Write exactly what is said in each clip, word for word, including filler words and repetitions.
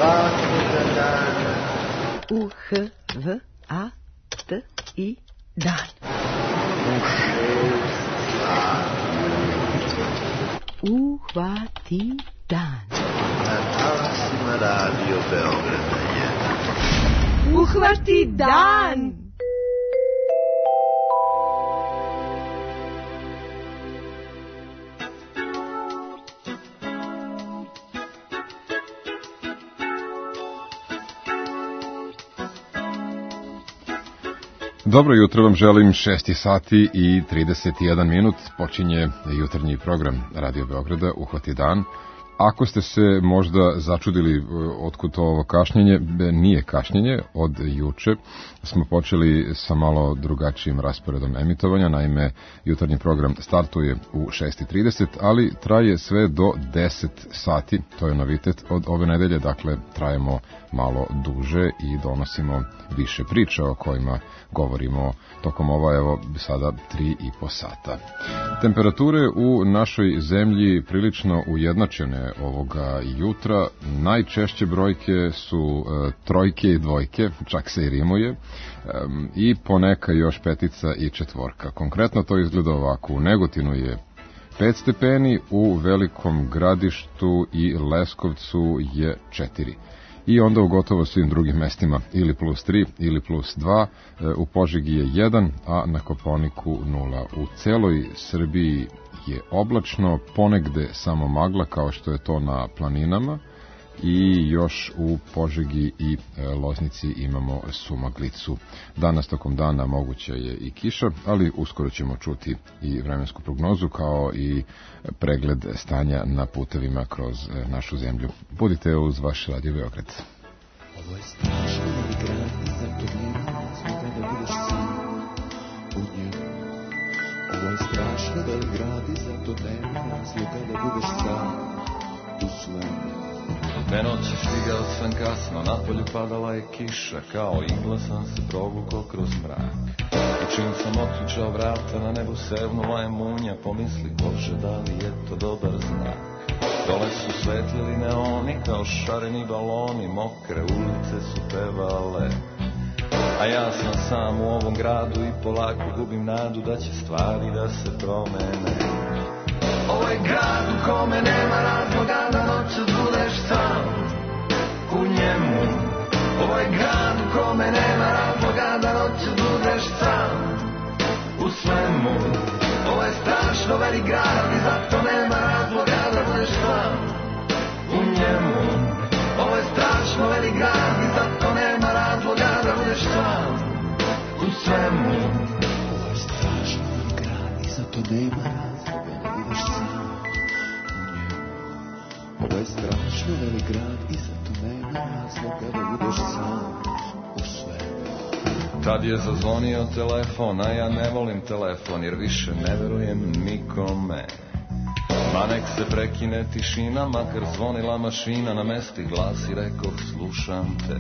svakoga dana. U H V A T I dan. U šest sati. Uhvati dan. Na talasima Radio Beograda jedan. Uhvati dan! Dobro jutro vam želim, šest sati i trideset jedan minut, počinje jutarnji program Radio Beograda, Uhvati dan. Ako ste se možda začudili otkud to ovo kašnjenje, nije kašnjenje, od juče smo počeli sa malo drugačijim rasporedom emitovanja, naime jutarnji program startuje u šest i trideset, ali traje sve do deset sati, to je novitet od ove nedelje, dakle trajemo malo duže i donosimo više priča o kojima govorimo tokom ova, evo sada tri i po sata. Temperature u našoj zemlji prilično ujednačene ovoga jutra, najčešće brojke su e, trojke i dvojke, čak se i rimuje, e, i poneka još petica i četvorka. Konkretno to izgleda ovako, u Negotinu je pet stepeni, u Velikom Gradištu i Leskovcu je četiri. I onda u gotovo svim drugim mestima ili plus tri ili plus dva, u Požegi je jedan, a na Kopaoniku nula. U celoj Srbiji je oblačno, ponegde samo magla kao što je to na planinama i još u Požegi i Loznici imamo sumaglicu. Danas tokom dana moguća je i kiša, ali uskoro ćemo čuti i vremensku prognozu kao i pregled stanja na putevima kroz našu zemlju. Budite uz vaš Radio Beograd. Ovo je strašno novi grad i zato nema razloga da budeš sam u njemu. Ovo je strašno novi grad i zato nema razloga da budeš sam u svemu. Te noći stigao sam kasno, napolju padala je kiša, kao igla sam se provukao kroz mrak. I čim sam otključao vrata, na nebu sevnula je munja, pomisli Bože da li je to dobar znak. Dole su svetlili neoni kao šareni baloni, mokre ulice su pevale. A ja sam sam u ovom gradu i polako gubim nadu da će stvari da se promene. Ovo je grad u kome nema razloga da noćas budeš sam u njemu. Ovo je grad u kome nema razloga da noćas budeš sam u svemu. Ovo je strašno velik grad i zato nema razloga da budeš sam u njemu. Ovo je strašno velik grad i zato nema razloga da budeš sam u svemu. Ovo je strašno velik grad i zato nema razloga da budeš sam u njemu. Ovo je strašno velik grad i zato nema razloga da budeš sam u svemu. Tad je zazvonio telefon, a ja ne volim telefon jer više ne verujem nikome. Ma nek se prekine tišina, makar zvonila mašina, na mesti glas i rekoh slušam te.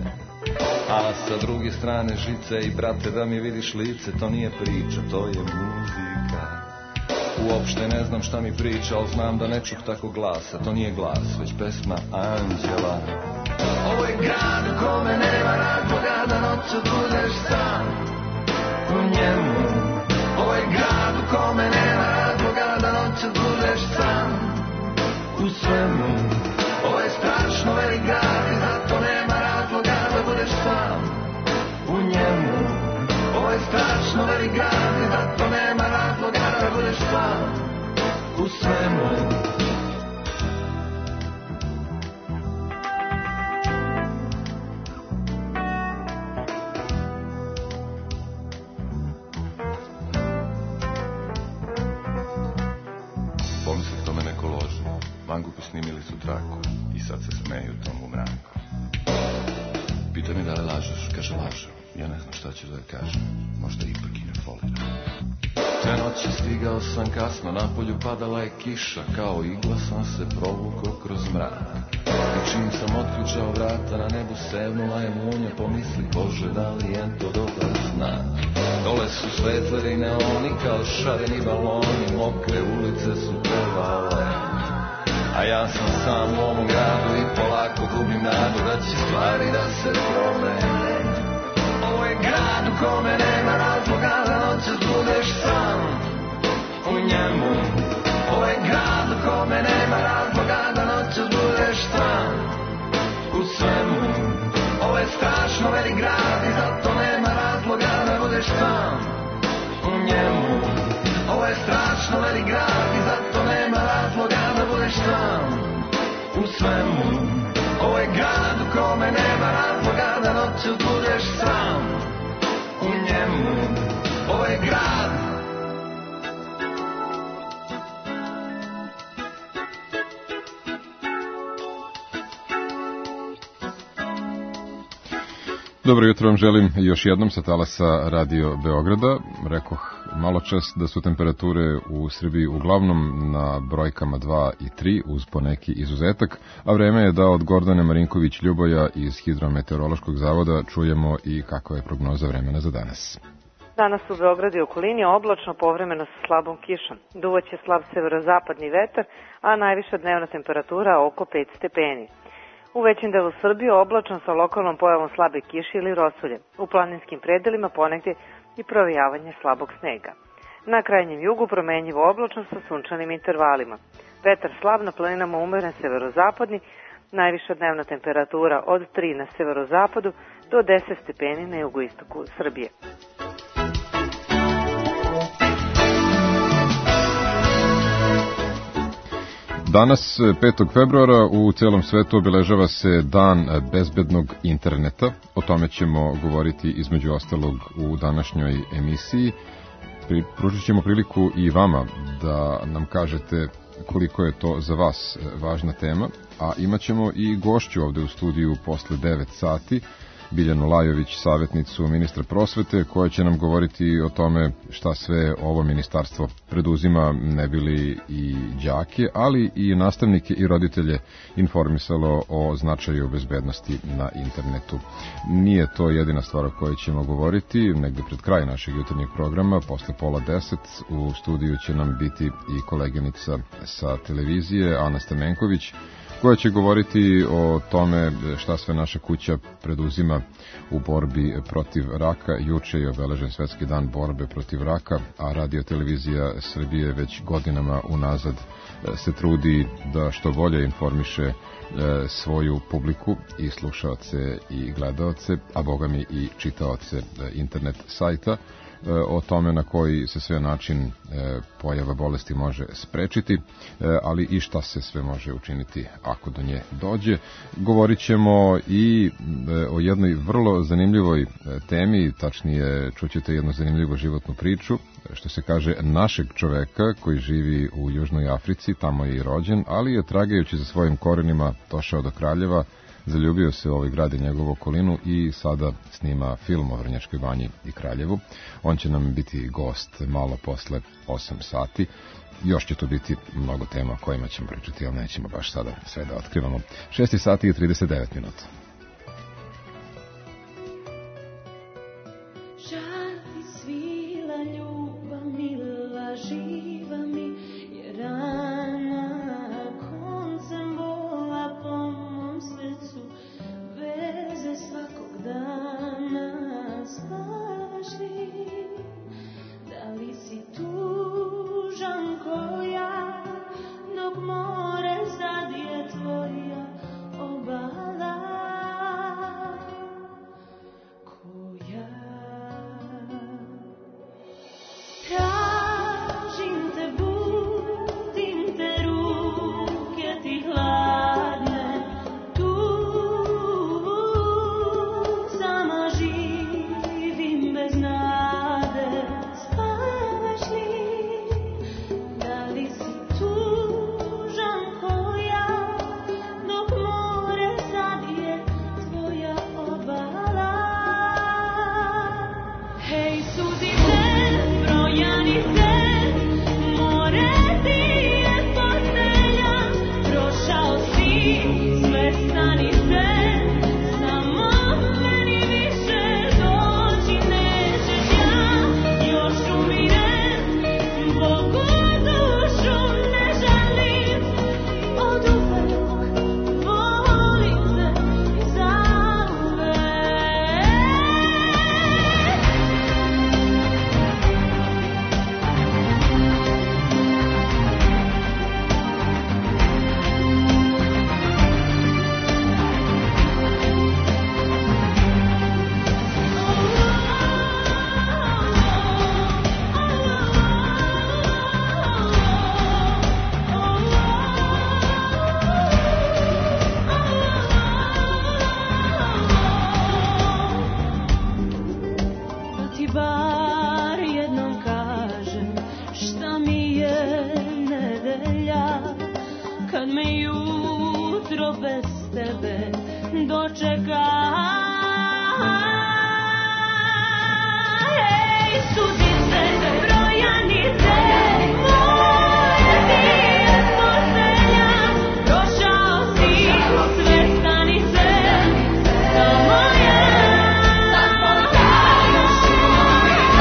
A sa druge strane žice i brate da mi vidiš lice, to nije priča, to je muzika. Uopšte ne znam šta mi priča, ali znam da ne čuh tako glasa, to nije glas, već pesma Anđela. Ovo je grad u kome nema razloga da noću budeš sam u njemu. Ovo je grad u kome nema razloga da noću budeš sam u svemu. Ovo je strašno velik grad i zato nema razloga da budeš sam u njemu. Ovo je strašno velik grad i zato nema razloga da budeš sam u svemu. Mangupi snimili su traku i sad se smeju tomu mraku. Pita mi da li lažeš, kaže lažem. Ja ne znam šta ću da kažem, možda ipak i ne foliram. Te noći stigao sam kasno, napolju padala je kiša, kao igla sam se provukao kroz mrak. I čim sam otključao vrata, na nebu sevnula je munja, pomisli Bože da li je to dobar znak. Dole su svetlili neoni kao šareni baloni, mokre ulice su pevale. A ja sam sam u ovom gradu i polako gubim nadu da će stvari da se promene. Ovo je grad u kome nema razloga da noćas budeš sam u njemu. Ovo je grad u kome nema razloga da noćas budeš sam u svemu. Ovo je strašno velik grad i zato nema razloga da budeš sam u njemu. Ovo je strašno velik grad i zato nema razloga da budeš sam u svemu. Ovo je grad u kome nema razloga da noćas budeš sam u njemu. Ovo je grad. Dobro jutro vam želim još jednom sa talasa Radio Beograda. Rekoh malo čas da su temperature u Srbiji uglavnom na brojkama dva i tri uz poneki izuzetak, a vreme je da od Gordane Marinković-Ljuboja iz Hidrometeorološkog zavoda čujemo i kakva je prognoza vremena za danas. Danas u Beogradu i okolini oblačno, povremeno sa slabom kišom. Duvaće slab severozapadni vetar, a najviša dnevna temperatura oko pet stepeni. U većem delu Srbije oblačno sa lokalnom pojavom slabe kiše ili rosulje. U planinskim predelima ponegdje i provejavanje slabog snega. Na krajnjem jugu promenljivo oblačno sa sunčanim intervalima. Vetar slab, na planinama umeren severozapadni, najviša dnevna temperatura od tri na severozapadu do deset stepeni na jugoistoku Srbije. Danas, petog februara, u celom svetu obeležava se Dan bezbednog interneta. O tome ćemo govoriti između ostalog u današnjoj emisiji. Pružit ćemo priliku i vama da nam kažete koliko je to za vas važna tema, a imat ćemo i gošću ovde u studiju posle devet sati, Biljanu Lajović, savjetnicu ministra prosvete, koja će nam govoriti o tome šta sve ovo ministarstvo preduzima, ne bili i đake, ali i nastavnike i roditelje informisalo o značaju bezbednosti na internetu. Nije to jedina stvar o kojoj ćemo govoriti, negde pred kraj našeg jutarnjeg programa, posle pola deset, u studiju će nam biti i koleginica sa televizije, Ana Stamenković, koja će govoriti o tome šta sve naša kuća preduzima u borbi protiv raka. Juče je obeležen Svetski dan borbe protiv raka, a Radio Televizija Srbije već godinama unazad se trudi da što bolje informiše svoju publiku i slušaoce i gledaoce, a bogami i čitaoce internet sajta, o tome na koji se sve način pojava bolesti može sprečiti, ali i šta se sve može učiniti ako do nje dođe. Govorit ćemo i o jednoj vrlo zanimljivoj temi, tačnije čućete jednu zanimljivu životnu priču, što se kaže našeg čoveka koji živi u Južnoj Africi, tamo je i rođen, ali je tragajući za svojim korenima došao do Kraljeva, zaljubio se u ovaj grad i njegovu okolinu i sada snima film o Vrnjačkoj banji i Kraljevu. On će nam biti gost malo posle osam sati. Još će to biti mnogo tema o kojima ćemo pričati, ali nećemo baš sada sve da otkrivamo. šest sati i trideset devet minuta. More zadije tvoja obala. dočeka. Ej, sudice, brojanice, moje dije poselja, prošao si sve stanice, samo ja, samo ja još uvijek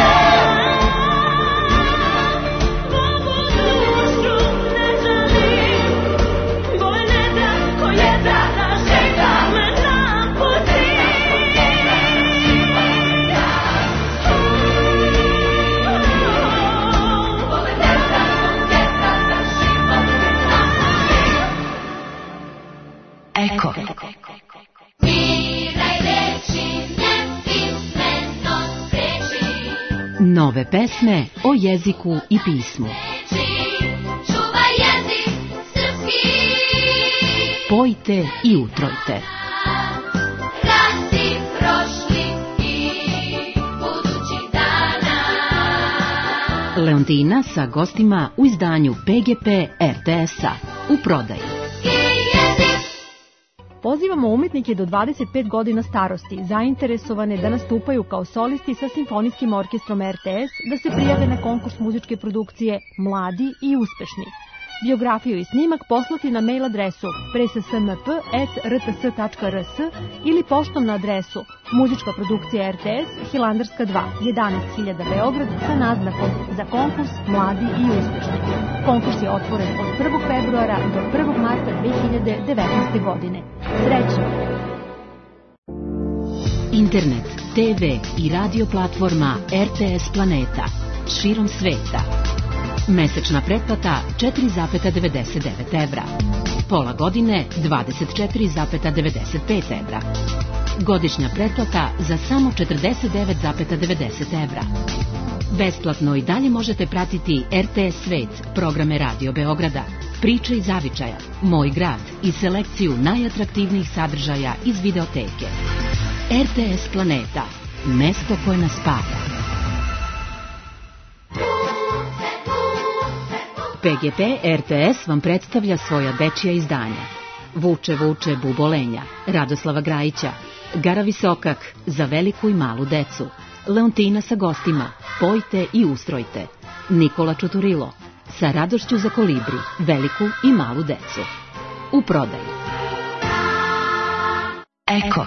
mogu dušu ne žalim, boj ne da ko je da da čeka me naputi. Eko. Nove pesme o jeziku i pismu. Čuvaj jezik srpski, Pojte i utrojte. rasi prošli i budućih dana. Leontina sa gostima u izdanju P G P R T S-a u prodaji. Pozivamo umetnike do dvadeset pet godina starosti, zainteresovane da nastupaju kao solisti sa Simfonijskim orkestrom R T S, da se prijave na konkurs muzičke produkcije Mladi i uspešni. Biografiju i snimak poslati na mail adresu presasmp at r t s tačka r s ili poštom na adresu Muzička produkcija R T S, Hilandarska dva, jedanaest hiljada Beograd, sa naznakom za konkurs Mladi i uspešni. Konkurs je otvoren od prvog februara do prvog marta dve hiljade devetnaeste. godine. Srećno! Internet, te ve i radio platforma R T S Planeta širom sveta. Mesečna pretplata četiri zarez devedeset devet evra. Pola godine dvadeset četiri zarez devedeset pet evra. Godišnja pretplata za samo četrdeset devet zarez devedeset evra. Besplatno i dalje možete pratiti R T S Svet, programe Radio Beograda, Priče iz zavičaja, Moj grad i selekciju najatraktivnijih sadržaja iz videoteke. R T S Planeta, mesto koje nas spaja. P G P R T S vam predstavlja svoja dečija izdanja. Vuče, vuče, bubolenja, Radoslava Grajića, Gara Visokak, za veliku i malu decu, Leontina sa gostima, Pojte i ustrojte, Nikola Čuturilo, sa radošću za kolibri, veliku i malu decu. U prodaju. Eko.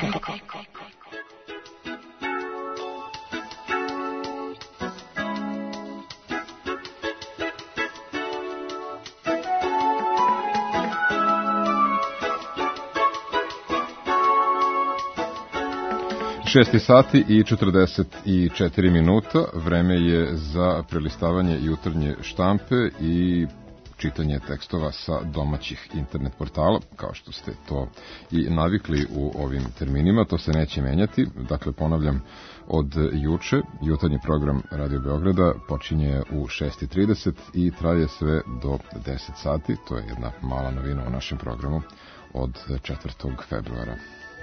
šest sati i četrdeset četiri minuta, vreme je za prelistavanje jutarnje štampe i čitanje tekstova sa domaćih internet portala, kao što ste to i navikli u ovim terminima, to se neće menjati. Dakle, ponavljam, od juče jutarnji program Radio Beograda počinje u šest trideset i traje sve do deset sati, to je jedna mala novina u našem programu od četvrtog februara.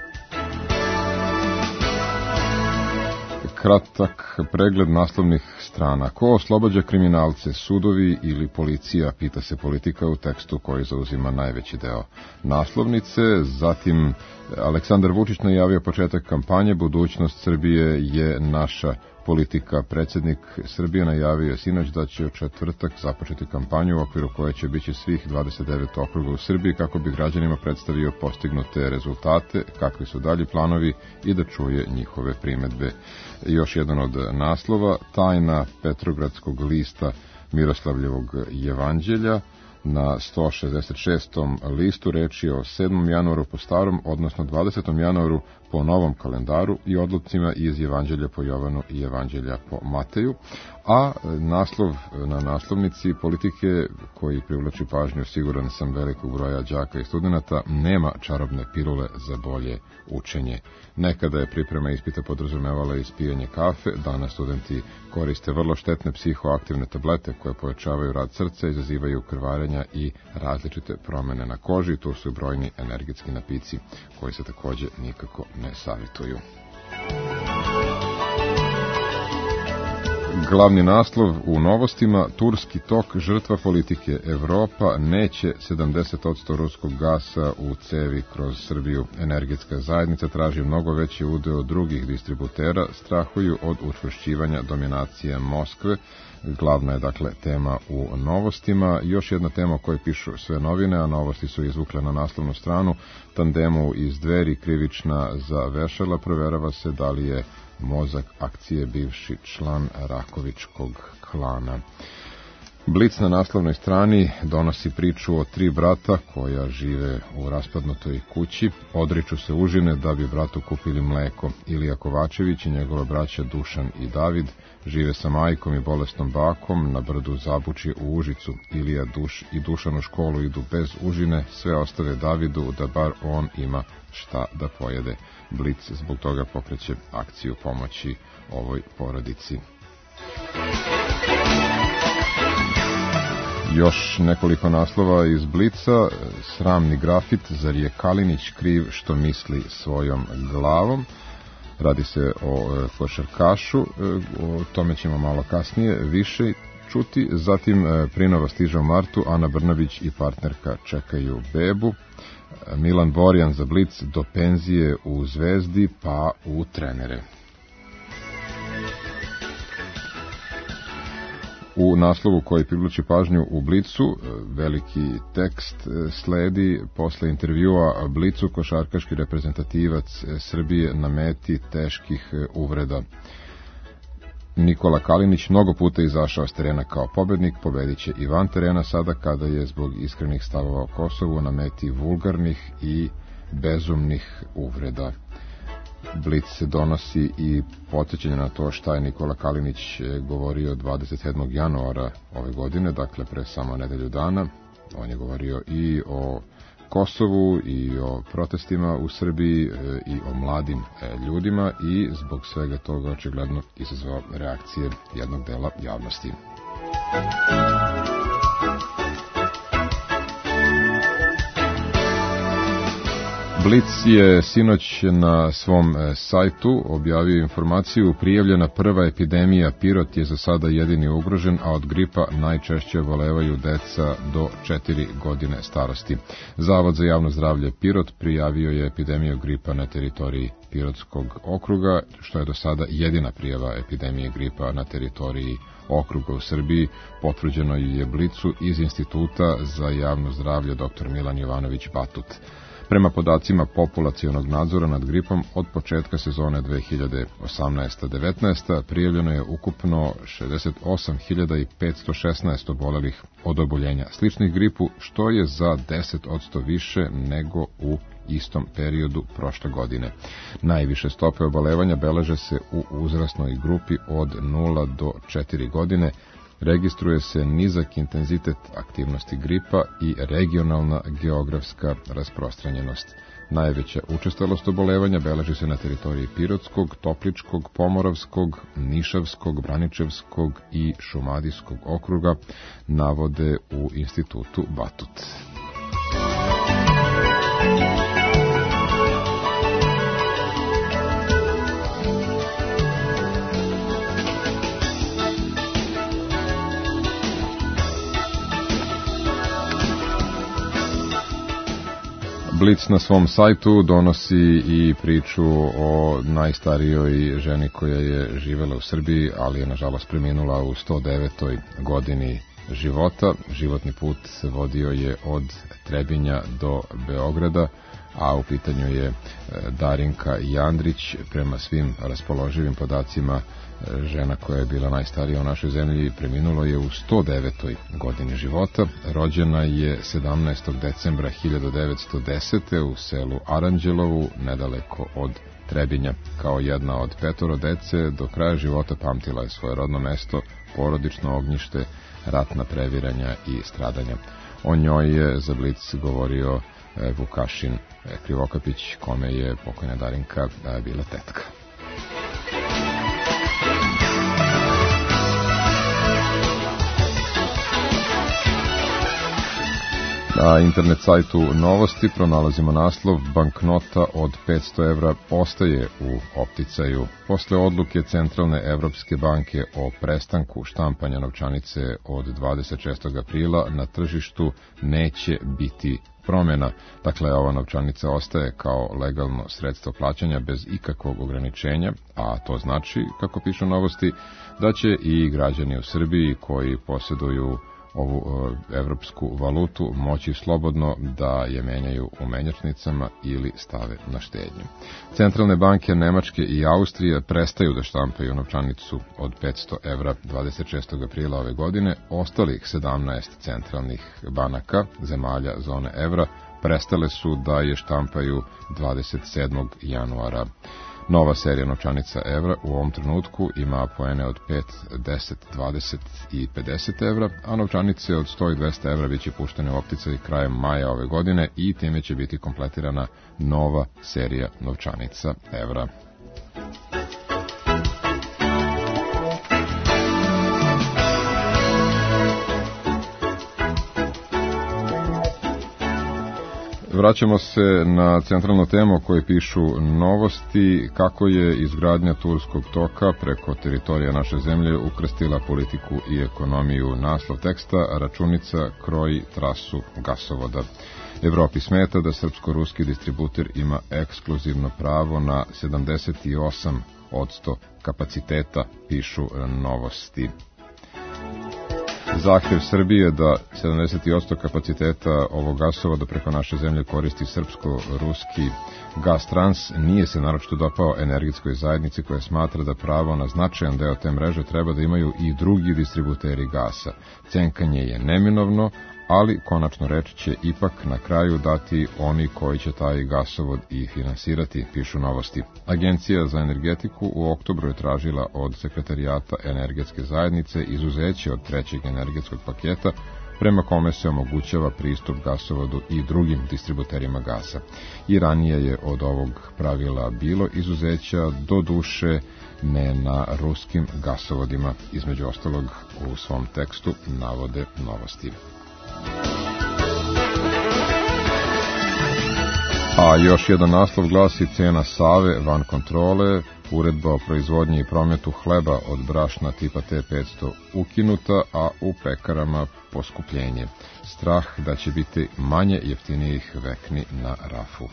Kratak pregled naslovnih strana. Ko oslobađa kriminalce, sudovi ili policija, pita se Politika u tekstu koji zauzima najveći deo naslovnice. Zatim, Aleksandar Vučić najavio početak kampanje, budućnost Srbije je naša politika. Predsjednik Srbije najavio sinoć da će u četvrtak započeti kampanju u okviru koje će biti svih dvadeset devet okruga u Srbiji kako bi građanima predstavio postignute rezultate, kakvi su dalji planovi i da čuje njihove primedbe. Još jedan od naslova, tajna Petrogradskog lista Miroslavljevog evanđelja. Na sto šezdeset šestom listu reč je o sedmom januaru po starom, odnosno dvadesetom januaru po novom kalendaru i odlomcima iz Evanđelja po Jovanu i Evanđelja po Mateju, a naslov na naslovnici Politike, koji privlači pažnju, siguran sam, velikog broja đaka i studenata, nema čarobne pilule za bolje učenje. Nekada je priprema ispita podrazumevala ispijanje kafe, danas studenti koriste vrlo štetne psihoaktivne tablete koje pojačavaju rad srca, izazivaju krvarenja i različite promene na koži. Tu su brojni energetski napici koji se takođe nikako ne savjetuju. Glavni naslov u novostima: Turski tok, žrtva politike. Evropa neće sedamdeset posto ruskog gasa u cevi kroz Srbiju. Energetska zajednica traži mnogo veći udeo drugih distributera, strahuju od učvršćivanja dominacije Moskve. Glavna je dakle tema u novostima. Još jedna tema o kojoj pišu sve novine, a novosti su izvukle na naslovnu stranu. Tandemu iz Dveri krivična za Vešala, proverava se da li je mozak akcije bivši član Rakovičkog klana. Blic na naslovnoj strani donosi priču o tri brata koja žive u raspadnutoj kući. Odriču se užine da bi bratu kupili mleko. Ilija Kovačević i njegova braća Dušan i David žive sa majkom i bolesnom bakom na brdu Zabuči u Užicu. Ilija Duš i Dušan u školu idu bez užine, sve ostave Davidu da bar on ima šta da pojede. Blic zbog toga pokreće akciju pomoći ovoj porodici. Još nekoliko naslova iz Blica. Sramni grafit, zar je Kalinić kriv što misli svojom glavom? Radi se o e, košarkašu, e, o tome ćemo malo kasnije više čuti. Zatim e, prinova stiže u martu, Ana Brnabić i partnerka čekaju bebu. Milan Borjan za Blic, do penzije u Zvezdi pa u trenere. U naslovu koji privlači pažnju u Blicu, veliki tekst sledi posle intervjua Blicu, košarkaški reprezentativac Srbije na meti teških uvreda. Nikola Kalinić mnogo puta izašao s terena kao pobednik, pobedit će i van terena sada kada je zbog iskrenih stavova o Kosovu na meti vulgarnih i bezumnih uvreda. Blic se donosi i podsjećanje na to šta je Nikola Kalinić govorio dvadeset sedmog januara ove godine, dakle pre samo nedelju dana. On je govorio i o Kosovu i o protestima u Srbiji i o mladim ljudima i zbog svega toga očigledno izazvao reakcije jednog dela javnosti. Blic je sinoć na svom sajtu objavio informaciju: prijavljena prva epidemija, Pirot je za sada jedini ugrožen, a od gripa najčešće obolevaju deca do četiri godine starosti. Zavod za javno zdravlje Pirot prijavio je epidemiju gripa na teritoriji Pirotskog okruga, što je do sada jedina prijava epidemije gripa na teritoriji okruga u Srbiji. Potvrđeno je Blicu iz Instituta za javno zdravlje dr Milan Jovanović Batut. Prema podacima populacionog nadzora nad gripom, od početka sezone dve hiljade osamnaeste devetnaeste prijavljeno je ukupno šezdeset osam hiljada petsto šesnaest obolelih od oboljenja sličnih gripu, što je za deset posto više nego u istom periodu prošle godine. Najviše stope obolevanja beleže se u uzrasnoj grupi od nula do četiri godine, registruje se nizak intenzitet aktivnosti gripa i regionalna geografska rasprostranjenost. Najveća učestalost obolevanja beleži se na teritoriji Pirotskog, Topličkog, Pomoravskog, Nišavskog, Braničevskog i Šumadijskog okruga, navode u Institutu Batut. Blic na svom sajtu donosi i priču o najstarijoj ženi koja je živela u Srbiji, ali je nažalost preminula u sto devetoj godini života. Životni put vodio je od Trebinja do Beograda, a u pitanju je Darinka Jandrić, prema svim raspoloživim podacima žena koja je bila najstarija u našoj zemlji. Preminulo je u sto devetoj godini života. Rođena je sedamnaestog decembra hiljadu devetsto desete. u selu Aranđelovu, nedaleko od Trebinja. Kao jedna od petoro dece, do kraja života pamtila je svoje rodno mesto, porodično ognjište, ratna previranja i stradanja. O njoj je za Blic govorio Vukašin Krivokapić, kome je pokojna Darinka bila tetka. Na internet sajtu Novosti pronalazimo naslov banknota od petsto evra ostaje u opticaju. Posle odluke Centralne Evropske banke o prestanku štampanja novčanice od dvadeset šestog aprila na tržištu neće biti promjena. Dakle, ova novčanica ostaje kao legalno sredstvo plaćanja bez ikakvog ograničenja, a to znači, kako pišu Novosti, da će i građani u Srbiji koji posjeduju ovu e, evropsku valutu moći slobodno da je menjaju u menjačnicama ili stave na štednju. Centralne banke Nemačke i Austrije prestaju da štampaju novčanicu od petsto evra dvadeset šestog aprila ove godine. Ostalih sedamnaest centralnih banaka zemalja zone evra prestale su da je štampaju dvadeset sedmog januara. Nova serija novčanica evra u ovom trenutku ima poene od pet, deset, dvadeset i pedeset evra, a novčanice od sto i dvesta evra biće puštene u opticaj krajem maja ove godine i time će biti kompletirana nova serija novčanica evra. Vraćamo se na centralnu temu koju pišu Novosti, kako je izgradnja Turskog toka preko teritorija naše zemlje ukrstila politiku i ekonomiju. Naslov teksta: računica kroji trasu gasovoda. Evropi smeta da srpsko-ruski distributer ima ekskluzivno pravo na sedamdeset osam posto kapaciteta, pišu Novosti. Zahtjev Srbije da sedamdeset osam posto kapaciteta ovog gasovoda preko naše zemlje koristi srpsko-ruski Gastrans nije se naročito dopao energetskoj zajednici koja smatra da pravo na značajan deo te mreže treba da imaju i drugi distributeri gasa. Cenkanje je neminovno, ali konačno reč će ipak na kraju dati oni koji će taj gasovod i finansirati, pišu Novosti. Agencija za energetiku u oktobru je tražila od Sekretarijata energetske zajednice izuzeće od trećeg energetskog paketa prema kome se omogućava pristup gasovodu i drugim distributerima gasa. I ranije je od ovog pravila bilo izuzeća, do duše ne na ruskim gasovodima, između ostalog u svom tekstu navode Novosti. A još jedan naslov glasi: cena Save van kontrole, uredba o proizvodnji i prometu hleba od brašna tipa T petsto ukinuta, a u pekarama poskupljenje. Strah da će biti manje jeftinijih vekni na rafu.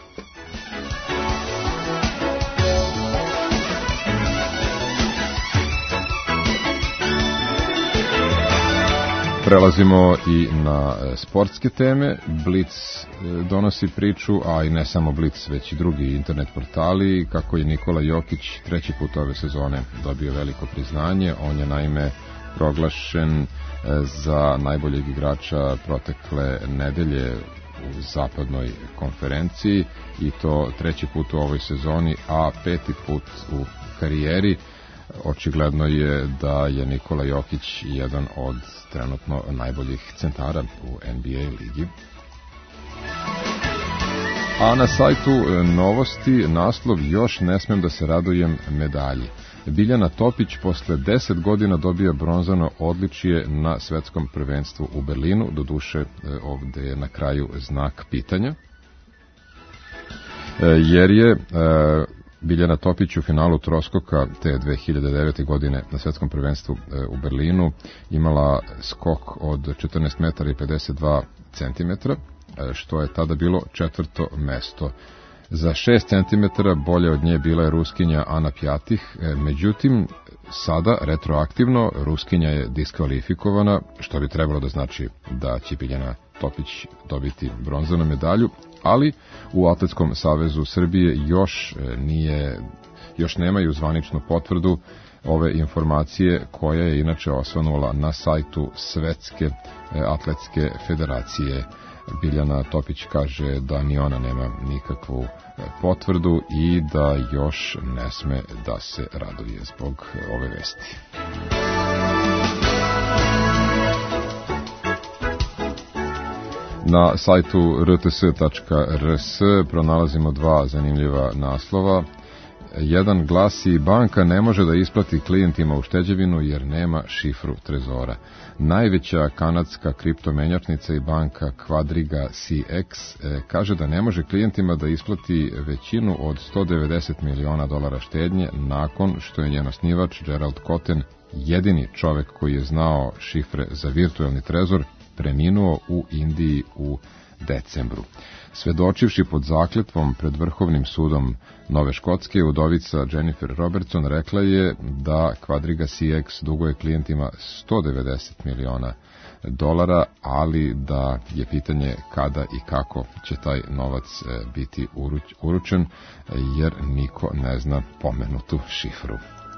Prelazimo i na sportske teme. Blic donosi priču, a i ne samo Blic, već i drugi internet portali, kako je Nikola Jokić treći put ove sezone dobio veliko priznanje. On je naime proglašen za najboljeg igrača protekle nedelje u zapadnoj konferenciji, i to treći put u ovoj sezoni, a peti put u karijeri. Očigledno je da je Nikola Jokić jedan od trenutno najboljih centara u N B A ligi. A na sajtu Novosti naslov: još ne smem da se radujem medalji. Biljana Topić posle deset godina dobija bronzano odličje na svetskom prvenstvu u Berlinu. Doduše, ovde je na kraju znak pitanja, jer je Biljana Topić u finalu troskoka te dve hiljade devete. godine na svetskom prvenstvu u Berlinu imala skok od četrnaest metara i pedeset dva centimetra, što je tada bilo četvrto mesto. Za šest centimetara bolje od nje bila je Ruskinja Ana Pjatih, međutim sada retroaktivno Ruskinja je diskvalifikovana, što bi trebalo da znači da će Biljana Topić dobiti bronzanu medalju, ali u Atletskom savezu Srbije još nije, još nemaju zvaničnu potvrdu ove informacije, koja je inače osvanula na sajtu Svetske atletske federacije. Biljana Topić kaže da ni ona nema nikakvu potvrdu i da još ne sme da se raduje zbog ove vesti. Na sajtu r t s tačka r s pronalazimo dva zanimljiva naslova. jedan glasi: banka ne može da isplati klijentima ušteđevinu jer nema šifru trezora. Najveća kanadska kriptomenjačnica i banka Quadriga C X e, kaže da ne može klijentima da isplati većinu od sto devedeset miliona dolara štednje nakon što je njen osnivač Gerald Cotten, jedini čovek koji je znao šifre za virtuelni trezor, preminuo u Indiji u decembru. Svedočivši pod zakletvom pred Vrhovnim sudom Nove Škotske, udovica Jennifer Robertson rekla je da Quadriga C X duguje klijentima sto devedeset miliona dolara, ali da je pitanje kada i kako će taj novac biti uručen, jer niko ne zna pomenutu šifru.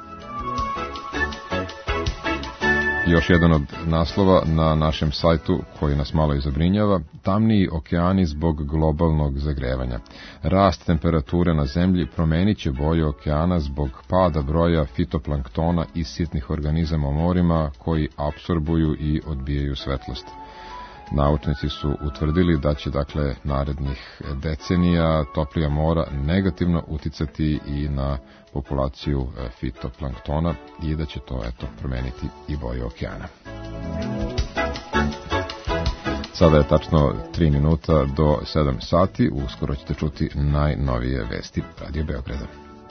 Još jedan od naslova na našem sajtu koji nas malo i zabrinjava: tamniji okeani zbog globalnog zagrevanja. Rast temperature na zemlji promenit će boju okeana zbog pada broja fitoplanktona i sitnih organizama u morima koji apsorbuju i odbijaju svetlost. Naučnici su utvrdili da će, dakle, narednih decenija toplija mora negativno uticati i na populaciju fitoplanktona i da će to, eto, promeniti i boju okeana. Sada je tačno tri minuta do sedam sati, uskoro ćete čuti najnovije vesti Radio Beograda.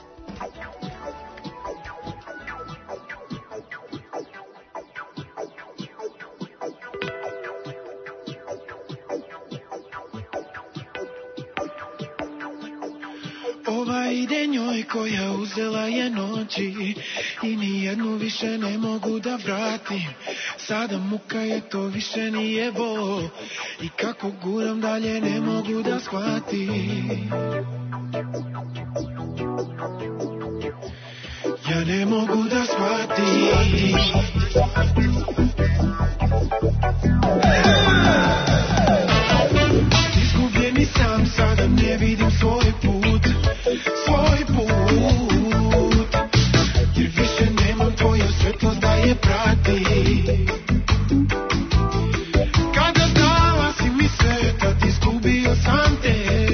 Ide njoj koja uzela je noći i nijednu više ne mogu da vratim. Sada muka je, to više nije bol i kako guram dalje ne mogu da shvatim. Ja ne mogu da shvatim. Izgubljeni sam, sada ne vidim svoj put, svoj put, jer više nemam tvoju svetlost da je prati. Kada dala si mi sveta, izgubio sam te,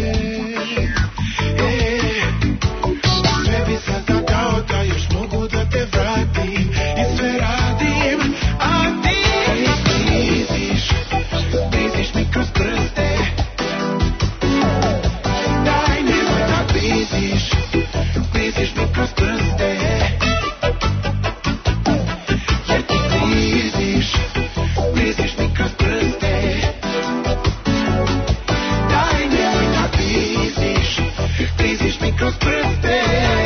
e, sve bi sada dao da još mogu da te vratim i sve radim, a ti bliziš, bliziš mi kroz prste. Daj, nemoj da bliziš, bliziš mi kroz prste. Jer ti bliziš, bliziš mi kroz prste. Daj, nemoj da bliziš, bliziš mi kroz prste.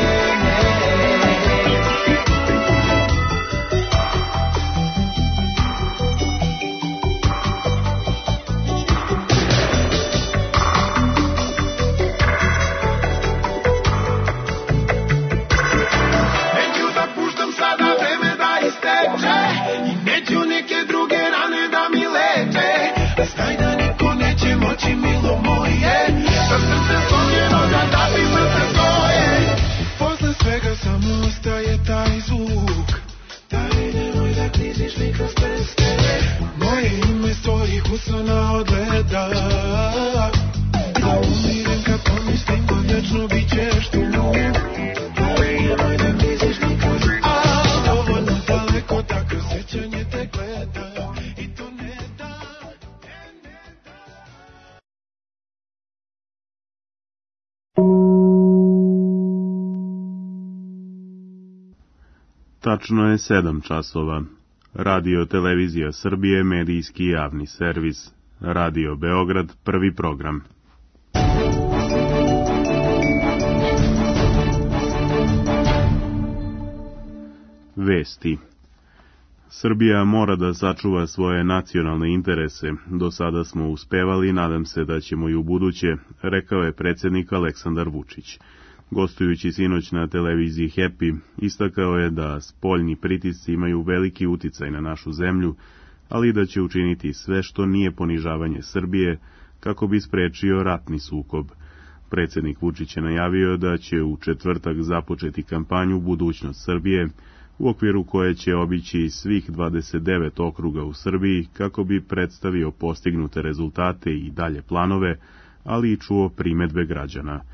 Usana odgleda, da umirim kad pomislim da vječno bit ćeš tu. Nemoj da bliziš nikad, a dovoljno daleko da kroz sjećanje te gleda i to ne da, ne, ne da. Tačno je sedam časova. Radio Televizija Srbije, medijski javni servis. Radio Beograd, prvi program. Vesti. Srbija mora da sačuva svoje nacionalne interese. Do sada smo uspevali, nadam se da ćemo i u buduće, rekao je predsjednik Aleksandar Vučić. Gostujući sinoć na televiziji Happy, istakao je da spoljni pritisci imaju veliki uticaj na našu zemlju, ali da će učiniti sve što nije ponižavanje Srbije kako bi sprečio ratni sukob. Predsjednik Vučić je najavio da će u četvrtak započeti kampanju Budućnost Srbije, u okviru koje će obići svih dvadeset devet okruga u Srbiji kako bi predstavio postignute rezultate i dalje planove, ali i čuo primedbe građana.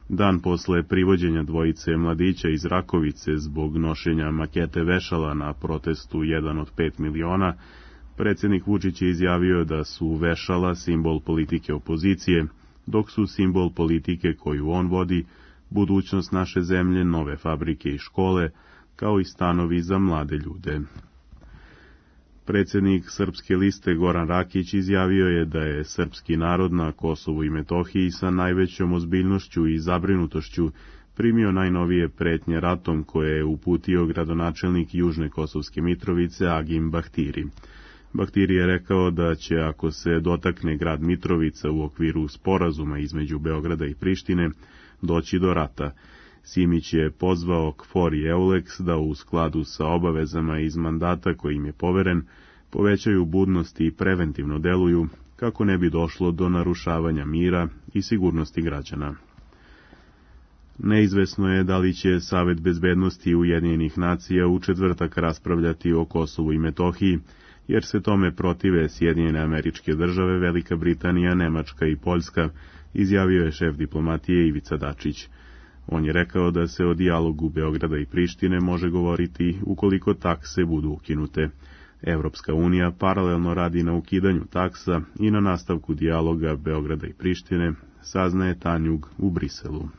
Dan posle privođenja dvojice mladića iz Rakovice zbog nošenja makete vešala na protestu jedan od pet miliona, predsjednik Vučić je izjavio da su vešala simbol politike opozicije, dok su simbol politike koju on vodi budućnost naše zemlje, nove fabrike i škole, kao i stanovi za mlade ljude. Predsjednik Srpske liste Goran Rakić izjavio je da je srpski narod na Kosovu i Metohiji sa najvećom ozbiljnošću i zabrinutošću primio najnovije pretnje ratom koje je uputio gradonačelnik Južne Kosovske Mitrovice Agim Bahtiri. Bahtiri je rekao da će, ako se dotakne grad Mitrovica u okviru sporazuma između Beograda i Prištine, doći do rata. Simić je pozvao KFOR i EULEX da u skladu sa obavezama iz mandata koji im je poveren, povećaju budnost i preventivno deluju, kako ne bi došlo do narušavanja mira i sigurnosti građana. Neizvesno je da li će Savet bezbednosti Ujedinjenih nacija u četvrtak raspravljati o Kosovu i Metohiji, jer se tome protive Sjedinjene Američke Države, Velika Britanija, Nemačka i Poljska, izjavio je šef diplomatije Ivica Dačić. On je rekao da se o dijalogu Beograda i Prištine može govoriti ukoliko takse budu ukinute. Evropska unija paralelno radi na ukidanju taksa i na nastavku dijaloga Beograda i Prištine, saznaje Tanjug u Briselu.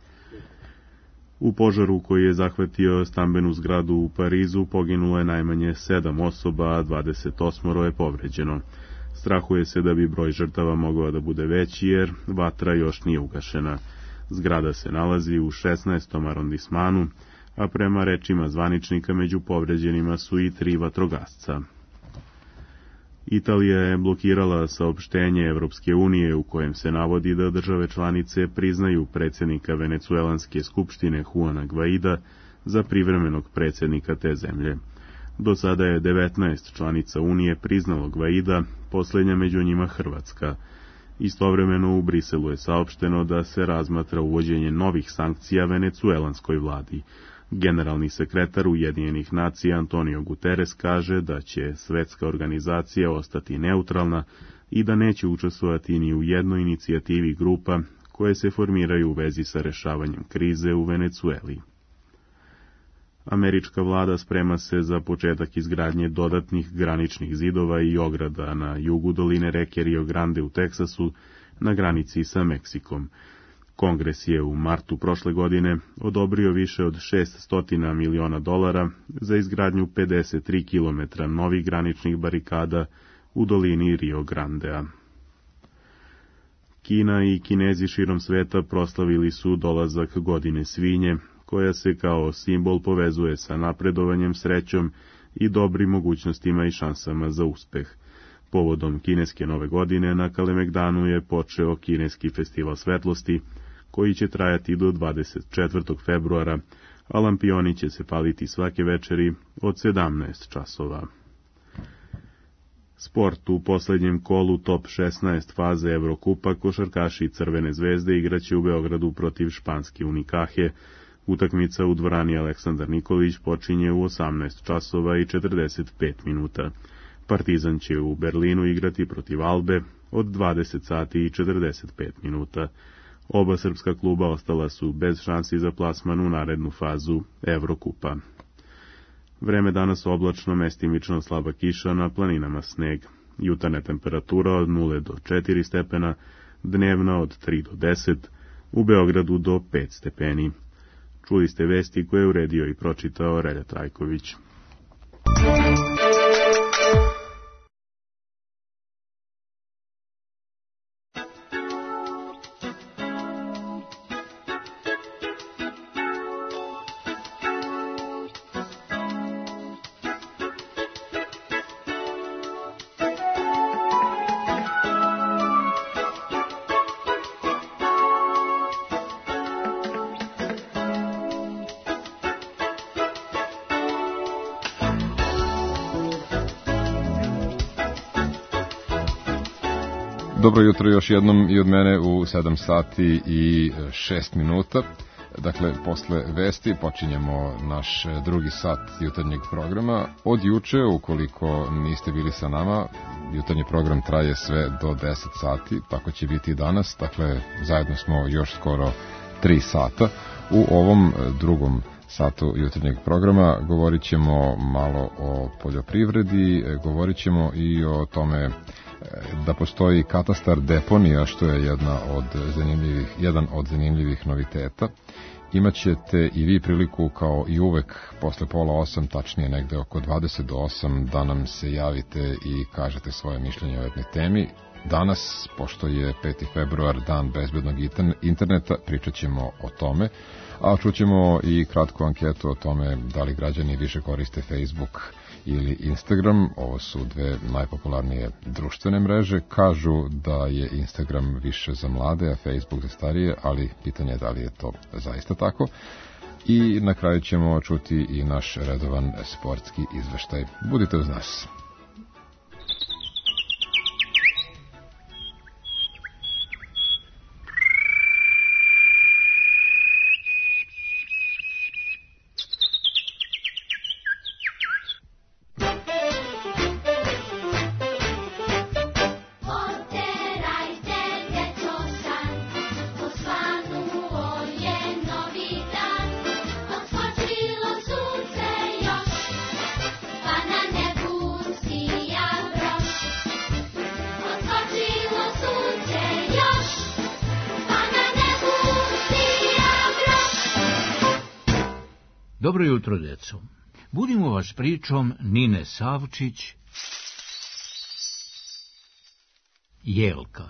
U požaru koji je zahvatio stambenu zgradu u Parizu poginulo je najmanje sedam osoba, a dvadeset osam je povređeno. Strahuje se da bi broj žrtava mogao da bude veći jer vatra još nije ugašena. Zgrada se nalazi u šesnaestom arondismanu, a prema rečima zvaničnika među povređenima su i tri vatrogasca. Italija je blokirala saopštenje Evropske unije u kojem se navodi da države članice priznaju predsjednika Venecuelanske skupštine Juana Guaida za privremenog predsjednika te zemlje. Do sada je devetnaest članica Unije priznalo Guaida, posljednja među njima Hrvatska. Istovremeno u Briselu je saopšteno da se razmatra uvođenje novih sankcija venecuelanskoj vladi. Generalni sekretar Ujedinjenih nacija Antonio Guterres kaže da će svetska organizacija ostati neutralna i da neće učestvovati ni u jednoj inicijativi grupa koje se formiraju u vezi sa rešavanjem krize u Venecueli. Američka vlada sprema se za početak izgradnje dodatnih graničnih zidova i ograda na jugu doline reke Rio Grande u Teksasu, na granici sa Meksikom. Kongres je u martu prošle godine odobrio više od šest miliona dolara za izgradnju pedeset tri kilometra novih graničnih barikada u dolini Rio Grandea. Kina i Kinezi širom sveta proslavili su dolazak godine svinje, koja se kao simbol povezuje sa napredovanjem, srećom i dobrim mogućnostima i šansama za uspeh. Povodom kineske nove godine na Kalemegdanu je počeo kineski festival svetlosti, koji će trajati do dvadeset četvrtog februara, a lampioni će se paliti svake večeri od sedamnaest časova. Sport u posljednjem kolu top šesnaest faze Evrokupa košarkaši Crvene zvezde igraće u Beogradu protiv španske Unikahe. Utakmica u dvorani Aleksandar Nikolić počinje u osamnaest časova i četrdeset pet minuta. Partizan će u Berlinu igrati protiv Albe od dvadeset sati i četrdeset pet minuta. Oba srpska kluba ostala su bez šansi za plasman u narednu fazu Evrokupa. Vreme danas oblačno, mestimično slaba kiša, na planinama sneg. Jutarnja temperatura od nula do četiri stepena, dnevna od tri do deset, u Beogradu do pet stepeni. Čuli ste vesti koje je uredio i pročitao Relja Trajković. Dobro jutro još jednom i od mene u sedam sati i šest minuta. Dakle, posle vesti počinjemo naš drugi sat jutarnjeg programa. Od juče, ukoliko niste bili sa nama, jutarnji program traje sve do deset sati, tako će biti i danas. Dakle, zajedno smo još skoro tri sata. U ovom drugom satu jutarnjeg programa govorit ćemo malo o poljoprivredi, govorit ćemo i o tome da postoji katastar deponija, što je jedna od zanimljivih, jedan od zanimljivih noviteta. Imaćete i vi priliku, kao i uvek, posle pola osam, tačnije negde oko dvadeset do osam, da nam se javite i kažete svoje mišljenje o jednoj temi. Danas, pošto je peti februar, dan bezbednog interneta, pričat ćemo o tome, a čućemo i kratku anketu o tome da li građani više koriste Facebook ili Instagram. Ovo su dve najpopularnije društvene mreže. Kažu da je Instagram više za mlade, a Facebook za starije, ali pitanje je da li je to zaista tako. I na kraju ćemo čuti i naš redovan sportski izveštaj. Budite uz nas. Dobro jutro, deco. Budimo vas pričom Nine Savčić, Jelka.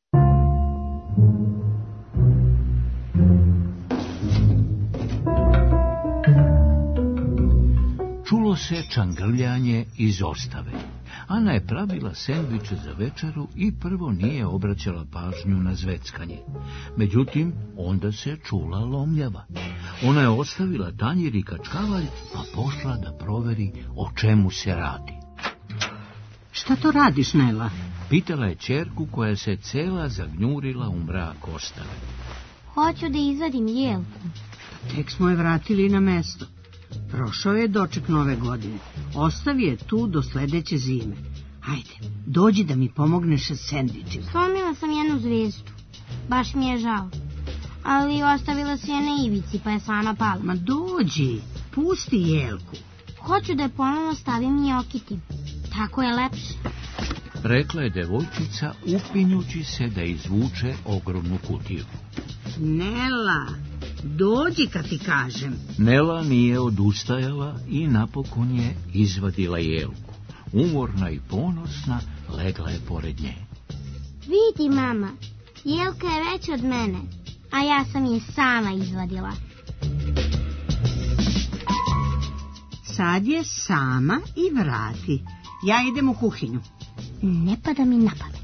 Čulo se čangrljanje iz ostave. Ana je pravila sendviče za večeru i prvo nije obraćala pažnju na zveckanje. Međutim, onda se čula lomljava. Ona je ostavila tanjir i kačkavalj, pa pošla da proveri o čemu se radi. Šta to radiš, Nela? Pitala je ćerku koja se cela zagnjurila u mrak ostave. Hoću da izvadim jelku. Tek smo je vratili na mesto. Prošao je doček nove godine. Ostavi je tu do sledeće zime. Hajde, dođi da mi pomogneš sa sendvičima. Slomila sam jednu zvezdu. Baš mi je žao. Ali ostavila se je na ivici, pa je sama pala. Ma dođi, pusti Jelku. Hoću da je ponovno stavim i okitim. Tako je lepše. Rekla je devojčica, upinjući se da izvuče ogromnu kutiju. Nela, dođi kad ti kažem. Nela nije odustajala i napokon je izvadila Jelku. Umorna i ponosna legla je pored nje. Vidi, mama, Jelka je veća od mene, a ja sam je sama izvadila. Sad je sama i vrati. Ja idem u kuhinju. Ne pada mi na pamet.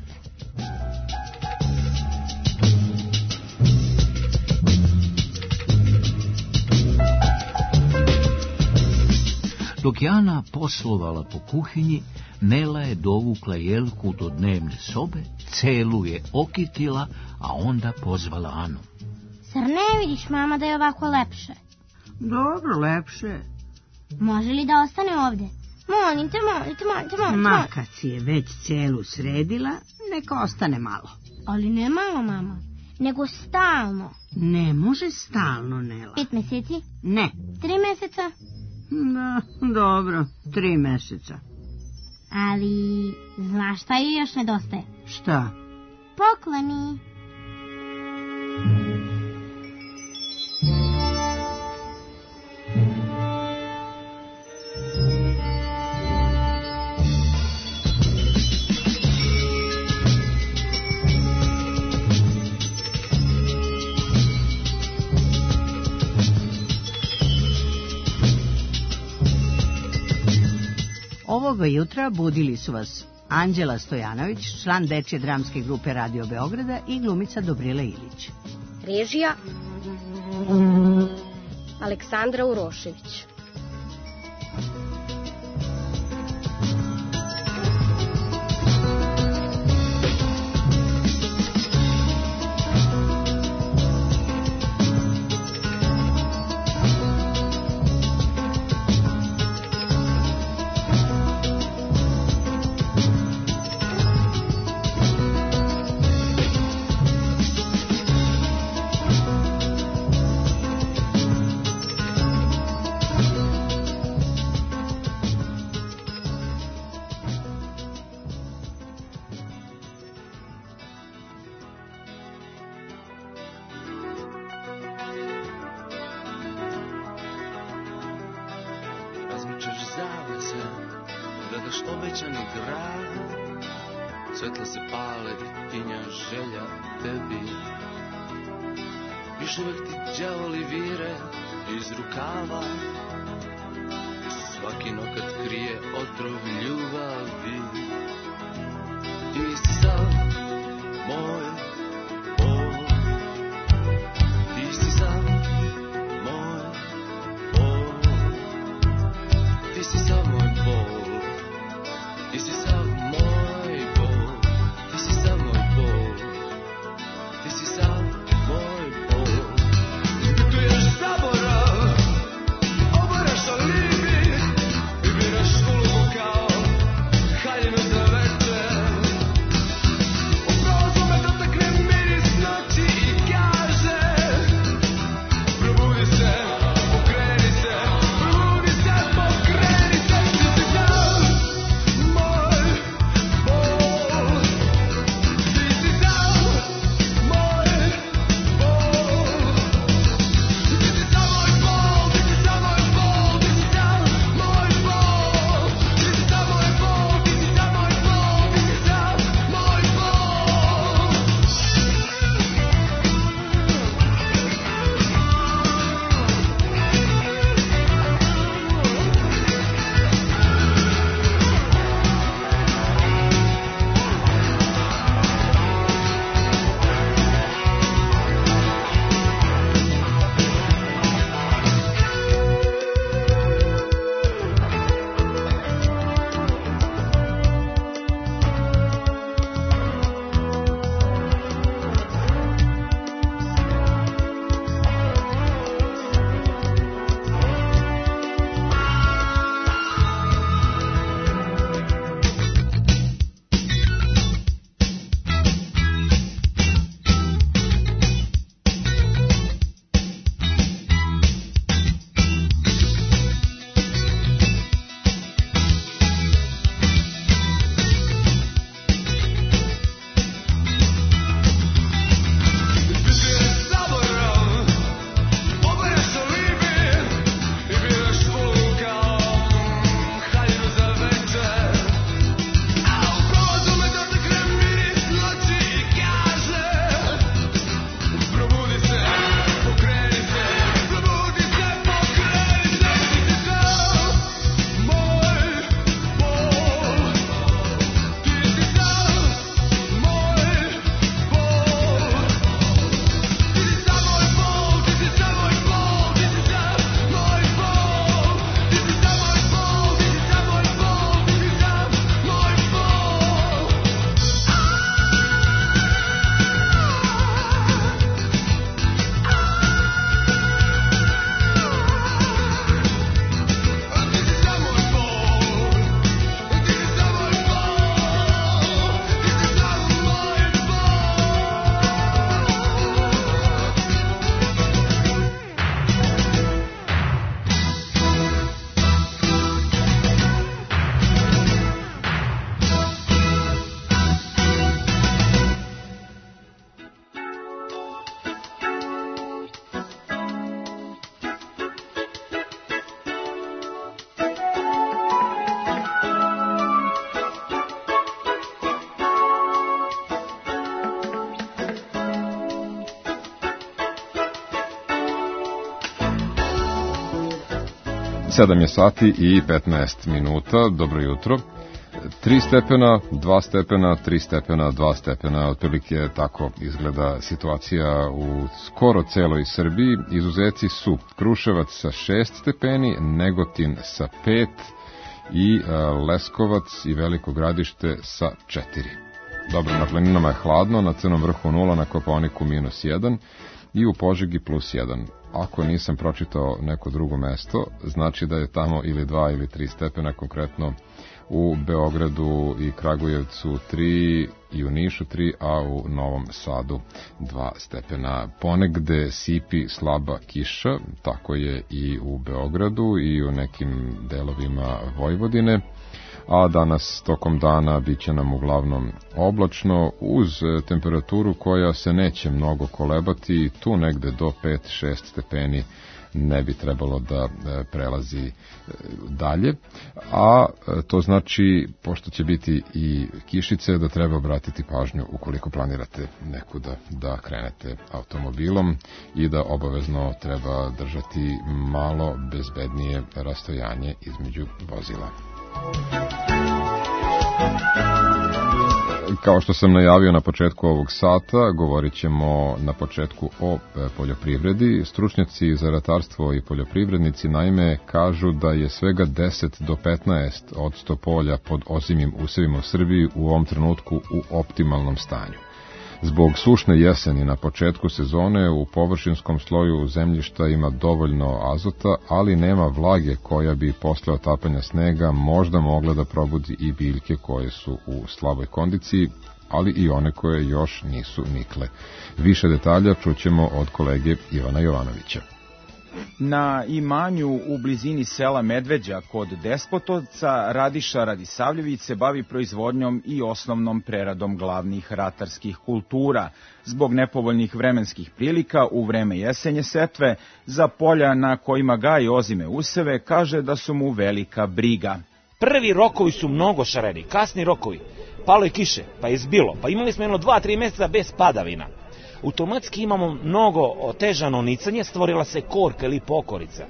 Dok je Ana poslovala po kuhinji, Nela je dovukla Jelku do dnevne sobe, celu je okitila, a onda pozvala Anu. Zar ne vidiš, mama, da je ovako lepše? Dobro, lepše. Može li da ostane ovde? Molim te, molim te, molim te, molim te. Ma, kad si je već celu sredila, neka ostane malo. Ali ne malo, mama, nego stalno. Ne može stalno, Nela. Pet meseci? Ne. Tri meseca? Da, dobro, tri meseca. Ali, znaš šta je još nedostaje? Šta? Pokloni. Ovoga jutra budili su vas Anđela Stojanović, član dečje dramske grupe Radio Beograda, i glumica Dobrila Ilić. Režija Aleksandra Urošević. razvučeš zavese, gledaš obećani grad, svetla se pale i tinja želja tebi. Još uvek ti đavoli vire iz rukava, svaki nokat krije otrov ljubavi. Ti si sav moj bol, ti si sav moj bol, ti si sav moj bol, ti si sav moj bol, ti si sav moj bol, ti si sav moj bol. Ispituješ zaborav, obaraš alibi i biraš ulogu kao haljinu za večer. U prolazu me dotakne miris noći i kaže: probudi se, pokreni se, probudi se, pokreni se. Ti si sav moj bol, ti si sav moj bol, ti si sav moj bol, ti si sav moj bol, ti si sav moj bol, ti si sav moj bol, ti si sav moj bol, ti si sav moj bol. sedam je sati i petnaest minuta, dobro jutro. tri stepena, dva stepena, tri stepena, dva stepena, otprilike tako izgleda situacija u skoro celoj Srbiji. Izuzeci su Kruševac sa šest stepeni, Negotin sa pet i Leskovac i Veliko Gradište sa četiri. Dobro, na planinama je hladno, na Crnom vrhu nula, na Kopaoniku minus jedan i u Požegi plus jedan. Ako nisam pročitao neko drugo mesto, znači da je tamo ili dva ili tri stepena, konkretno u Beogradu i Kragujevcu tri i u Nišu tri, a u Novom Sadu dva stepena. Ponegde sipi slaba kiša, tako je i u Beogradu i u nekim delovima Vojvodine, a danas tokom dana bit će nam uglavnom oblačno uz temperaturu koja se neće mnogo kolebati, tu negde do pet šest stepeni ne bi trebalo da prelazi dalje, a to znači, pošto će biti i kišice, da treba obratiti pažnju ukoliko planirate nekuda da krenete automobilom i da obavezno treba držati malo bezbednije rastojanje između vozila. Kao što sam najavio na početku ovog sata, govorit ćemo na početku o poljoprivredi. Stručnjaci za ratarstvo i poljoprivrednici naime kažu da je svega deset do petnaest odsto polja pod ozimim usevima u Srbiji u ovom trenutku u optimalnom stanju. Zbog sušne jeseni na početku sezone u površinskom sloju zemljišta ima dovoljno azota, ali nema vlage koja bi posle otapanja snega možda mogla da probudi i biljke koje su u slaboj kondiciji, ali i one koje još nisu nikle. Više detalja čućemo od kolege Ivana Jovanovića. Na imanju u blizini sela Medveđa kod Despotovca Radiša Radisavljević se bavi proizvodnjom i osnovnom preradom glavnih ratarskih kultura. Zbog nepovoljnih vremenskih prilika u vreme jesenje setve za polja na kojima gaji ozime useve kaže da su mu velika briga. Prvi rokovi su mnogo šareni, kasni rokovi. Palo je kiše, pa je zbilo, pa imali smo jedno dva, tri mjeseca bez padavina. Automatski imamo mnogo otežano nicanje, stvorila se korka ili pokorica.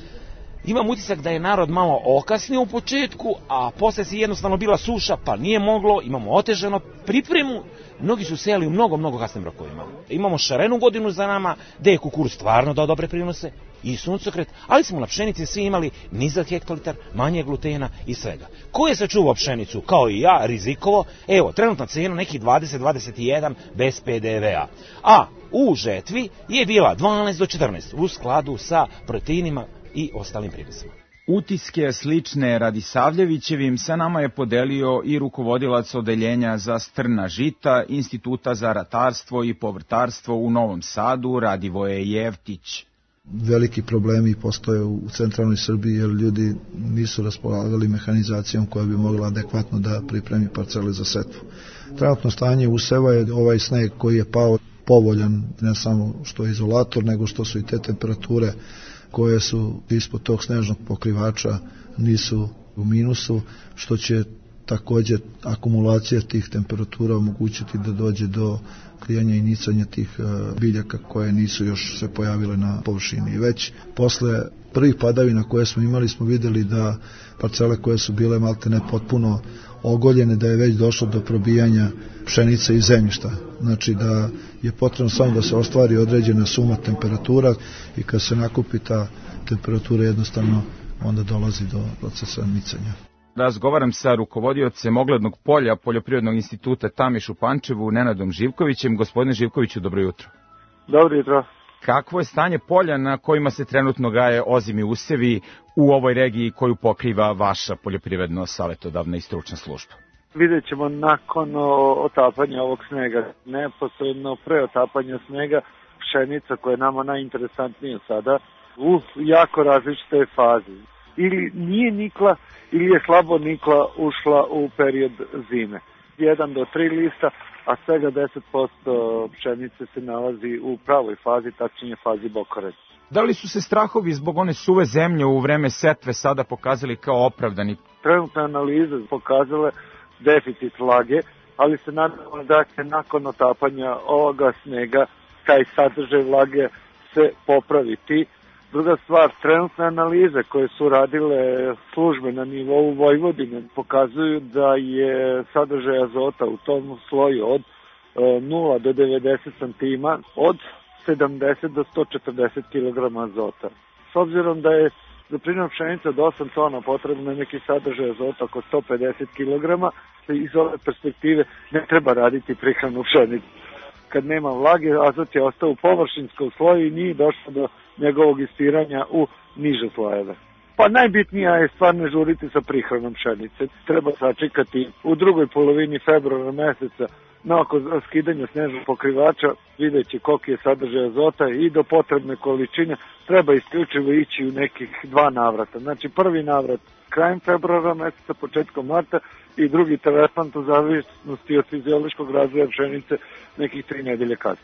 Imam utisak da je narod malo okasnio u početku, a posle se jednostavno bila suša, pa nije moglo, imamo otežano pripremu, mnogi su sejali u mnogo, mnogo kasnim rokovima. Imamo šarenu godinu za nama, gde je kukuruz stvarno dao dobre prinose i suncokret, ali smo na pšenici svi imali nizak hektolitar, manje glutena i svega. Ko je sačuvao pšenicu, kao i ja, rizikovo? Evo, trenutna cena nekih dvadeset do dvadeset jedan bez pe de ve a. A u žetvi je bila dvanaest do četrnaest u skladu sa proteinima i ostalim prinosima. Utiske slične Radisavljevićevim sa nama je podelio i rukovodilac odeljenja za strna žita Instituta za ratarstvo i povrtarstvo u Novom Sadu, Radivoje Jevtić. Veliki problemi postoje u centralnoj Srbiji jer ljudi nisu raspolagali mehanizacijom koja bi mogla adekvatno da pripremi parcele za setvu. Trenutno stanje useva je ovaj sneg koji je pao povoljan, ne samo što je izolator, nego što su i te temperature koje su ispod tog snežnog pokrivača nisu u minusu, što će također akumulacija tih temperatura omogućiti da dođe do klijanja i nicanja tih biljaka koje nisu još se pojavile na površini. I već posle prvih padavina koje smo imali smo videli da parcele koje su bile maltene potpuno ogoljene, da je već došlo do probijanja pšenice iz zemljišta. Znači da je potrebno samo da se ostvari određena suma temperatura i kad se nakupi ta temperatura jednostavno onda dolazi do procesa nicanja. Razgovaram sa rukovodiocem oglednog polja Poljoprivrednog instituta Tamiš u Pančevu, Nenadom Živkovićem. Gospodine Živkoviću, dobro jutro. Dobro jutro. Kakvo je stanje polja na kojima se trenutno gaje ozimi usevi u ovoj regiji koju pokriva vaša poljoprivredno-savetodavna i stručna služba? Vidjet ćemo nakon otapanja ovog snega, neposredno pre otapanja snega, pšenica koja je nama najinteresantnija sada u jako različitoj fazi. Ili nije nikla, ili je slabo nikla ušla u period zime. jedan do tri lista, a svega deset posto pšenice se nalazi u pravoj fazi, tačnije fazi bokored. Da li su se strahovi zbog one suve zemlje u vreme setve sada pokazali kao opravdani? Trenutne analize pokazale deficit vlage, ali se nadamo da će nakon otapanja ovoga snega taj sadržaj vlage se popraviti. Druga stvar, trenutne analize koje su radile službe na nivou Vojvodine pokazuju da je sadržaj azota u tom sloju od nula do devedeset centima od sedamdeset do sto četrdeset kilograma azota. S obzirom da je za prinom pšenice od osam tona potrebno neki sadržaj azota oko sto pedeset kilograma, iz ove perspektive ne treba raditi prihranu pšenice. Kad nema vlage, azot je ostao u površinskom sloju i nije došlo do njegovog ispiranja u niže slojeve. Pa najbitnija je stvar ne žuriti sa prihranom pšenice. Treba sačekati u drugoj polovini februara meseca nakon skidanja snežnog pokrivača, videći koliki je sadržaj azota i do potrebne količine treba isključivo ići u nekih dva navrata. Znači prvi navrat krajem februara meseca, početkom marta i drugi tretman u zavisnosti od fiziološkog razvoja pšenice nekih tri nedelje kasnije.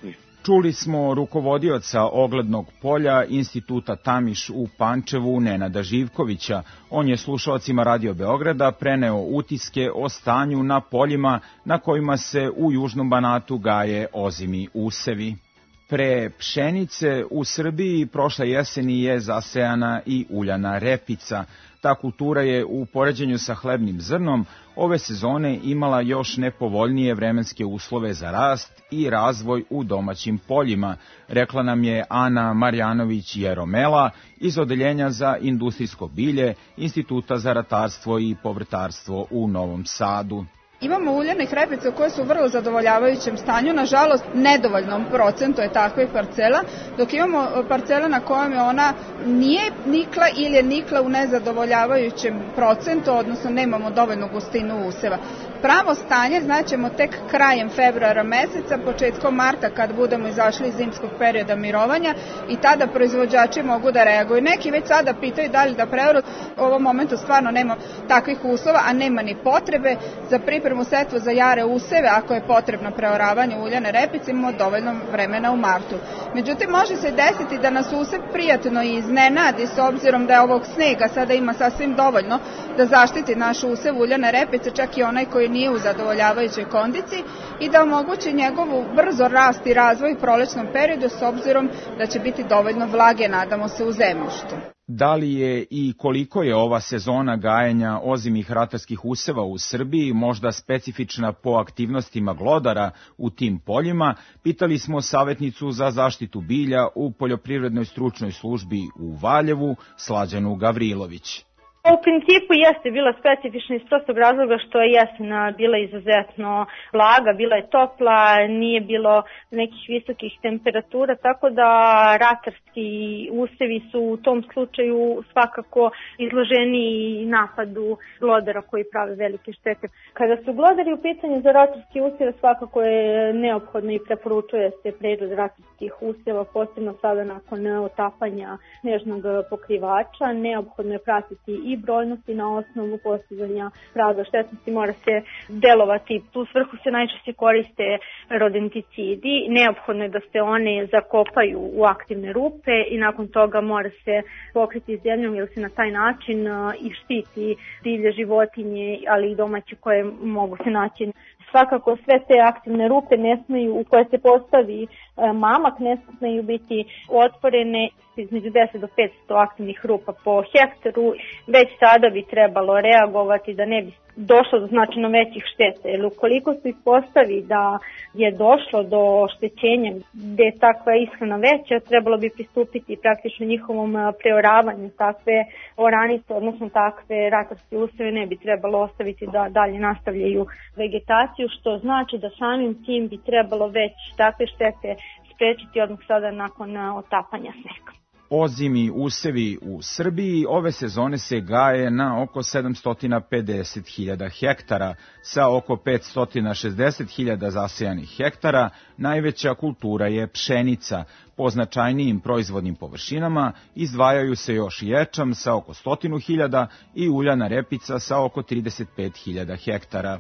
Čuli smo rukovodioca oglednog polja Instituta Tamiš u Pančevu, Nenada Živkovića. On je slušalcima Radio Beograda preneo utiske o stanju na poljima na kojima se u Južnom Banatu gaje ozimi usevi. Pre pšenice u Srbiji prošle jeseni je zasejana i uljana repica. Ta kultura je u poređenju sa hlebnim zrnom ove sezone imala još nepovoljnije vremenske uslove za rast i razvoj u domaćim poljima, rekla nam je Ana Marjanović-Jeromela iz Odeljenja za industrijsko bilje Instituta za ratarstvo i povrtarstvo u Novom Sadu. Imamo uljanih repica koje su u vrlo zadovoljavajućem stanju, nažalost nedovoljnom procentu je takvih parcela, dok imamo parcela na kojem je ona nije nikla ili je nikla u nezadovoljavajućem procentu, odnosno nemamo dovoljnu gustinu useva. Pravo stanje znaćemo tek krajem februara meseca, početkom marta kad budemo izašli iz zimskog perioda mirovanja i tada proizvođači mogu da reaguju. Neki već sada pitaju da li da preoru, u ovom momentu stvarno nema takvih uslova, a nema ni potrebe za pripremu setvu za jare useve, ako je potrebno preoravanje uljane repice, imamo dovoljno vremena u martu. Međutim, može se desiti da nas usev prijatno iznenadi s obzirom da je ovog snega sada ima sasvim dovoljno da zaštiti naš usev uljane repice, čak i onaj koji nije u zadovoljavajućoj kondiciji, i da omogući njegovu brzo rast i razvoj u prolećnom periodu s obzirom da će biti dovoljno vlage, nadamo se, u zemljištu. Da li je i koliko je ova sezona gajenja ozimih ratarskih useva u Srbiji možda specifična po aktivnostima glodara u tim poljima, pitali smo savjetnicu za zaštitu bilja u Poljoprivrednoj stručnoj službi u Valjevu, Slađanu Gavrilović. U principu jeste bila specifična iz prostog razloga što je jesen bila izuzetno blaga, bila je topla, nije bilo nekih visokih temperatura, tako da ratarski usevi su u tom slučaju svakako izloženi napadu glodara koji prave velike štete. Kada su glodari u pitanju za ratarski useve, svakako je neophodno i preporučuje se pregled ratarskih useva, posebno sada nakon otapanja snežnog pokrivača. Neophodno je pratiti i brojnosti na osnovu postizanja praga štetnosti, mora se delovati. U svrhu se najčešće koriste rodenticidi, neophodno je da se one zakopaju u aktivne rupe i nakon toga mora se pokriti zemljom jer se na taj način i štiti divlje životinje, ali i domaće koje mogu se naći. Svakako sve te aktivne rupe ne smeju, u koje se postavi mamak, ne smeju biti otvorene između deset do petsto aktivnih rupa po hektaru. Već sada bi trebalo reagovati da ne bi došlo do značajno većih šteta, jer ukoliko se ispostavi da je došlo do oštećenja gde je takva ishrana veća, trebalo bi pristupiti praktično njihovom preoravanju. Takve oranice, odnosno takve ratarske useve ne bi trebalo ostaviti da dalje nastavljaju vegetaciju, što znači da samim tim bi trebalo već takve štete sprečiti odmah sada nakon otapanja snega. Ozimi usevi u Srbiji ove sezone se gaje na oko sedamsto pedeset hiljada hektara, sa oko petsto šezdeset hiljada zasejanih hektara. Najveća kultura je pšenica. Po značajnijim proizvodnim površinama izdvajaju se još ječam sa oko stotinu hiljada i uljana repica sa oko trideset pet hiljada hektara.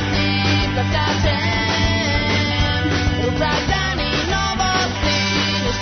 Prazdani novosti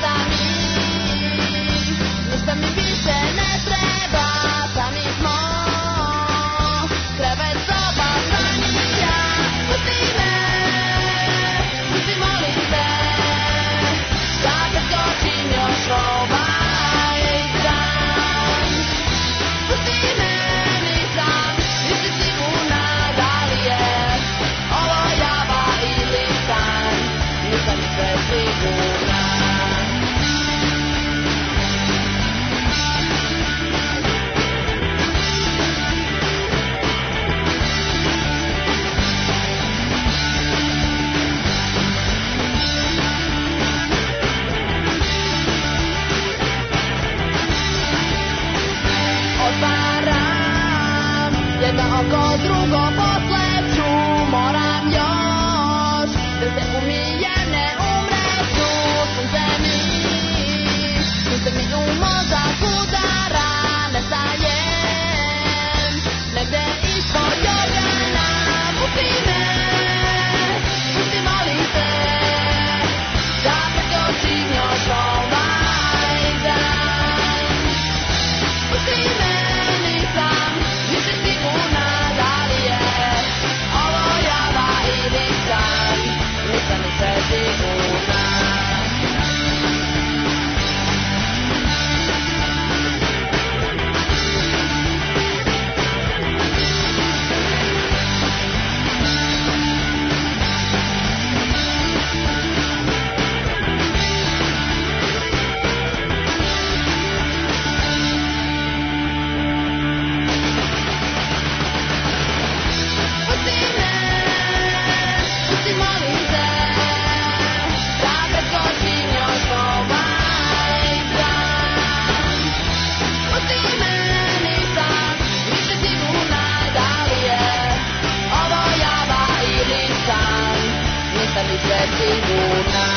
sve sigurna.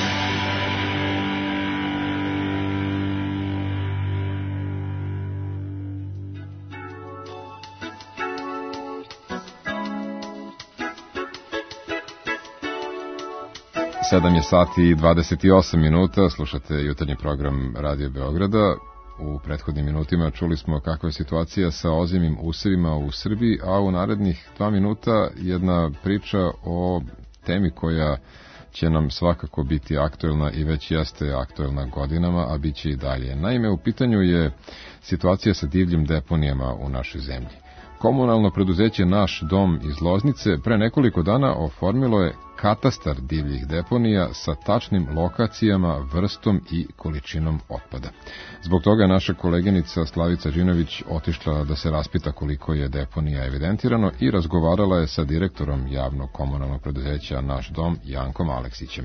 sedam je sati i dvadeset osam minuta, slušate jutarnji program Radio Beograda. U prethodnim minutima čuli smo kakva je situacija sa ozimim usevima u Srbiji, a u narednih dva minuta jedna priča o temi koja će nam svakako biti aktuelna i već jeste aktuelna godinama, a bit će i dalje. Naime, u pitanju je situacija sa divljim deponijama u našoj zemlji. Komunalno preduzeće Naš dom iz Loznice pre nekoliko dana oformilo je katastar divljih deponija sa tačnim lokacijama, vrstom i količinom otpada. Zbog toga je naša koleginica Slavica Đinović otišla da se raspita koliko je deponija evidentirano i razgovarala je sa direktorom javnog komunalnog preduzeća Naš dom, Jankom Aleksićem.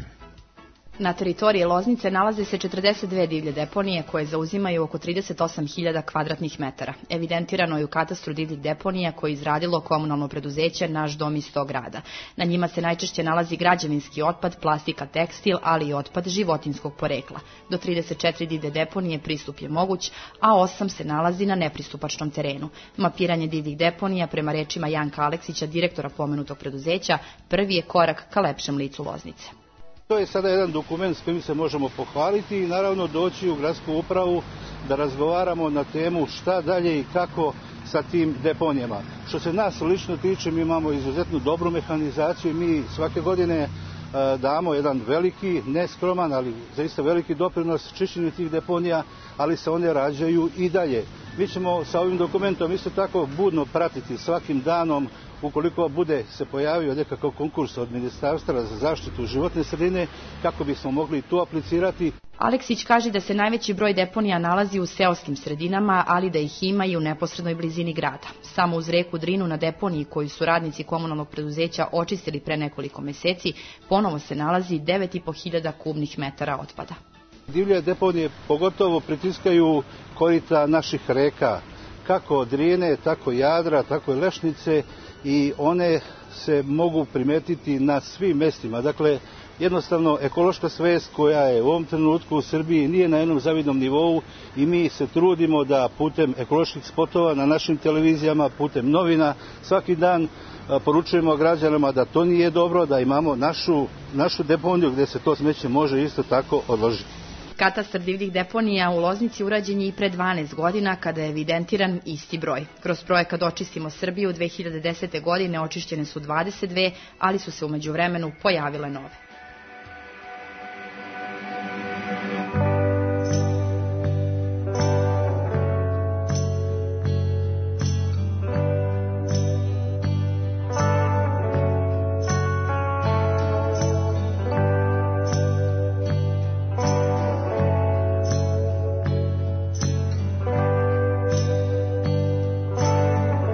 Na teritoriji Loznice nalaze se četrdeset dve divlje deponije koje zauzimaju oko trideset osam hiljada kvadratnih metara. Evidentirano je u katastru divljih deponija koje je izradilo komunalno preduzeće Naš dom iz tog grada. Na njima se najčešće nalazi građevinski otpad, plastika, tekstil, ali i otpad životinjskog porekla. Do trideset četiri divlje deponije pristup je moguć, a osam se nalazi na nepristupačnom terenu. Mapiranje divljih deponija, prema rečima Janka Aleksića, direktora pomenutog preduzeća, prvi je korak ka lepšem licu Loznice. To je sada jedan dokument s kojim se možemo pohvaliti i naravno doći u gradsku upravu da razgovaramo na temu šta dalje i kako sa tim deponijama. Što se nas lično tiče, mi imamo izuzetno dobru mehanizaciju i mi svake godine damo jedan veliki, neskroman, ali zaista veliki doprinos čišćenju tih deponija, ali se one rađaju i dalje. Mi ćemo sa ovim dokumentom isto tako budno pratiti svakim danom, ukoliko bude se pojavio nekakav konkurs od Ministarstva za zaštitu životne sredine, kako bismo mogli tu aplicirati. Aleksić kaže da se najveći broj deponija nalazi u seoskim sredinama, ali da ih ima i u neposrednoj blizini grada. Samo uz reku Drinu na deponiji koju su radnici komunalnog preduzeća očistili pre nekoliko meseci, ponovo se nalazi devet i po hiljada kubnih metara otpada. Divlje deponije pogotovo pritiskaju korita naših reka, kako Drine, tako Jadra, tako i Lešnice, i one se mogu primetiti na svim mestima. Dakle, jednostavno ekološka svest koja je u ovom trenutku u Srbiji nije na jednom zavidnom nivou i mi se trudimo da putem ekoloških spotova na našim televizijama, putem novina, svaki dan poručujemo građanima da to nije dobro, da imamo našu, našu deponiju gdje se to smeće može isto tako odložiti. Katastar divljih deponija u Loznici urađen je i pre dvanaest godina kada je evidentiran isti broj. Kroz projekat Očistimo Srbiju dve hiljade desete. godine očišćene su dvadeset dve, ali su se u međuvremenu pojavile nove.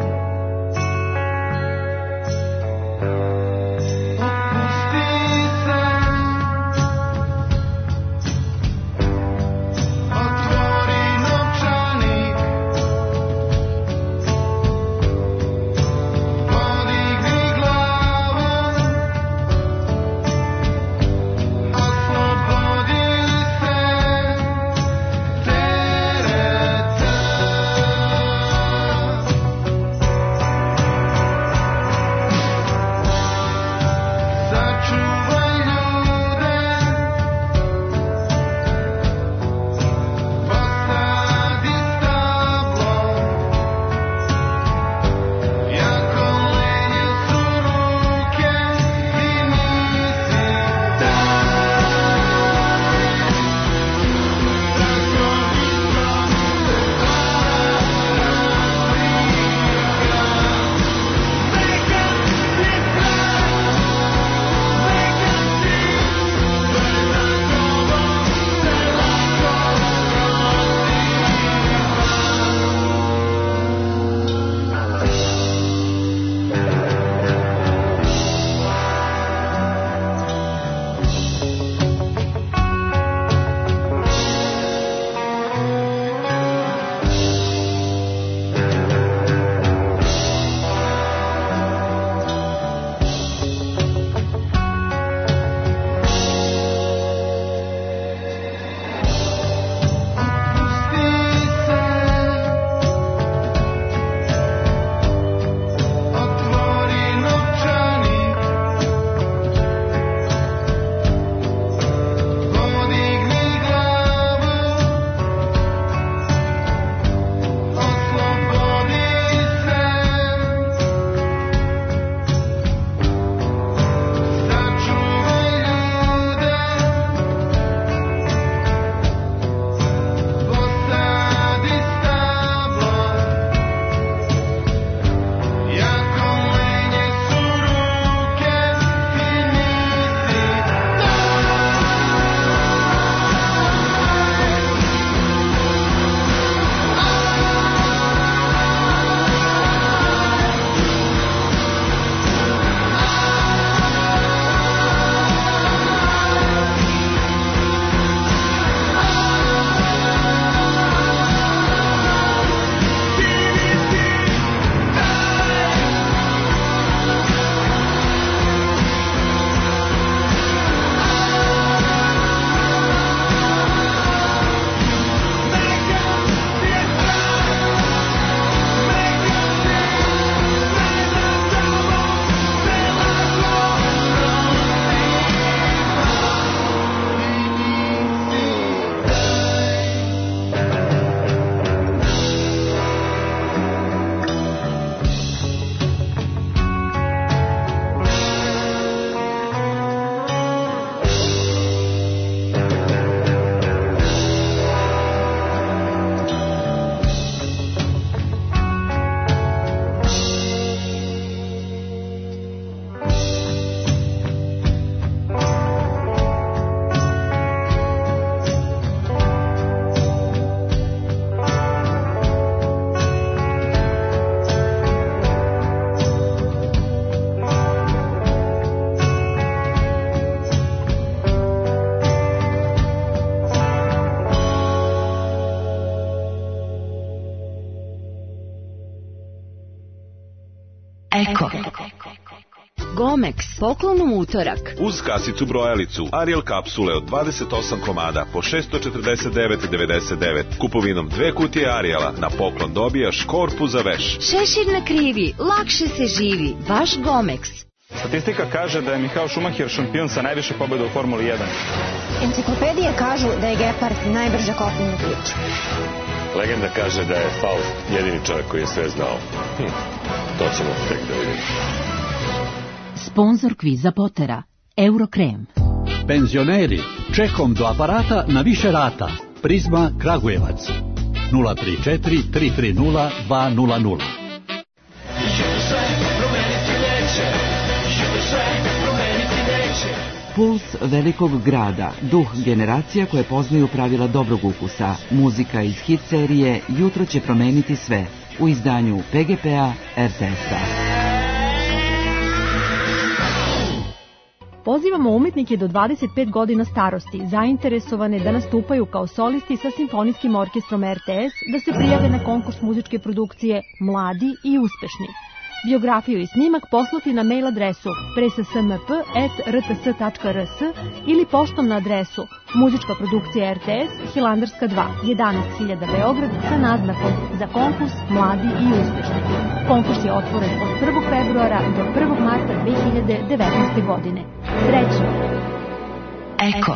Pusti Eko. Gomex, poklonom utorak. Uz kasicu brojalicu Ariel kapsule od dvadeset osam komada po šessto četrdeset devet devedeset devet. Kupovinom dve kutije Ariela na poklon dobijaš korpu za veš. Šešir na krivi, lakše se živi. Vaš Gomex. Statistika kaže da je Michael Schumacher šampion sa najviše pobjeda u Formuli jedan. Enciklopedije kažu da je Gepard najbrža kopnena priča. Legenda kaže da je Faust jedini čovjek koji je sve znao. Hm, to ćemo tek da vidimo. Sponzor kviza Potera, Eurokrem. Penzioneri, čekom do aparata na više rata. Prizma Kragujevac. nula tri četiri tri tri nula dva nula nula. Puls velikog grada, duh generacija koje poznaju pravila dobrog ukusa. Muzika iz hit serije Jutro će promeniti sve u izdanju P G P-a R T S-a. Pozivamo umetnike do dvadeset pet godina starosti, zainteresovane da nastupaju kao solisti sa simfonijskim orkestrom R T S, da se prijave na konkurs muzičke produkcije Mladi i uspešni. Biografiju i snimak poslati na mail adresu pressmp at r t s tačka r s ili poštom na adresu Muzička produkcija R T S, Hilandarska dva, jedanaest hiljada Beograd, sa naznakom za konkurs Mladi i uspešni. Konkurs je otvoren od prvog februara do prvog marta dve hiljade devetnaeste. godine. Srećno! Eko.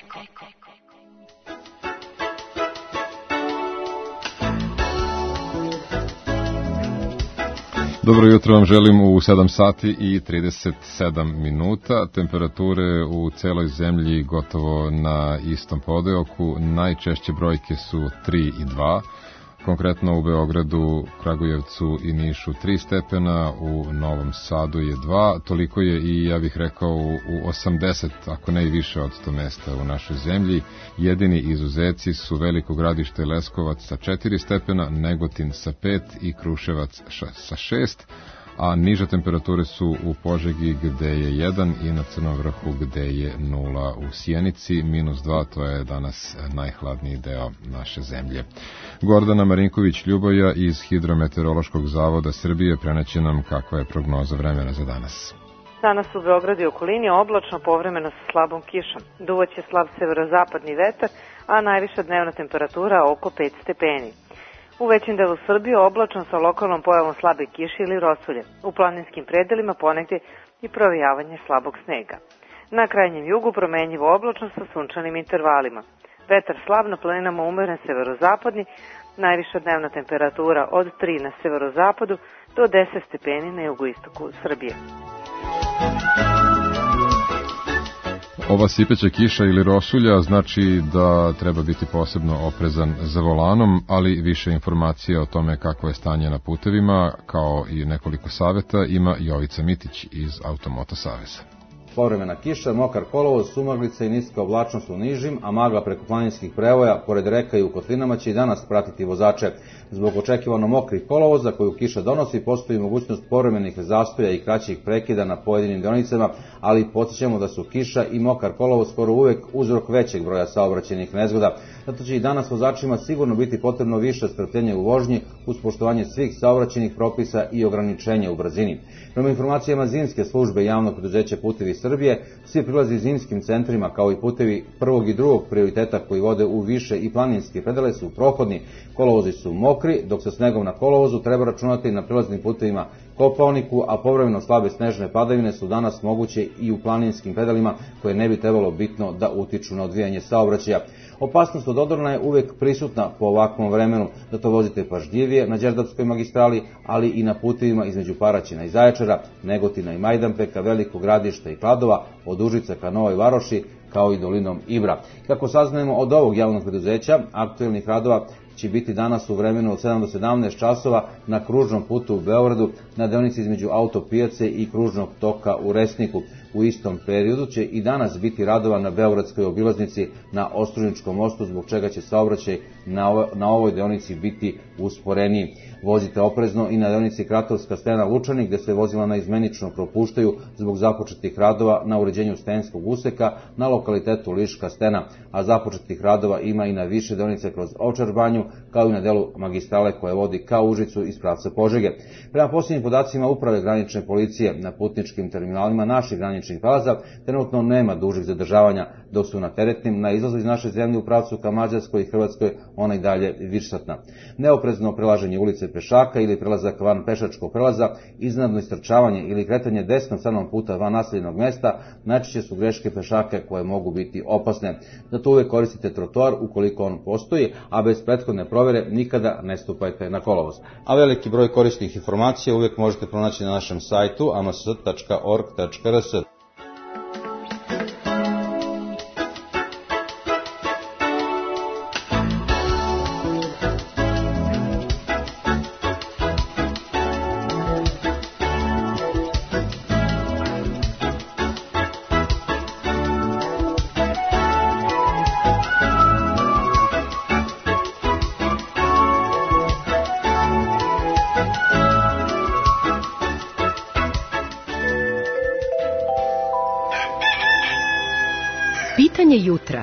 Dobro jutro vam želim u sedam sati i trideset sedam minuta. Temperature u celoj zemlji gotovo na istom podeoku. Najčešće brojke su tri i dva. Konkretno u Beogradu, Kragujevcu i Nišu tri stepena, u Novom Sadu je dva. Toliko je i, ja bih rekao, u osamdeset, ako ne i više od sto mesta u našoj zemlji. Jedini izuzeci su Veliko Gradište i Leskovac sa četiri stepena, Negotin sa pet i Kruševac sa šest, a niže temperature su u Požegi gde je jedan i na Crnom Vrhu gde je nula. U Sjenici minus dva, to je danas najhladniji deo naše zemlje. Gordana Marinković-Ljuboja iz Hidrometeorološkog zavoda Srbije preneće nam kakva je prognoza vremena za danas. Danas u Beogradu i okolini oblačno, povremeno sa slabom kišom. Duvaće slab severozapadni vetar, a najviša dnevna temperatura oko pet stepeni. U većem delu Srbije oblačno sa lokalnom pojavom slabe kiše ili rosulje. U planinskim predelima ponegde i provejavanje slabog snega. Na krajnjem jugu promenjivo oblačno sa sunčanim intervalima. Vetar slab, na planinama umeren severozapadni, najviša dnevna temperatura od tri na severozapadu do deset stepeni na jugoistoku Srbije. Ova sipeća kiša ili rosulja znači da treba biti posebno oprezan za volanom, ali više informacija o tome kako je stanje na putevima, kao i nekoliko saveta, ima Jovica Mitić iz Automoto Saveza. Povremena kiša, mokar kolovoz, sumaglica i niska oblačnost u nižim, a magla preko planinskih prevoja, pored reka i u kotlinama će i danas pratiti vozače. Zbog očekivano mokrih kolovoza koju kiša donosi, postoji mogućnost povremenih zastoja i kraćih prekida na pojedinim deonicama, ali podsjećamo da su kiša i mokar kolovoz skoro uvek uzrok većeg broja saobraćajnih nezgoda. Zato će i danas vozačima sigurno biti potrebno više strpljenja u vožnji uz poštovanje svih saobraćajnih propisa i ograničenja u brzini. Prema informacijama zimske službe javnog preduzeća Putevi Srbije, svi prilazi zimskim centrima kao i putevi prvog i drugog prioriteta koji vode u više i planinske predele su prohodni. Kolovozi su mokri, dok sa snegom na kolovozu treba računati na prilaznim putevima Kopaoniku, a povremeno slabe snežne padavine su danas moguće i u planinskim predelima koje ne bi trebalo bitno da utiču na odvijanje saobraćaja. Opasnost od odrona je uvek prisutna po ovakvom vremenu, zato vozite pažljivije na Đerdapskoj magistrali, ali i na putevima između Paraćina i Zaječara, Negotina i Majdanpeka, Velikog Gradišta i Kladova, od Užica ka Novoj Varoši, kao i dolinom Ibra. Kako saznajemo od ovog javnog preduzeća, aktuelnih radova će biti danas u vremenu od sedam do sedamnaest časova na kružnom putu u Beogradu, na deonici između autopijace i kružnog toka u Resniku. U istom periodu će i danas biti radova na Beogradskoj obilaznici na Ostružničkom mostu, zbog čega će saobraćaj na, ovo, na ovoj deonici biti usporeniji. Vozite oprezno i na deonici Kratovska stena Lučani, gde se vozila naizmenično propuštaju zbog započetih radova na uređenju stenskog useka na lokalitetu Liška stena, a započetih radova ima i na više deonice kroz Ovčar banju kao i na delu magistrale koje vodi ka Užicu iz pravca Požege. Prema posljednjim podacima Uprave granične policije, na putničkim terminalima naših graničnih prelaza trenutno nema dužih zadržavanja, dok su na teretnim na izlazu iz naše zemlje u pravcu ka Mađarskoj i Hrvatskoj ona i dalje višsatna. Neoprezno prelaženje ulice pešaka ili prelazak van pešačkog prelaza, iznenadno istrčavanje ili kretanje desnog stranom puta van naseljenog mesta najčešće su greške pešake koje mogu biti opasne. Zato uvek koristite trotoar ukoliko on postoji, a bez prethodne provere nikada ne stupajte na kolovoz. A veliki broj korisnih informacija uvek možete pronaći na našem sajtu a m s tačka org tačka r s. Pitanje jutra.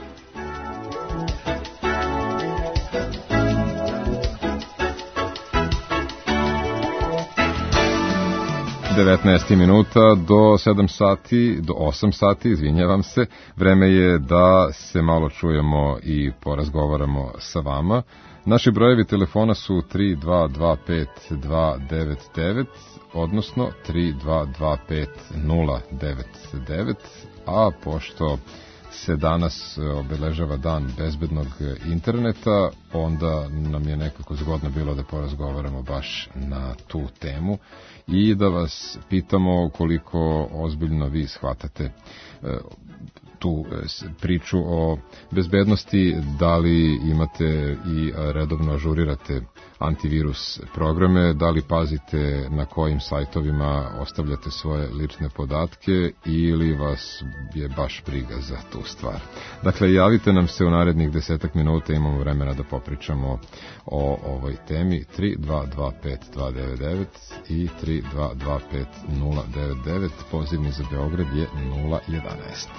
devetnaest minuta do sedam sati, do osam sati, izvinjavam se. Vreme je da se malo čujemo i porazgovaramo sa vama. Naši brojevi telefona su tri dva dva pet dva devet devet, odnosno tri dva dva pet nula devet devet, a pošto se danas obeležava dan bezbednog interneta, onda nam je nekako zgodno bilo da porazgovaramo baš na tu temu i da vas pitamo koliko ozbiljno vi shvatate tu priču o bezbednosti, da li imate i redovno ažurirate antivirus programe, da li pazite na kojim sajtovima ostavljate svoje lične podatke ili vas je baš briga za tu stvar. Dakle, javite nam se u narednih desetak minuta, imamo vremena da popričamo o ovoj temi. Tri dva dva pet dva devet devet i tri dva dva pet nula devet devet, pozivni za Beograd je nula jedanaest.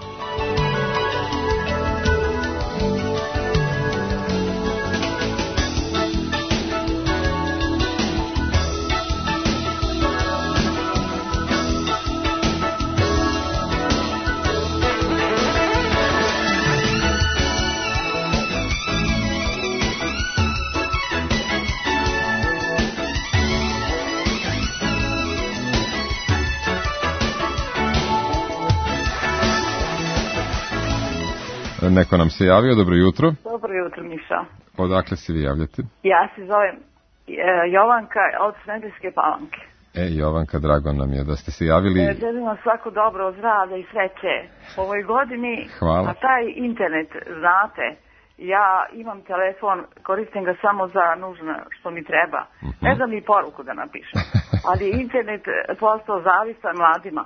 Neko nam se javio, dobro jutro. Dobro jutro, Miša. Odakle se vi javljate? Ja se zovem e, Jovanka od Smederevske Palanke. E, Jovanka, drago nam je da ste se javili. E, želim vam svako dobro, zdravlja i sreće u ovoj godini. Hvala. A taj internet, znate, ja imam telefon, koristim ga samo za nužno što mi treba. Uh-huh. Ne znam ni poruku da napišem. Ali internet postao zavisan mladima.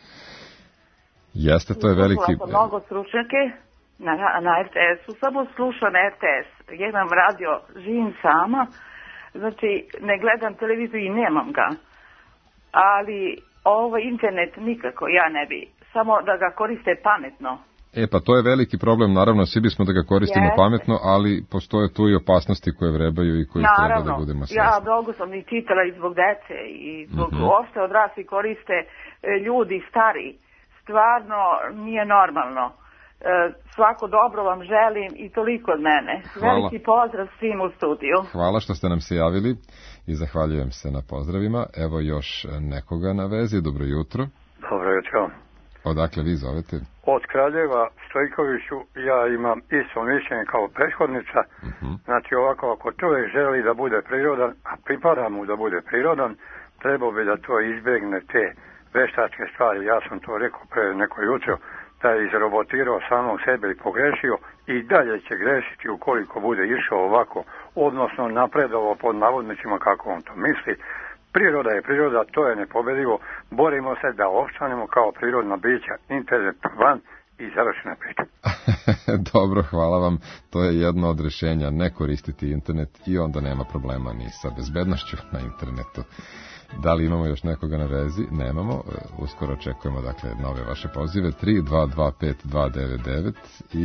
Jeste, to je veliki... Slušala sam mnogo stručnjake na, na er te esu, samo slušam er te es. Jedan radio, živim sama, znači ne gledam televiziju i nemam ga. Ali ovaj internet nikako ja ne bi, samo da ga koriste pametno. E, pa to je veliki problem, naravno, svi bismo da ga koristimo Jeste. pametno, ali postoje tu i opasnosti koje vrebaju i koje naravno, treba da budemo svesni. Ja mnogo sam i čitala i zbog dece i zbog mm-hmm. uopšte odrasli koriste ljudi stari. Stvarno nije normalno. E, svako dobro vam želim i toliko od mene. Hvala. Veliki pozdrav svim u studiju. Hvala što ste nam se javili i zahvaljujem se na pozdravima. Evo još nekoga na vezi. Dobro jutro. Dobro jutro. Odakle vi zovete? Od Kraljeva, Stojkoviću, ja imam isto mišljenje kao prethodnica. Uh-huh. Znači ovako, ako čovjek želi da bude prirodan, a pripada mu da bude prirodan, trebao bi da to izbjegne te veštačke stvari. Ja sam to rekao pre neko jutro, da je izrobotirao samog sebe i pogrešio i dalje će grešiti ukoliko bude išao ovako, odnosno napredovao pod navodnicima kako on to misli. Priroda je priroda, to je nepobedivo. Borimo se da ostanemo kao prirodna bića, internet van i završena priča. Dobro, hvala vam. To je jedno od rješenja, ne koristiti internet i onda nema problema ni sa bezbednošću na internetu. Da li imamo još nekoga na vezi? Nemamo. Uskoro očekujemo dakle nove vaše pozive. tri dva dva pet dva devet devet i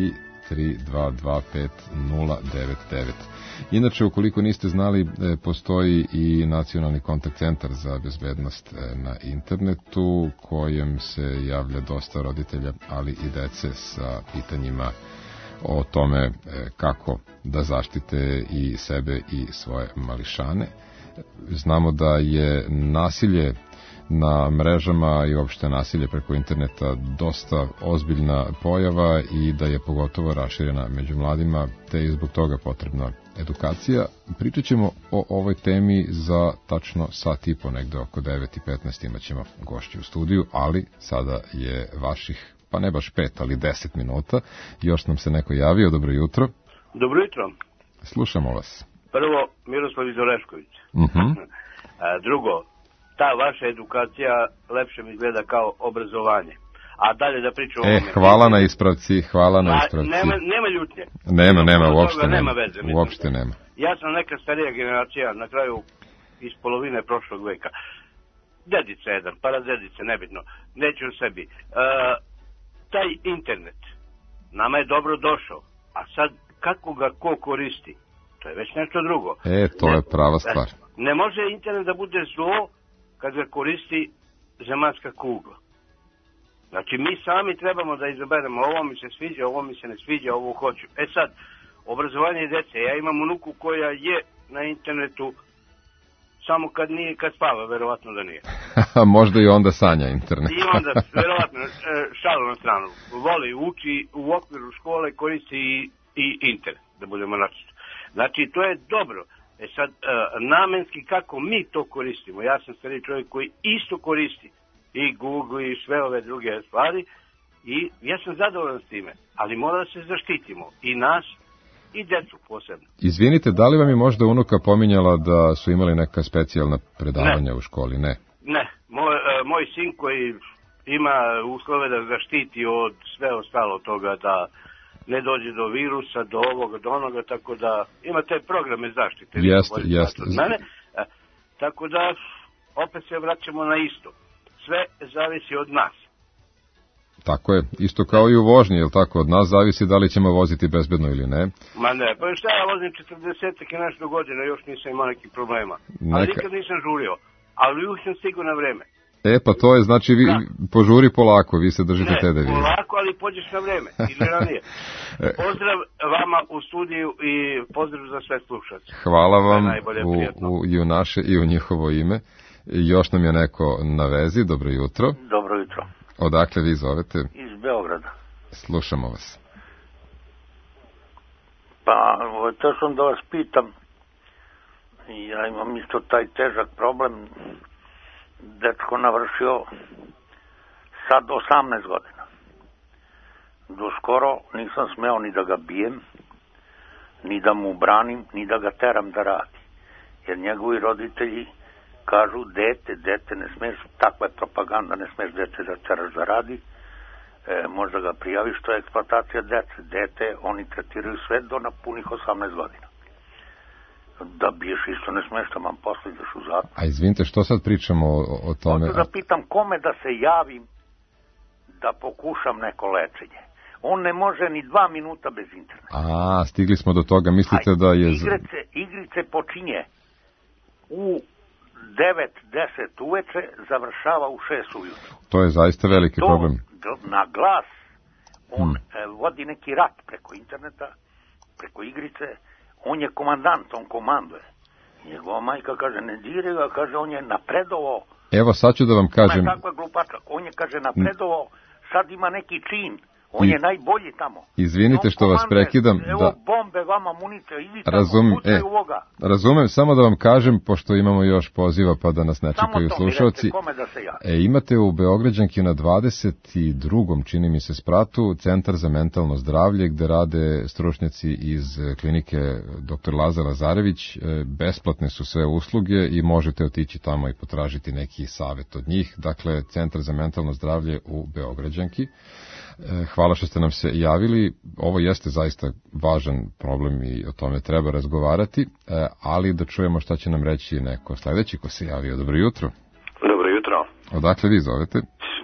tri dva dva pet nula devet devet. Inače, ukoliko niste znali, postoji i Nacionalni kontakt centar za bezbednost na internetu, kojem se javlja dosta roditelja, ali i dece sa pitanjima o tome kako da zaštite i sebe i svoje mališane. Znamo da je nasilje na mrežama i uopšte nasilje preko interneta dosta ozbiljna pojava i da je pogotovo raširena među mladima, te je zbog toga potrebna edukacija. Pričat ćemo o ovoj temi za tačno sat i po, negde oko devet i petnaest imat ćemo gošće u studiju, ali sada je vaših, pa ne baš pet, ali deset minuta. Još nam se neko javio. Dobro jutro. Dobro jutro. Slušamo vas. Prvo, Miroslav iz Orešković. Uh-huh. Drugo, ta vaša edukacija lepše mi izgleda kao obrazovanje. A dalje da pričam o E, ovome. hvala na ispravci, hvala na A, ispravci. Nema, nema ljutnje. Nema, nema, Toga uopšte nema. nema veze, mislim. Uopšte nema. Ja sam neka starija generacija, na kraju iz polovine prošlog veka. Dedica jedan, paradedice, nebitno. Neću o sebi. E, taj internet nama je dobro došao. A sad, kako ga ko koristi? To je već nešto drugo. E, to je prava stvar. Ne može internet da bude zlo kad ga koristi zemaljska kugla. Znači, mi sami trebamo da izaberemo ovo mi se sviđa, ovo mi se ne sviđa, ovo hoću. E sad, obrazovanje djece. Ja imam unuku koja je na internetu samo kad nije, kad spava, verovatno da nije. Možda i onda sanja internet. I onda, verovatno, šalu na stranu. Voli, uči u okviru škole, koristi i, i internet, da budemo načisto. Znači, to je dobro. E sad, namenski kako mi to koristimo. Ja sam stari čovjek koji isto koristi i Google i sve ove druge stvari i ja sam zadovoljan s time, ali mora da se zaštitimo i nas i decu posebno. Izvinite, da li vam je možda unuka pominjala da su imali neka specijalna predavanja Ne. u školi? Ne. Ne, moj, moj sin koji ima uslove da zaštiti od sve ostalo toga, da ne dođe do virusa, do ovoga, do onoga, tako da ima te programe zaštite. Jeste, jeste. Mene, e, tako da opet se vraćamo na isto. Sve zavisi od nas. Tako je, isto kao i u vožnji, jel tako? Od nas zavisi da li ćemo voziti bezbedno ili ne. Ma ne, pa šta ja vozim četrdeset i nešto godina, još nisam imao nekih problema. Ali Neka. nikad nisam žurio, ali uvijek sam stigao na vreme. E, pa to je, znači, vi požuri polako, vi se držite Ne, te devise. polako, ali pođeš na vreme, ili ranije. Pozdrav vama u studiju i pozdrav za sve slušače. Hvala vam Najbolje, u, prijatno. u, i u naše i u njihovo ime. Još nam je neko na vezi, dobro jutro. Dobro jutro. Odakle vi zovete? Iz Beograda. Slušamo vas. Pa, to sam da vas pitam, ja imam isto taj težak problem, dečko navršio sad osamnaest godina. Do skoro nisam smeo ni da ga bijem, ni da mu branim, ni da ga teram da radi. Jer njegovi roditelji kažu, dete, dete, ne smeš, takva je propaganda, ne smeš dete da teraš da radi, e, možda ga prijaviš, to je eksploatacija dece. Dete, oni tretiraju sve do napunih osamnaest godina. Da biješ isto ne smeš, da vam posle ideš u zatvor. A izvinite, što sad pričamo o, o tome? Hoću da pitam kome da se javim da pokušam neko lečenje. On ne može ni dva minuta bez interneta. A, stigli smo do toga, mislite da je... Igrice, igrice počinje u devet deset uveče, završava u šest ujutru. To je zaista veliki To problem. na glas on Hmm. e, vodi neki rat preko interneta, preko igrice, on je komandant, on komanduje. Njegova majka kaže, ne dire ga, kaže, on je napredovao. Evo, sad ću da vam kažem... Ima je takva glupačka, on je, kaže, napredovao, sad ima neki čin, on I- je najbolji tamo. Izvinite On što vas komanduje, prekidam, Evo da... bombe, vama municija, idi tamo, Razumem, pucaj e, u ovoga. razumem, samo da vam kažem, pošto imamo još poziva pa da nas ne Samo čekaju to mi slušalci. recite, kome da se javi. E, imate u Beograđanki na dvadeset drugom čini mi se spratu, Centar za mentalno zdravlje gde rade stručnjaci iz e, klinike doktor Lazar Lazarević. E, besplatne su sve usluge i možete otići tamo i potražiti neki savjet od njih. Dakle, Centar za mentalno zdravlje u Beograđanki. Hvala što ste nam se javili. Ovo jeste zaista važan problem i o tome treba razgovarati, ali da čujemo šta će nam reći neko sledeći ko se javio. Dobro jutro. Dobro jutro. Odakle vi zovete? U okoline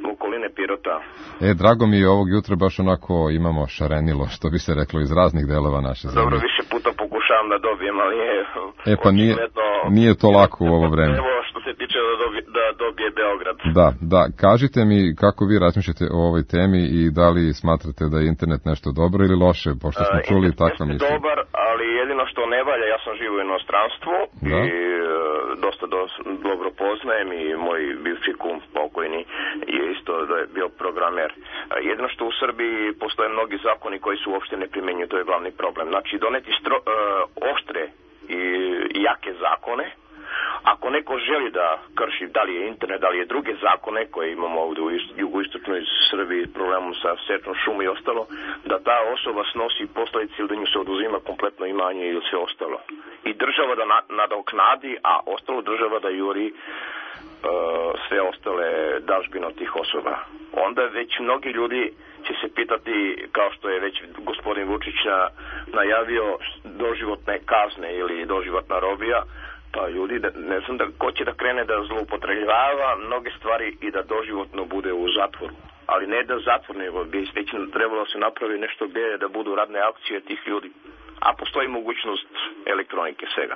Pirota. E, drago mi je ovog jutra baš onako imamo šarenilo, što bi se reklo, iz raznih delova naše zemlje. Dobro, više puta pokušavam da dobijem, ali je... E, pa nije, nije to lako u ovo vreme. Evo što se tiče da dobije, da dobije Beograd. Da, da, kažite mi kako vi razmišljate o ovoj temi i da li smatrate da je internet nešto dobro ili loše, pošto smo čuli uh, takva mišljenja. Dobar, ali jedino što ne valja, ja sam živo u inostranstvu da. i uh, dosta dos, dobro poznajem i moj bivši kum pokojni je isto da je bio programer. Uh, jedino što u Srbiji postoje mnogi zakoni koji su uopšte ne primenjuju, to je glavni problem. Znači doneti stro, uh, oštre i jake zakone. Ako neko želi da krši da li je internet, da li je druge zakone koje imamo ovdje u jugoistočnoj Srbiji problemom sa sečom šuma i ostalo, da ta osoba snosi posljedice ili da nju se oduzima kompletno imanje ili sve ostalo. I država da nadoknadi, a ostalo država da juri uh, sve ostale dažbine od tih osoba. Onda već mnogi ljudi će se pitati, kao što je već gospodin Vučić najavio, doživotne kazne ili doživotna robija. Pa ljudi, ne znam da, ko će da krene da zloupotrebljava mnoge stvari i da doživotno bude u zatvoru. Ali ne da zatvor, nego bi već trebalo se napravi nešto gdje da budu radne akcije tih ljudi. A postoji mogućnost elektronike svega.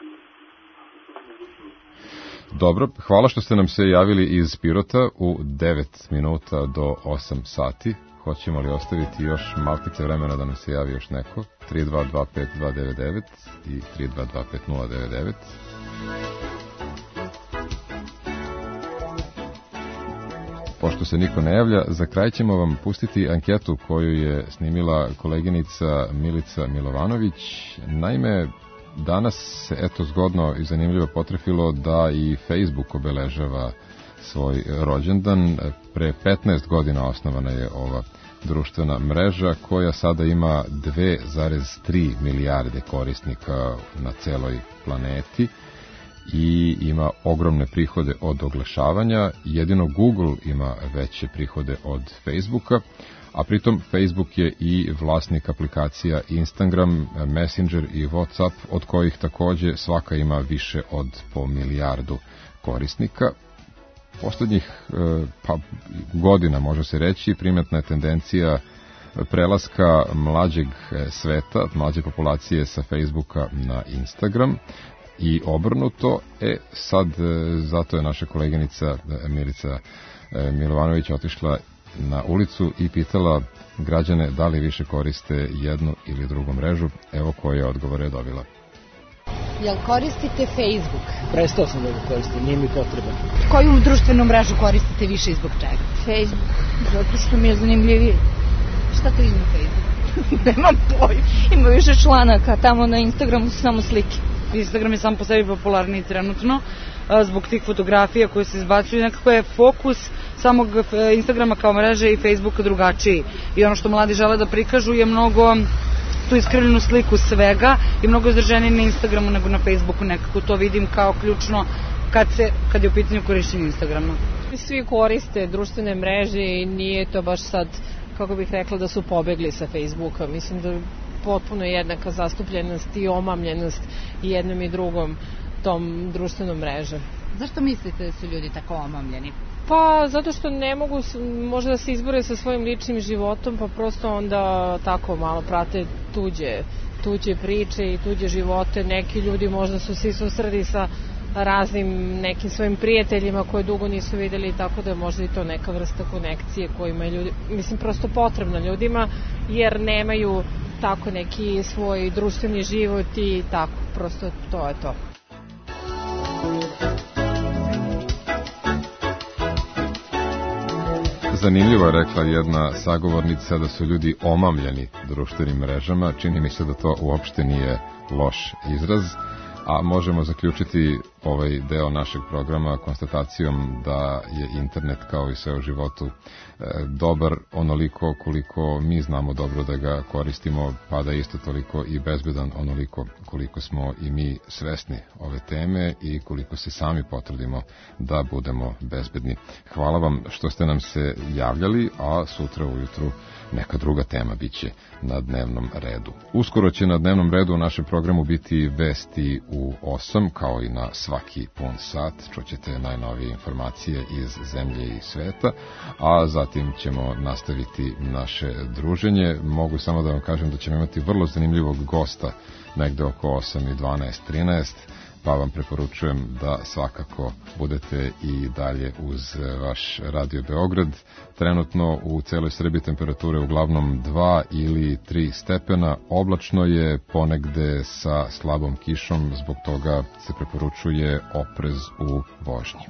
Dobro, hvala što ste nam se javili iz Pirota u devet minuta do osam sati. Hoćemo li ostaviti još malkice vremena da nam se javi još neko? tri dva dva pet dva devet devet i tri dva dva pet nula devet devet. Pošto se niko ne javlja, za kraj ćemo vam pustiti anketu koju je snimila koleginica Milica Milovanović. Naime, danas se eto zgodno i zanimljivo potrefilo da i Facebook obeležava svoj rođendan. Pre petnaest godina osnovana je ova društvena mreža koja sada ima dve zarez tri milijarde korisnika na celoj planeti i ima ogromne prihode od oglašavanja. Jedino Google ima veće prihode od Facebooka, a pritom Facebook je i vlasnik aplikacija Instagram, Messenger i WhatsApp, od kojih takođe svaka ima više od po milijardu korisnika. Poslednjih pa, godina, može se reći, primetna je tendencija prelaska mlađeg sveta, mlađe populacije sa Facebooka na Instagram i obrnuto. E, sad, zato je naša koleginica Milica Milovanović otišla na ulicu i pitala građane da li više koriste jednu ili drugu mrežu. Evo koje odgovore je dobila. Jel koristite Facebook? Prestao sam da ga koristim, nije mi potreban. Koju društvenu mrežu koristite više i zbog čega? Facebook, zato što mi je zanimljivije. Šta to ima Facebook? Nemam pojma. Ima više članaka, tamo na Instagramu su samo slike. Instagram je sam po sebi popularniji trenutno, zbog tih fotografija koje se izbacuju. Nekako je fokus samog Instagrama kao mreže i Facebooka drugačiji. I ono što mladi žele da prikažu je mnogo tu iskrivljenu sliku svega i mnogo izraženije na Instagramu nego na Facebooku. Nekako to vidim kao ključno kad, se, kad je u pitanju korišćenja Instagrama. Svi koriste društvene mreže i nije to baš sad, kako bih rekla, da su pobegli sa Facebooka. Mislim da je potpuno jednaka zastupljenost i omamljenost i jednom i drugom tom društvenom mrežom. Zašto mislite da su ljudi tako omamljeni? Pa zato što ne mogu možda da se izbore sa svojim ličnim životom, pa prosto onda tako malo prate tuđe, tuđe priče i tuđe živote. Neki ljudi možda su se susreli sa raznim nekim svojim prijateljima koje dugo nisu videli, tako da je možda i to neka vrsta konekcije kojima je ljudi, mislim, prosto potrebna ljudima, jer nemaju tako neki svoj društveni život i tako, prosto to je to. Zanimljivo je rekla jedna sagovornica da su ljudi omamljeni društvenim mrežama. Čini mi se da to uopšte nije loš izraz, a možemo zaključiti ovaj deo našeg programa konstatacijom da je internet kao i sve u životu dobar onoliko koliko mi znamo dobro da ga koristimo, pa da je isto toliko i bezbedan onoliko koliko smo i mi svesni ove teme i koliko se sami potrudimo da budemo bezbedni. Hvala vam što ste nam se javljali, a sutra ujutru neka druga tema biće na dnevnom redu. Uskoro će na dnevnom redu u našem programu biti vesti u osam, kao i na sva svaki pun sat. Čućete najnovije informacije iz zemlje i sveta, a zatim ćemo nastaviti naše druženje. Mogu samo da vam kažem da ćemo imati vrlo zanimljivog gosta negde oko osam i dvanaest trinaest, pa vam preporučujem da svakako budete i dalje uz vaš Radio Beograd. Trenutno u celoj Srbiji temperature uglavnom dva ili tri stepena, oblačno je ponegde sa slabom kišom, zbog toga se preporučuje oprez u vožnji.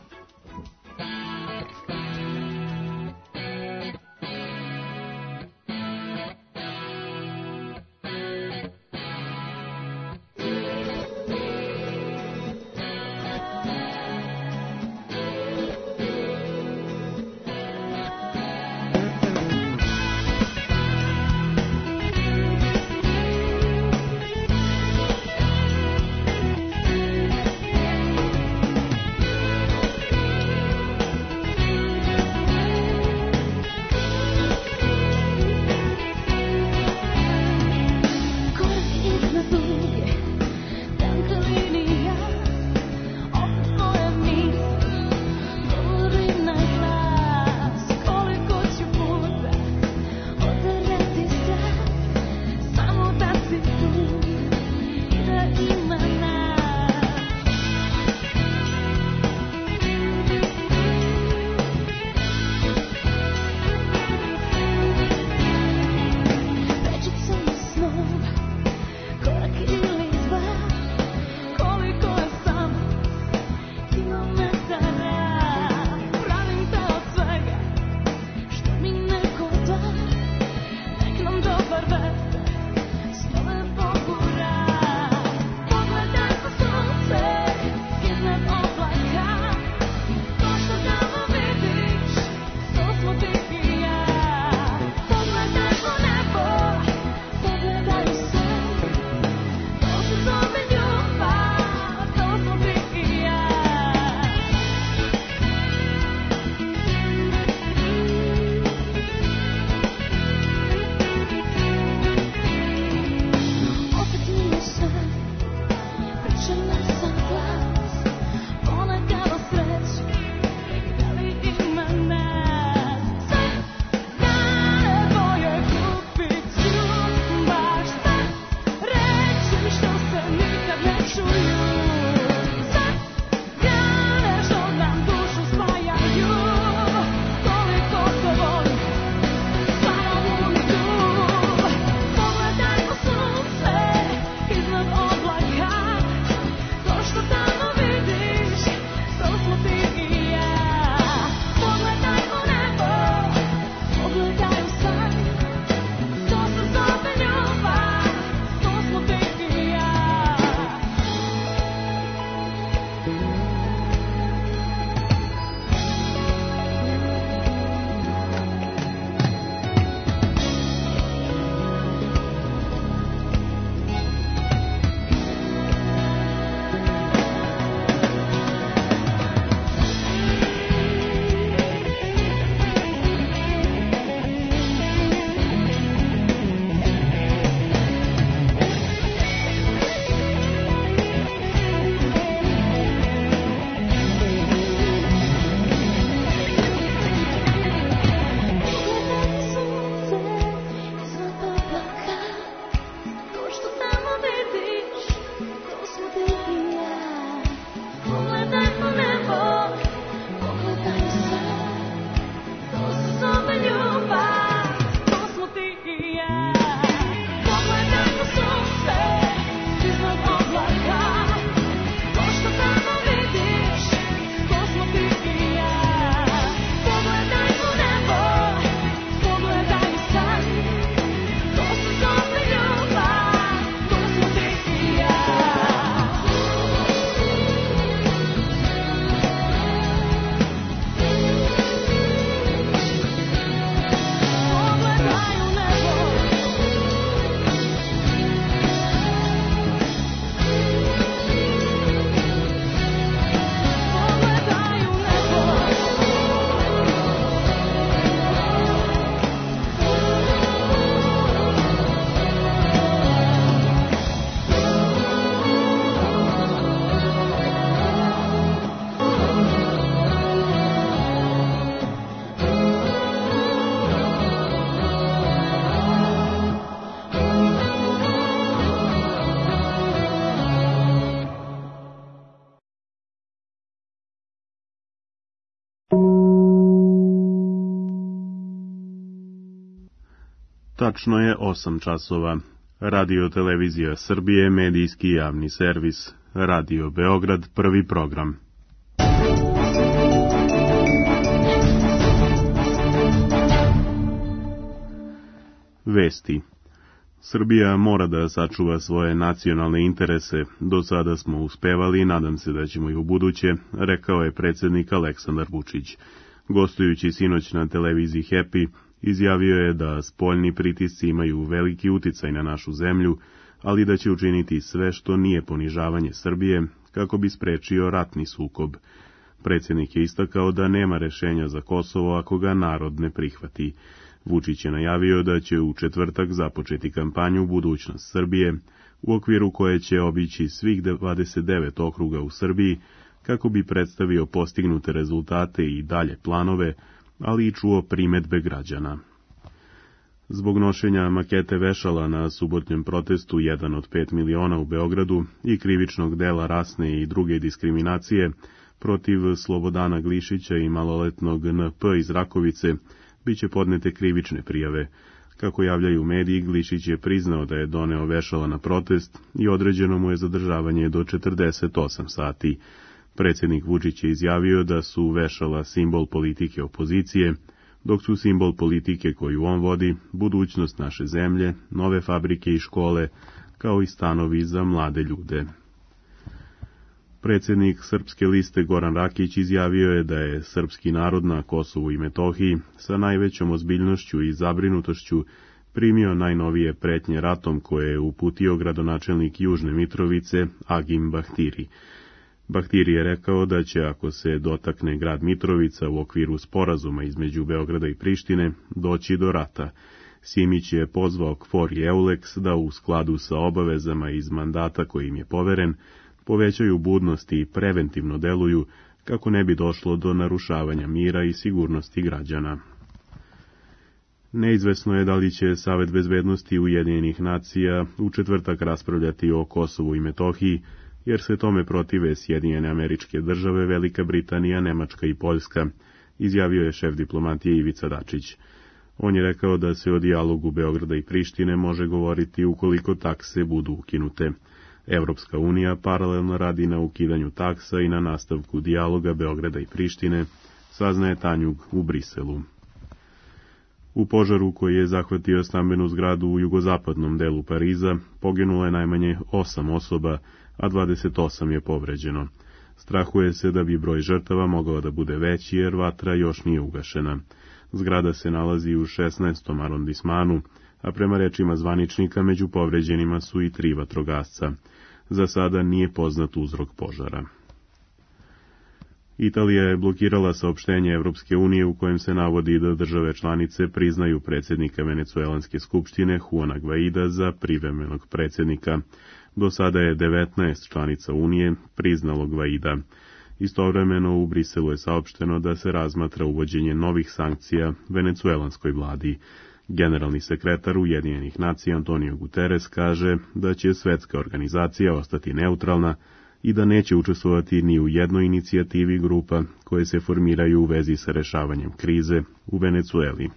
Tačno je osam časova. Radio Televizija Srbije, medijski javni servis. Radio Beograd, prvi program. Vesti. Srbija mora da sačuva svoje nacionalne interese. Do sada smo uspevali i nadam se da ćemo i u buduće, rekao je predsjednik Aleksandar Vučić. Gostujući sinoć na televiziji Happy, izjavio je da spoljni pritisci imaju veliki uticaj na našu zemlju, ali da će učiniti sve što nije ponižavanje Srbije kako bi sprečio ratni sukob. Predsjednik je istakao da nema rešenja za Kosovo ako ga narod ne prihvati. Vučić je najavio da će u četvrtak započeti kampanju Budućnost Srbije, u okviru koje će obići svih dvadeset devet okruga u Srbiji, kako bi predstavio postignute rezultate i dalje planove, ali i čuo primedbe građana. Zbog nošenja makete vešala na subotnjem protestu jedan od pet miliona u Beogradu i krivičnog dela rasne i druge diskriminacije protiv Slobodana Glišića i maloletnog N P iz Rakovice, biće podnete krivične prijave. Kako javljaju mediji, Glišić je priznao da je doneo vešala na protest i određeno mu je zadržavanje do četrdeset osam sati. Predsjednik Vučić je izjavio da su vešala simbol politike opozicije, dok su simbol politike koju on vodi budućnost naše zemlje, nove fabrike i škole, kao i stanovi za mlade ljude. Predsjednik Srpske liste Goran Rakić izjavio je da je srpski narod na Kosovu i Metohiji sa najvećom ozbiljnošću i zabrinutošću primio najnovije pretnje ratom koje je uputio gradonačelnik Južne Mitrovice Agim Bahtiri. Bahtiri je rekao da će, ako se dotakne grad Mitrovica u okviru sporazuma između Beograda i Prištine, doći do rata. Simić je pozvao KFOR i EULEX da u skladu sa obavezama iz mandata koji im je poveren, povećaju budnosti i preventivno deluju kako ne bi došlo do narušavanja mira i sigurnosti građana. Neizvesno je da li će Savet bezbednosti Ujedinjenih nacija u četvrtak raspravljati o Kosovu i Metohiji, jer se tome protive Sjedinjene Američke Države, Velika Britanija, Nemačka i Poljska, izjavio je šef diplomatije Ivica Dačić. On je rekao da se o dijalogu Beograda i Prištine može govoriti ukoliko takse budu ukinute. Evropska unija paralelno radi na ukidanju taksa i na nastavku dijaloga Beograda i Prištine, saznaje Tanjug u Briselu. U požaru koji je zahvatio stambenu zgradu u jugozapadnom delu Pariza poginulo je najmanje osam osoba, a dvadeset osam je povređeno. Strahuje se da bi broj žrtava mogao da bude veći jer vatra još nije ugašena. Zgrada se nalazi u šesnaestom arondismanu, a prema rečima zvaničnika među povređenima su i tri vatrogasca. Za sada nije poznat uzrok požara. Italija je blokirala saopštenje Evropske unije u kojem se navodi da države članice priznaju predsjednika Venecuelanske skupštine Juana Guaida za privremenog predsjednika. Do sada je devetnaest članica Unije priznalo Guaida. Istovremeno u Briselu je saopšteno da se razmatra uvođenje novih sankcija venecuelanskoj vladi. Generalni sekretar Ujedinjenih nacija Antonio Guterres kaže da će svetska organizacija ostati neutralna i da neće učestvovati ni u jednoj inicijativi grupa koje se formiraju u vezi sa rešavanjem krize u Venecueli.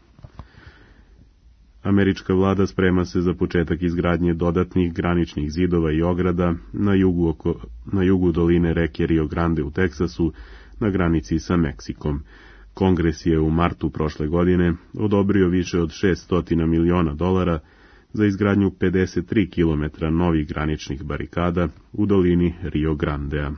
Američka vlada sprema se za početak izgradnje dodatnih graničnih zidova i ograda na jugu, oko, na jugu doline reke Rio Grande u Teksasu, na granici sa Meksikom. Kongres je u martu prošle godine odobrio više od šessto miliona dolara za izgradnju pedeset tri kilometra novih graničnih barikada u dolini Rio Grandea.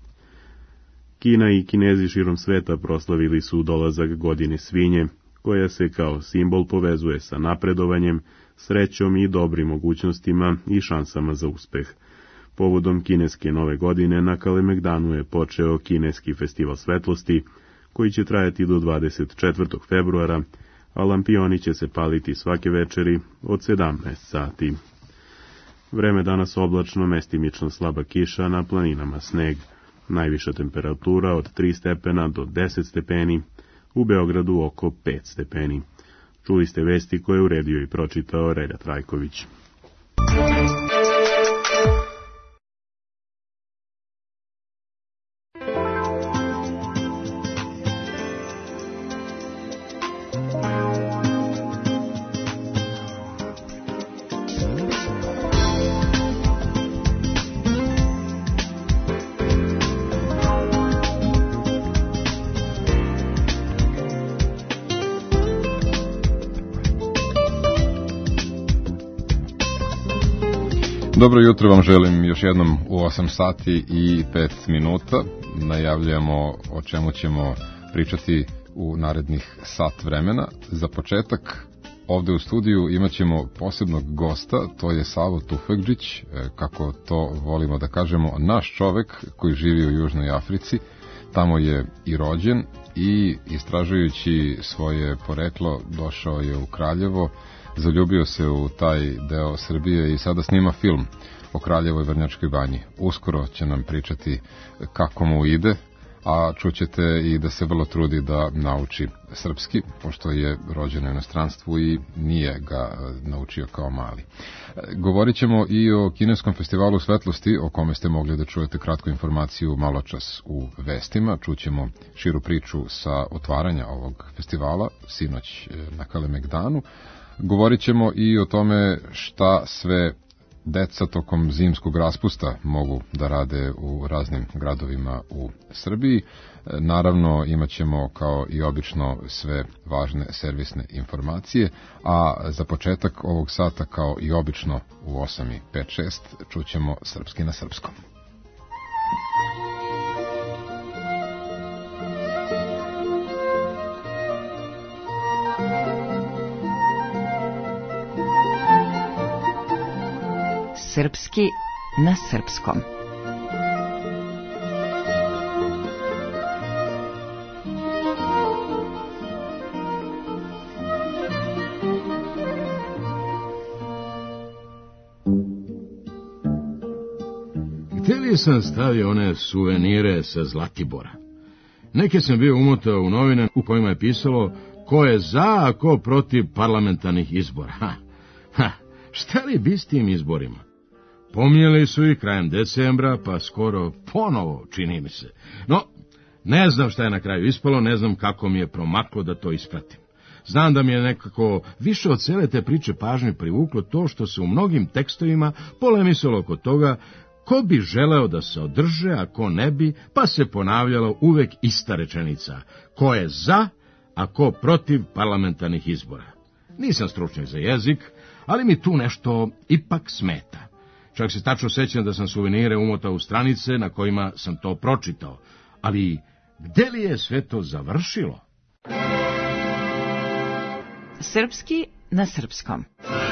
Kina i Kinezi širom sveta proslavili su dolazak godine svinje, koja se kao simbol povezuje sa napredovanjem, srećom i dobrim mogućnostima i šansama za uspeh. Povodom kineske nove godine na Kalemegdanu je počeo kineski festival svetlosti, koji će trajati do dvadeset četvrtog februara, a lampioni će se paliti svake večeri od sedamnaest sati. Vreme danas oblačno, mestimično slaba kiša, na planinama sneg. Najviša temperatura od tri stepena do deset stepeni, u Beogradu oko pet stepeni. Čuli ste vesti koje je uredio i pročitao Relja Trajković. Dobro jutro vam želim još jednom u osam sati i pet minuta. Najavljamo o čemu ćemo pričati u narednih sat vremena. Za početak, ovde u studiju imat ćemo posebnog gosta, to je Savo Tufekdžić, kako to volimo da kažemo, naš čovek koji živi u Južnoj Africi. Tamo je i rođen i istražujući svoje poreklo došao je u Kraljevo, zaljubio se u taj deo Srbije i sada snima film o Kraljevoj Vrnjačkoj banji. Uskoro će nam pričati kako mu ide, a čućete i da se vrlo trudi da nauči srpski, pošto je rođen u inostranstvu i nije ga naučio kao mali. Govorit ćemo i o Kineskom festivalu svetlosti, o kome ste mogli da čujete kratku informaciju maločas u vestima. Čućemo širu priču sa otvaranja ovog festivala, sinoć na Kalemegdanu. Govorit ćemo i o tome šta sve deca tokom zimskog raspusta mogu da rade u raznim gradovima u Srbiji. Naravno, imat ćemo kao i obično sve važne servisne informacije, a za početak ovog sata, kao i obično u osam i pet šest, čućemo Srpski na srpskom. Srpski na srpskom. Gde li sam stavio one suvenire sa Zlatibora? Neke sam bio umotao u novine u kojima je pisalo ko je za, a ko protiv parlamentarnih izbora. Ha, ha, šta li bi s tim izborima? Pomnjeli su i krajem decembra, pa skoro ponovo, čini mi se. No, ne znam šta je na kraju ispalo, ne znam kako mi je promaklo da to ispratim. Znam da mi je nekako više od cele te priče pažnje privuklo to što se u mnogim tekstovima polemisalo oko toga ko bi želeo da se održe, a ko ne bi, pa se ponavljalo uvek ista rečenica. Ko je za, a ko protiv parlamentarnih izbora. Nisam stručnjak za jezik, ali mi tu nešto ipak smeta. Čak se tačno sećam da sam suvenire umotao u stranice na kojima sam to pročitao. Ali gde li je sve to završilo? Srpski na srpskom.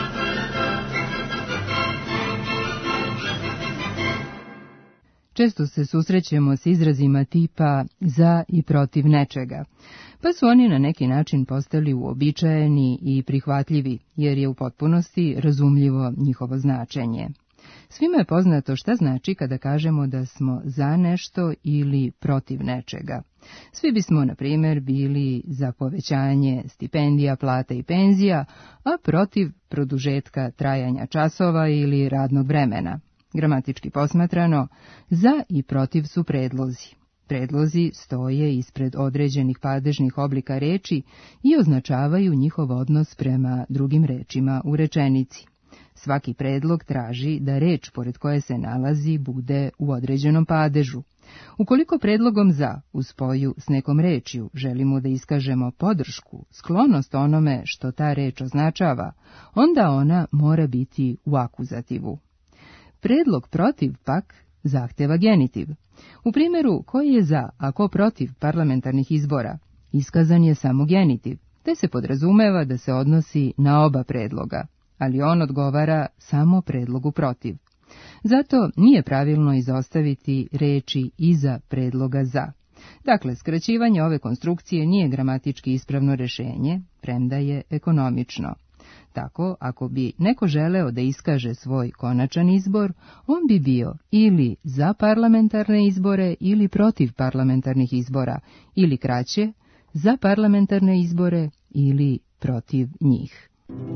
Često se susrećemo s izrazima tipa za i protiv nečega, pa su oni na neki način postali uobičajeni i prihvatljivi, jer je u potpunosti razumljivo njihovo značenje. Svima je poznato šta znači kada kažemo da smo za nešto ili protiv nečega. Svi bismo, na primjer, bili za povećanje stipendija, plata i penzija, a protiv produžetka trajanja časova ili radnog vremena. Gramatički posmatrano, za i protiv su predlozi. Predlozi stoje ispred određenih padežnih oblika reči i označavaju njihov odnos prema drugim rečima u rečenici. Svaki predlog traži da reč pored koje se nalazi bude u određenom padežu. Ukoliko predlogom za u spoju s nekom rečju želimo da iskažemo podršku, sklonost onome što ta reč označava, onda ona mora biti u akuzativu. Predlog protiv pak zahteva genitiv. U primjeru koji je za, a ko protiv parlamentarnih izbora, iskazan je samo genitiv, te se podrazumeva da se odnosi na oba predloga, ali on odgovara samo predlogu protiv. Zato nije pravilno izostaviti reči iza predloga za. Dakle, skraćivanje ove konstrukcije nije gramatički ispravno rešenje, premda je ekonomično. Tako, ako bi neko želeo da iskaže svoj konačan izbor, on bi bio ili za parlamentarne izbore ili protiv parlamentarnih izbora, ili kraće, za parlamentarne izbore ili protiv njih.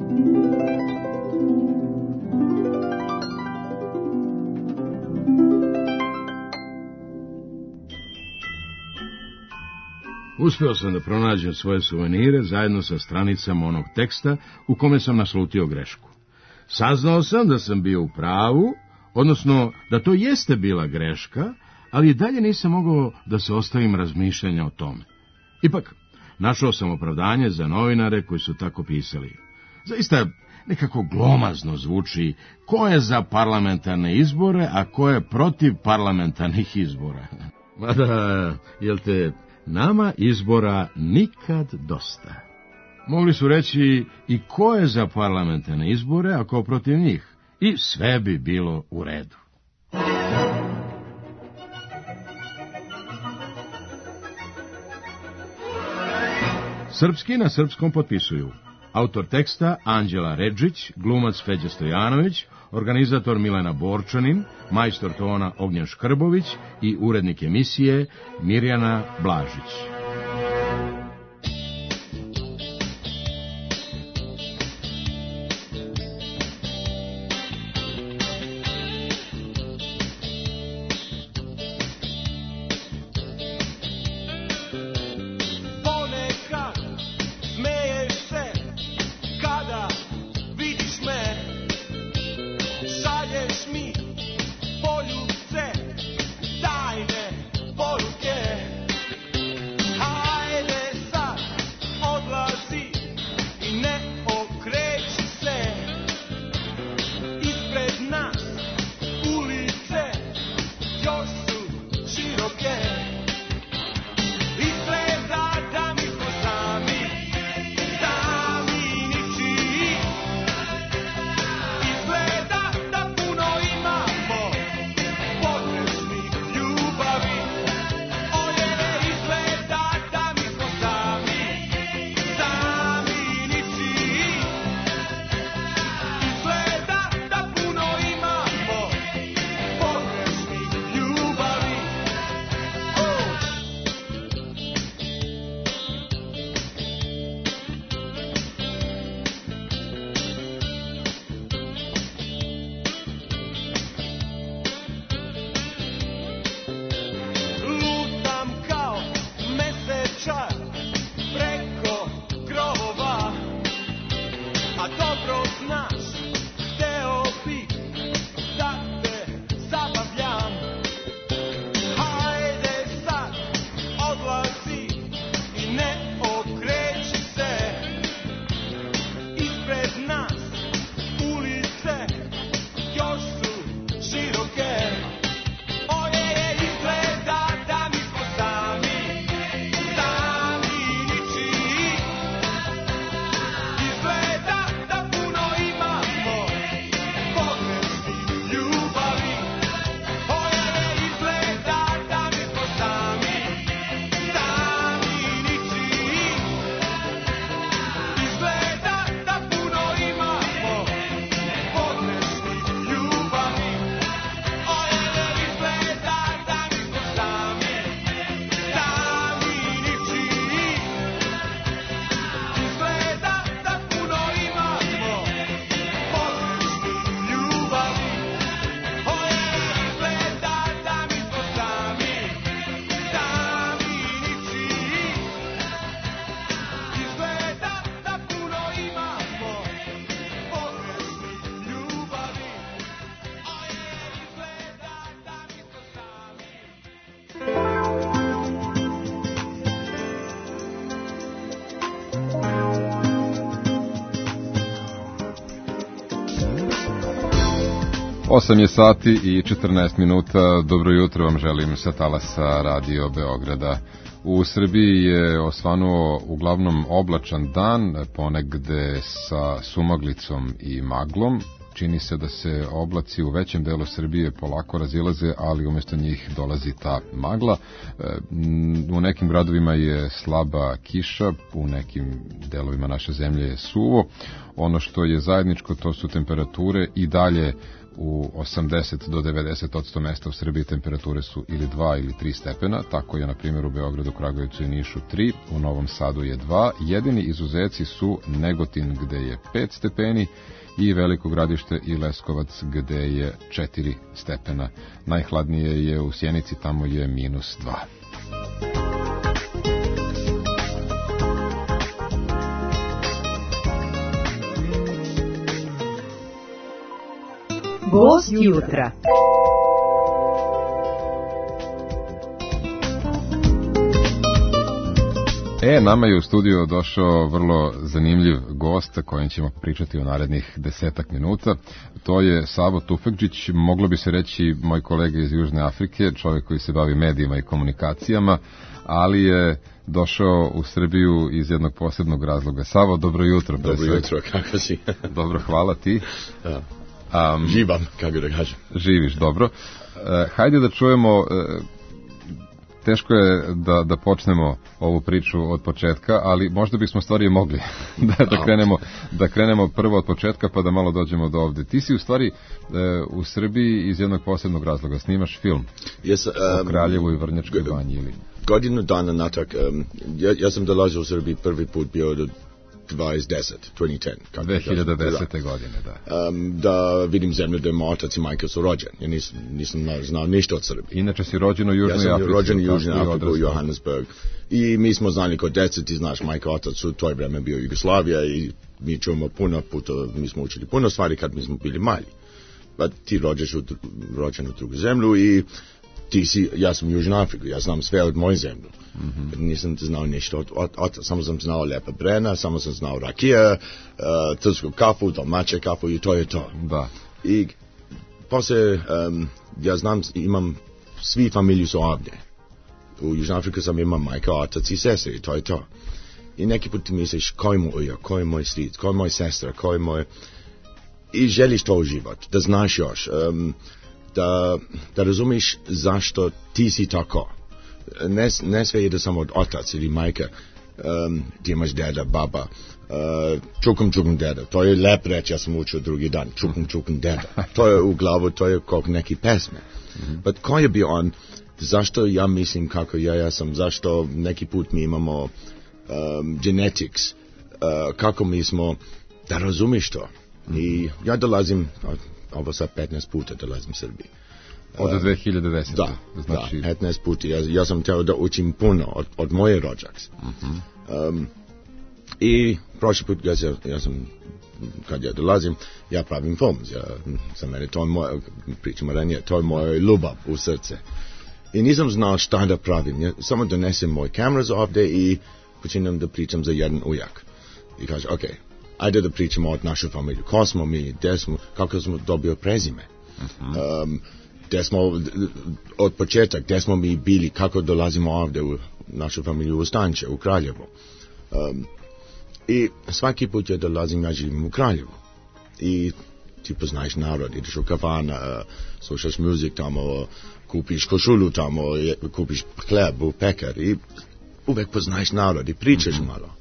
Uspeo sam da pronađem svoje suvenire zajedno sa stranicama onog teksta u kome sam naslutio grešku. Saznao sam da sam bio u pravu, odnosno da to jeste bila greška, ali i dalje nisam mogao da se ostavim razmišljanja o tome. Ipak, našao sam opravdanje za novinare koji su tako pisali. Zaista nekako glomazno zvuči ko je za parlamentarne izbore, a ko je protiv parlamentarnih izbora. Mada, jel te, nama izbora nikad dosta. Mogli su reći i ko je za parlamentarne izbore, a ko protiv njih, i sve bi bilo u redu. Srpski na srpskom potpisuju autor teksta Anđela Redžić, glumac Feđa Stojanović, organizator Milena Borčanin, majstor tona Ognjen Škrbović i urednik emisije Mirjana Blažić. osam je sati i četrnaest minuta. Dobro jutro vam želim sa talasa Radio Beograda. U Srbiji je osvanuo uglavnom oblačan dan, ponegde sa sumaglicom i maglom. Čini se da se oblaci u većem delu Srbije polako razilaze, ali umjesto njih dolazi ta magla. U nekim gradovima je slaba kiša, u nekim delovima naše zemlje je suvo. Ono što je zajedničko, to su temperature i dalje u osamdeset do devedeset posto mesta u Srbiji temperature su ili dva ili tri stepena, tako je na primjer u Beogradu, Kragujevcu i Nišu tri, u Novom Sadu je dva, jedini izuzeci su Negotin gde je pet stepeni i Veliko Gradište i Leskovac gde je četiri stepena. Najhladnije je u Sjenici, tamo je minus dva. Gost jutra. E, nama je u studiju došao vrlo zanimljiv gost kojim ćemo pričati u narednih desetak minuta. To je Savo Tufekđić, moglo bi se reći moj kolega iz Južne Afrike, čovjek koji se bavi medijima i komunikacijama, ali je došao u Srbiju iz jednog posebnog razloga. Savo, dobro jutro. Dobro jutro, kako si? Dobro, hvala ti. Ja. Um, Živam, kako da kažem. Živiš, dobro. Uh, hajde da čujemo... Uh, Teško je da, da počnemo ovu priču od početka, ali možda bismo stvari mogli da, da, krenemo, da krenemo prvo od početka pa da malo dođemo do ovde. Ti si u stvari e, u Srbiji iz jednog posebnog razloga. Snimaš film yes, um, o Kraljevu i Vrnjačkoj banji. Ili? Godinu dana natak. Um, ja, ja sam dolazio u Srbiji prvi put bio do dvadeset deset, dve hiljade desete godine, da. Um, da vidim zemlju da ima otac i majka su rođeni. Ja nisam, nisam znao ništa od Srbije. Inače si rođen u Južnoj Africi. Ja sam rođen u Južnoj Africi, u Johannesburg. I mi smo znali kod djece, ti znaš, majka, otac u toj vreme bio Jugoslavija i mi čujemo puno puta, mi smo učili puno stvari kad mi smo bili mali. Pa ti rođeš u, rođen u drugu zemlju i ti si, ja sam u Južnoj Afriku, ja znam sve od moje zemlje. Mm-hmm. Nisam znao ništa od, od, od, samo sam znao Lepa Brena, samo sam znao rakija, uh, trsku kafu, domaće kafu i to je to. Da. I poslije, um, ja znam, imam, svi familiju su ovdje. U Južnoj Afriku sam imam majka, otac i sestre i to je to. I neki put ti misliš, ko je moj uja, ko je moj stric, ko je moj sestra, ko je moj... I želiš to u život, da znaš još, um, da, da razumiš zašto ti si tako. Ne, ne sve ide samo od otac ili majka, um, ti imaš deda, baba, uh, čukum čukum deda, to je lep reći, ja sam učio drugi dan, čukum čukum deda, to je u glavu, to je kao neki pesme. Mm-hmm. But ko je bio on, zašto ja mislim kako ja, ja sam, zašto neki put mi imamo um, genetics, uh, kako mi smo, da razumiš to. Mm-hmm. I ja dolazim, ovo sad petnaest puta dolazim u Srbiji. Od dve hiljade desete. Da, znači... da, petnaest puta. Ja, ja sam teo da učim puno od, od moje rođaks. Uh-huh. Um, I prošli put ja, ja sam, kad ja dolazim, ja pravim film. Ja, za mene to je moje, pričamo ranije, to je moja ljubav u srce. I nisam znao šta da pravim. Ja samo donesem moj kameras ovdje i počinam da pričam za jedan ujak. I kaže, ok, ajde da pričamo od našu familiju. Ko smo mi, gdje smo, kako smo dobio prezime. Uh-huh. Um, gdje smo od početka, gdje smo mi bili, kako dolazimo ovdje u našu familiju u Stanče, u Kraljevo. Um, I svaki put ja dolazim, ja živim u Kraljevu. I ti poznaješ narod, ideš u kafana, uh, slušaš muzik tamo, kupiš košulju tamo, je, kupiš hleb u pekar i uvek poznaješ narod i pričaš mm-hmm. malo.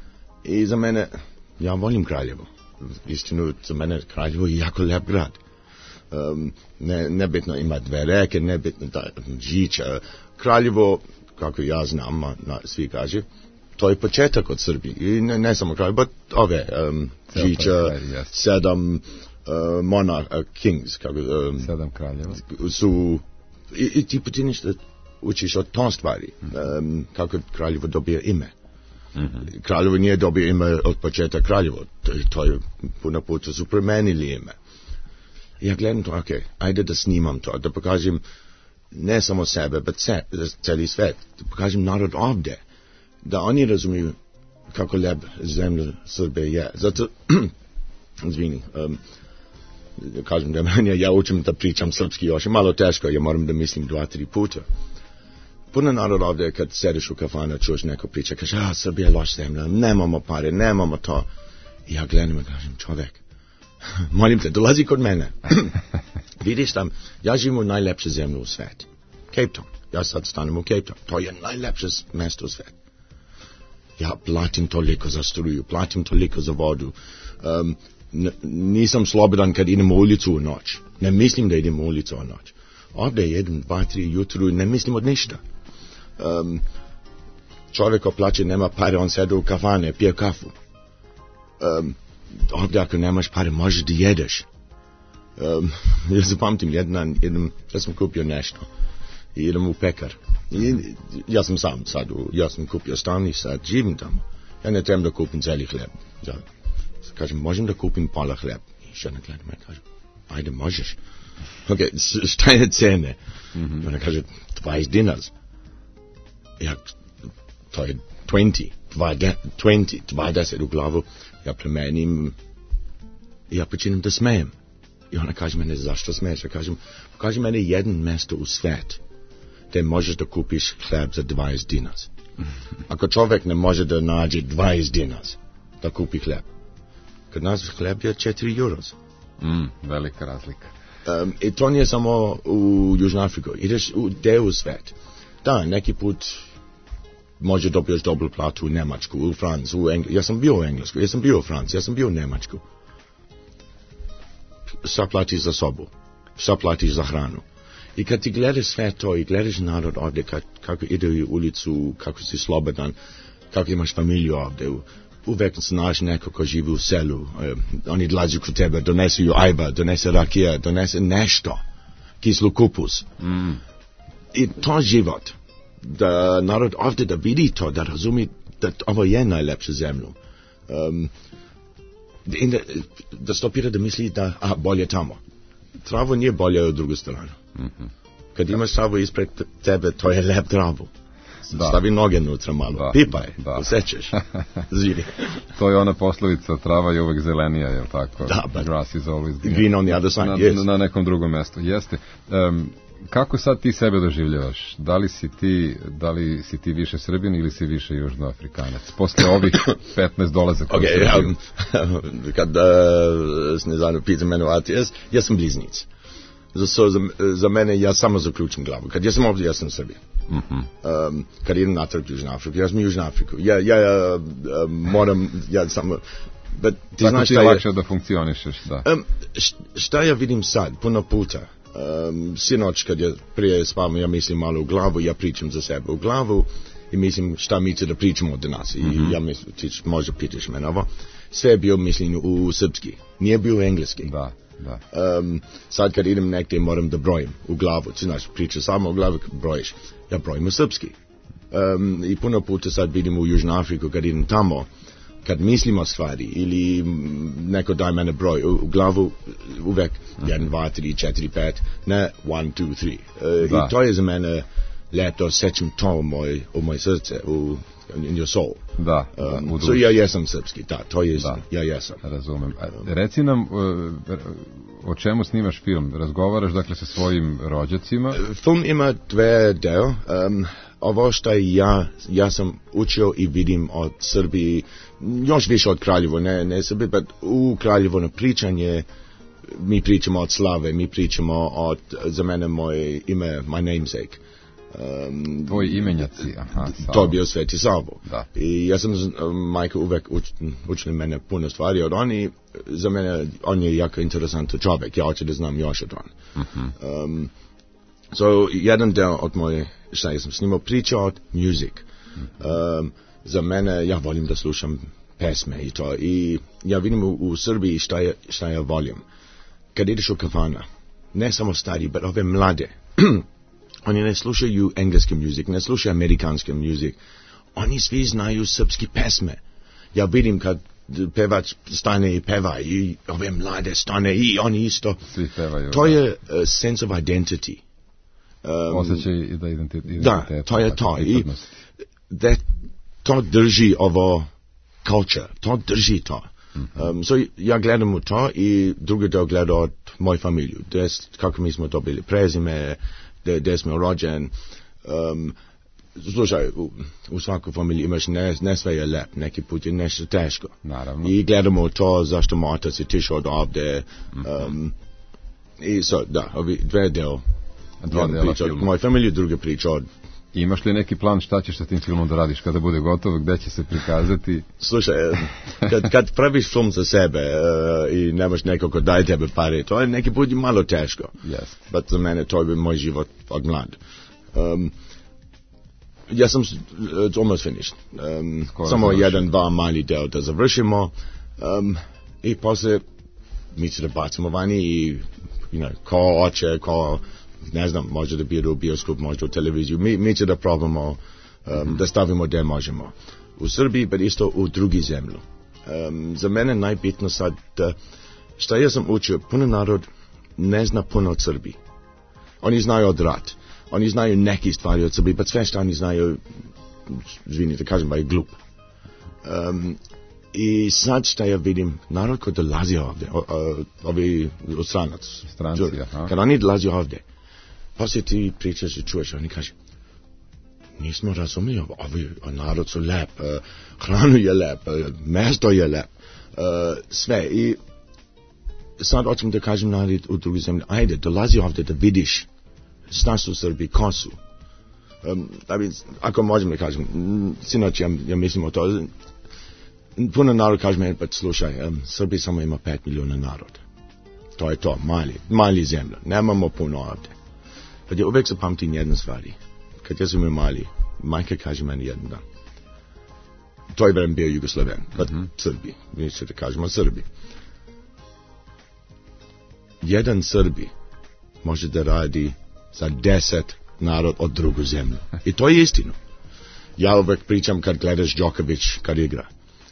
I za mene, ja volim Kraljevo. Istinu, za mene Kraljevo je jako lep grad. Um, ne, nebitno ima dve reke, nebitno da žiča. Kraljevo, kako ja znam, na, svi kaže, to je početak od Srbije. I ne, ne samo Kraljevo, but ove, um, žiča, yes. sedam uh, monarch, uh, kings, kako, um, sedam kraljeva. Su, i, i ti potiniš da učiš od tom stvari, mm-hmm. um, kako Kraljevo dobije ime. Mm-hmm. Kraljevo nije dobio ime od početka Kraljevo, to, to je puno puta su promenili ime. Ja gledam to, ok, ajde da snimam to, da pokažem ne samo sebe, bet se, celi svet, da pokažem narod ovdje, da oni razumiju kako lep zemlja Srbije je. Zato, izvini, um, kažem da meni, ja učim da pričam srpski još, malo teško, ja moram da mislim dva, tri puta. Puno narod ovdje, kad sediš u kafana, čuješ neko priča, kaže, a, Srbija je loš zemlja, nemamo pare, nemamo to. I ja gledam i kažem, čovjek, molim te, dolazi kod mene. Vidiš tam, ja živim u najlepše zemlje u svijetu. Cape Town. Ja sad stanem u Cape Town. To je najlepše mjesto u svijetu. Ja platim toliko za struju, platim toliko za vodu. Um, n- nisam slobodan kad idem u ulicu u noć. Ne mislim da idem u ulicu u noć. Ovdje jedan, dva, tri jutru i ne mislim od ništa. Um, čovjek oplaće, nema pare, on sede u kafane, pije kafu. Um, ovdje ako nemaš pare, možeš da jedeš. Um, ja zapamtim jedan, jedan, ja sam kupio nešto i idem u pekar. I, ja sam sam sad, u, ja sam kupio stan i sad živim tamo. Ja ne trebam da kupim cijeli hleb. Ja kažem, možem da kupim pola hleb. I žena gleda me, kaže, ajde, možeš. Ok, šta je cene? Mm-hmm. Ona kaže, dvadeset dinara. Ja, to je dvadeset. dvadeset u glavu, ja premenim i ja počinem da smijem. I ona kaže mene, zašto smiješ? Ja kažem, pokaži mene jedno mjesto u svijet gdje možeš da kupiš hleb za dvadeset dinara. Ako čovjek ne može da nađe dvadeset dinara da kupi hleb, kod nas hleb je četiri euros. Mm, velika razlika. Um, I to nije samo u Južnu Afriku, ideš u deo svijet. Da, neki put može dobiješ dobru platu u Njemačku, u Francusku, u Englesku. Ja sam bio u Englesku, ja sam bio u Franciji, ja sam bio u Njemačku. Šta platiš za sobu? Šta platiš za hranu? I kad ti gledaš sve to i gledaš narod ovdje, kako ide u ulicu, kako si slobodan, kako imaš familiju ovdje, uvek znaš neko ko živi u selu, eh, oni dlađu kod tebe, donesu ju ajba, donese rakija, donese nešto, kislu kupus. Mm. I to život, da narod ovdje da vidi to, da razumi da ovo je najlepša zemlja. Um, da, da stopira da misli da, a, bolje tamo. Travo nije bolje od drugu stranu. Mm-hmm. Kad imaš travu ispred tebe, to je lep travu. Da. Stavi noge nutra malo, da, pipaj, da. Osjećaš. Živi. To je ona poslovica, trava je uvek zelenija, je li tako? Da, but grass is always green. Green on the other side, na, yes. Na nekom drugom mjestu, jeste. Um, kako sad ti sebe doživljavaš? Da li si ti, da li si ti više Srbin ili si više Južnoafrikanac? Posle ovih petnaest dolazaka u okay, Srbiju. Um, kad uh, Snezano pita mene o A T S, ja sam bliznic. So, za, za mene, ja samo zaključim glavu. Kad ja sam ovdje, ja sam Srbija. Mm-hmm. Um, kad idem natrag u Južnu Afriku, ja sam u Južnu Afriku. Ja, ja, ja uh, moram, ja samo... But, ti tako znaš ti je lakše ja, da funkcionišeš, da. Um, šta ja vidim sad, puno puta, um, sinoć kad ja prije spavam, ja mislim malo u glavu, ja pričam za sebe u glavu i mislim šta mi će da pričamo od nas. I mm-hmm. ja mislim, ti možda pitaš mene ovo, sve je bio mislim u srpski, nije bio u engleski. Da. Da. Um, sad kad idem negdje moram da brojim u glavu, ti znaš, priča samo u glavu brojiš, ja brojim u srpski. Um, I puno puta sad vidim u Južnu Afriku kad idem tamo, kad mislim o stvari ili neko daj mene broj u, u glavu uvek jedan, dva, tri, četiri, pet, ne one, two, three. Uh, I to je za mene leto, sećam to u moj, u moj srce, u in your soul. Da, um, da so ja jesam srpski, da, to je, da, ja jesam. Razumem. A, reci nam, o čemu snimaš film? Razgovaraš, dakle, sa svojim rođacima? Film ima dve deo. Um, ovo što ja, ja sam učio i vidim od Srbiji, još više od Kraljevo, ne, ne Srbiji, but u Kraljevo na pričanje, mi pričamo od slave, mi pričamo od, za mene moje ime, my namesake. Um, Tvoj imenjaci, aha, Savo. To je bio Sveti Savo. Da. I ja sam, um, majka uvek uč, učili mene puno stvari od oni, za mene on je jako interesantan čovjek, ja hoću da znam još od on. Mm-hmm. Um, so, jedan deo od moje, šta ja sam snimao, priča od music. Mm-hmm. Um, za mene, ja volim da slušam pesme i to, i ja vidim u, u Srbiji šta, je, šta ja volim. Kad ideš u kafana, ne samo stari, bet ove mlade, oni ne slušaju engleski muzik, ne slušaju amerikanski muzik. Oni svi znaju srpski pesme. Ja vidim kad pevač stane i peva i ove mlade stane i oni isto. Svi pevaju. To je uh, sense of identity. Um, Osjećaj da identitet. Da, to je to. I that, to drži ovo culture. To drži to. Mm-hmm. Um, so ja gledam u to i drugi deo gleda od moju familiju. Des, kako mi smo dobili prezime, gdje smo rođen. Um, slušaj, u, u svakoj familiji imaš ne, ne sve je lep, neki put je nešto teško. Naravno. I gledamo to zašto moj otac je tišao od ovdje. Um, I so, da, ovi dve deo. Dva dela filma. Moja familija, druga priča od... Imaš li neki plan šta ćeš sa tim filmom da radiš kada bude gotovo, gde će se prikazati? Slušaj, kad, kad praviš film za sebe uh, i nemaš neko ko daje tebe pare, to je neki put malo teško. Yes. But za mene to je moj život od mlad. Um, ja sam, it's almost finished. Um, samo završi. jedan, dva mali deo da završimo. Um, I posle mi se da bacimo vani i, you know, ko oče, ko... ne znam, može da bude u bioskop, može u televiziju, mi, mi će da probamo um, mm-hmm. da stavimo gdje možemo. U Srbiji, pa isto u drugi zemlju. Um, za mene najbitno sad, da, šta ja sam učio, puno narod ne zna puno od Srbiji. Oni znaju od rat, oni znaju neki stvari od Srbiji, pa sve što oni znaju, izvinite, kažem, ba je glup. Um, I sad šta ja vidim, narod ko dolazi ovdje, o, o, ovi stranac, Stranci, aha. Kad oni dolazi ovdje, poslije ti pričaš i čuješ, oni kaže, nismo razumeli, ovi narod su lep, uh, hranu je lep, uh, mesto je lep, uh, sve. I sad hoćem da kažem narod u drugoj zemlji, ajde, dolazi ovdje da vidiš šta su Srbi, ko su. Um, ako možem da kažem, sinoć ja, ja mislim o to, puno narod kaže meni, pa slušaj, um, Srbi samo ima pet milijuna naroda. To je to, mali, mali zemlja, nemamo puno ovdje. Pa ja uvijek zapamtim jednu stvari. Kad ja sam imao mali, majka kaže meni jedan dan. To je vreme bio Jugoslaven, kad mm-hmm. Srbi, mi se da kažemo Srbi. Jedan Srbi može da radi za deset narod od drugu zemlju. I to je istino. Ja uvijek pričam kad gledaš Djokovic kad igra.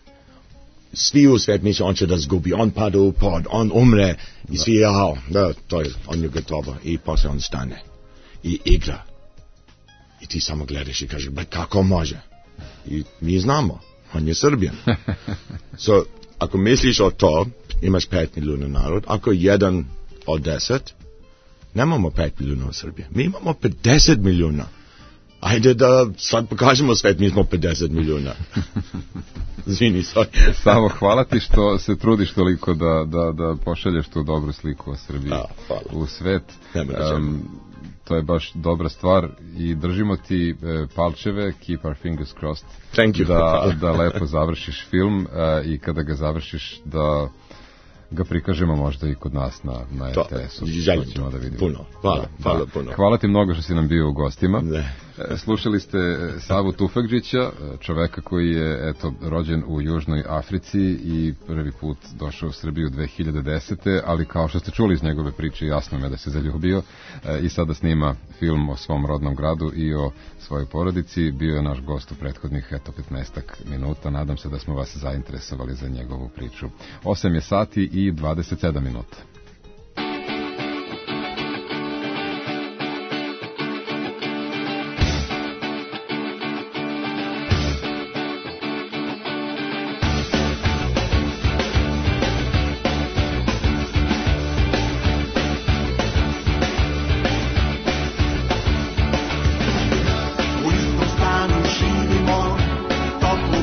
Svi u svijet misle on će da zgubi, on pada u pod, on umre i svi jao, da, to je, on je gotovo i posle on stane i igra. I ti samo gledaš i kažeš, ba kako može? I mi znamo, on je Srbijan. So, ako misliš o to, imaš pet milijuna narod, ako jedan od deset, nemamo pet milijuna u Srbiji. Mi imamo pedeset milijuna. Ajde da sad pokažemo svet, mi smo pedeset milijuna. Zvini, sorry. Samo hvala ti što se trudiš toliko da, da, da pošalješ tu dobru sliku o Srbiji A, u svet. Um, to je baš dobra stvar i držimo ti e, palčeve, keep our fingers crossed. Thank you. Da, da lepo završiš film e, i kada ga završiš da ga prikažemo možda i kod nas na, na R T S-u. Želim, da vidimo. Puno, hvala, da, hvala da. puno. Hvala ti mnogo što si nam bio u gostima. Ne. Slušali ste Savu Tufekđića, čoveka koji je eto, rođen u Južnoj Africi i prvi put došao u Srbiju dve hiljade desete. Ali kao što ste čuli iz njegove priče, jasno je da se zaljubio i sada snima film o svom rodnom gradu i o svojoj porodici. Bio je naš gost u prethodnih eto petnaestak minuta. Nadam se da smo vas zainteresovali za njegovu priču. osam je sati i dvadeset sedam minuta.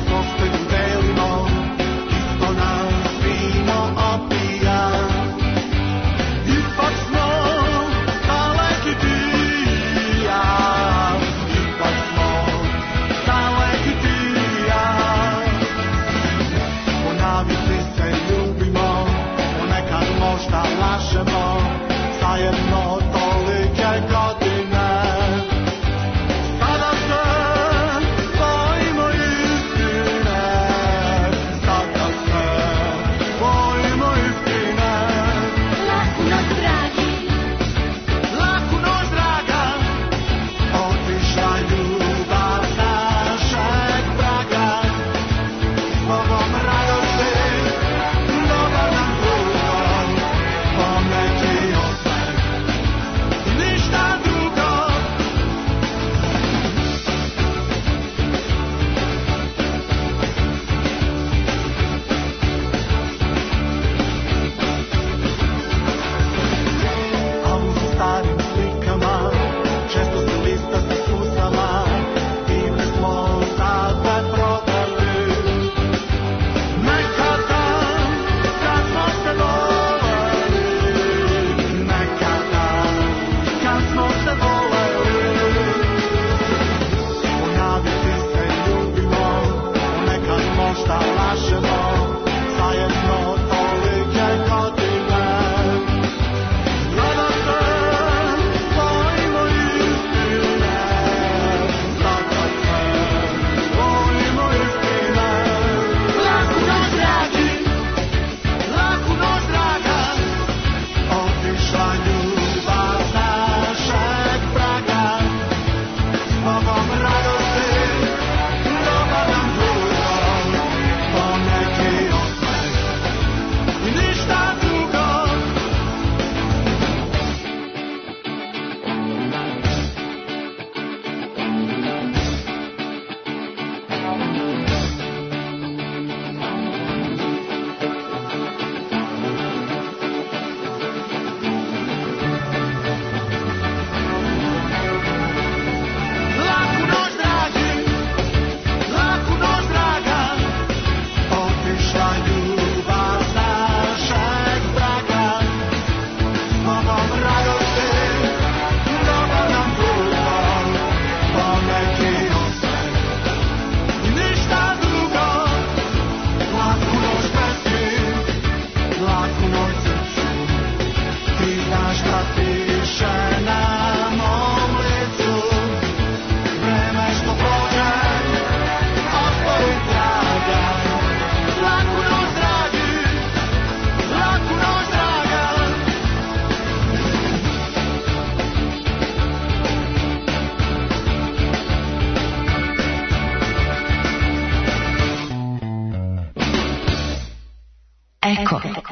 Isto nas vino opija.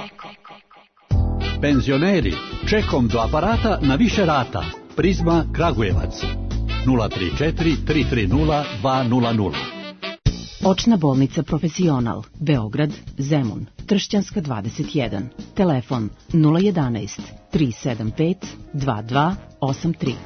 Penzioneri, čekom do aparata na više rata. Prizma Kragujevac. nula tri četiri tri tri nula dva nula nula. Očna bolnica Profesional, Beograd, Zemun, Tršćanska dvadeset jedan. Telefon nula jedanaest tri sedam pet dva dva osam tri.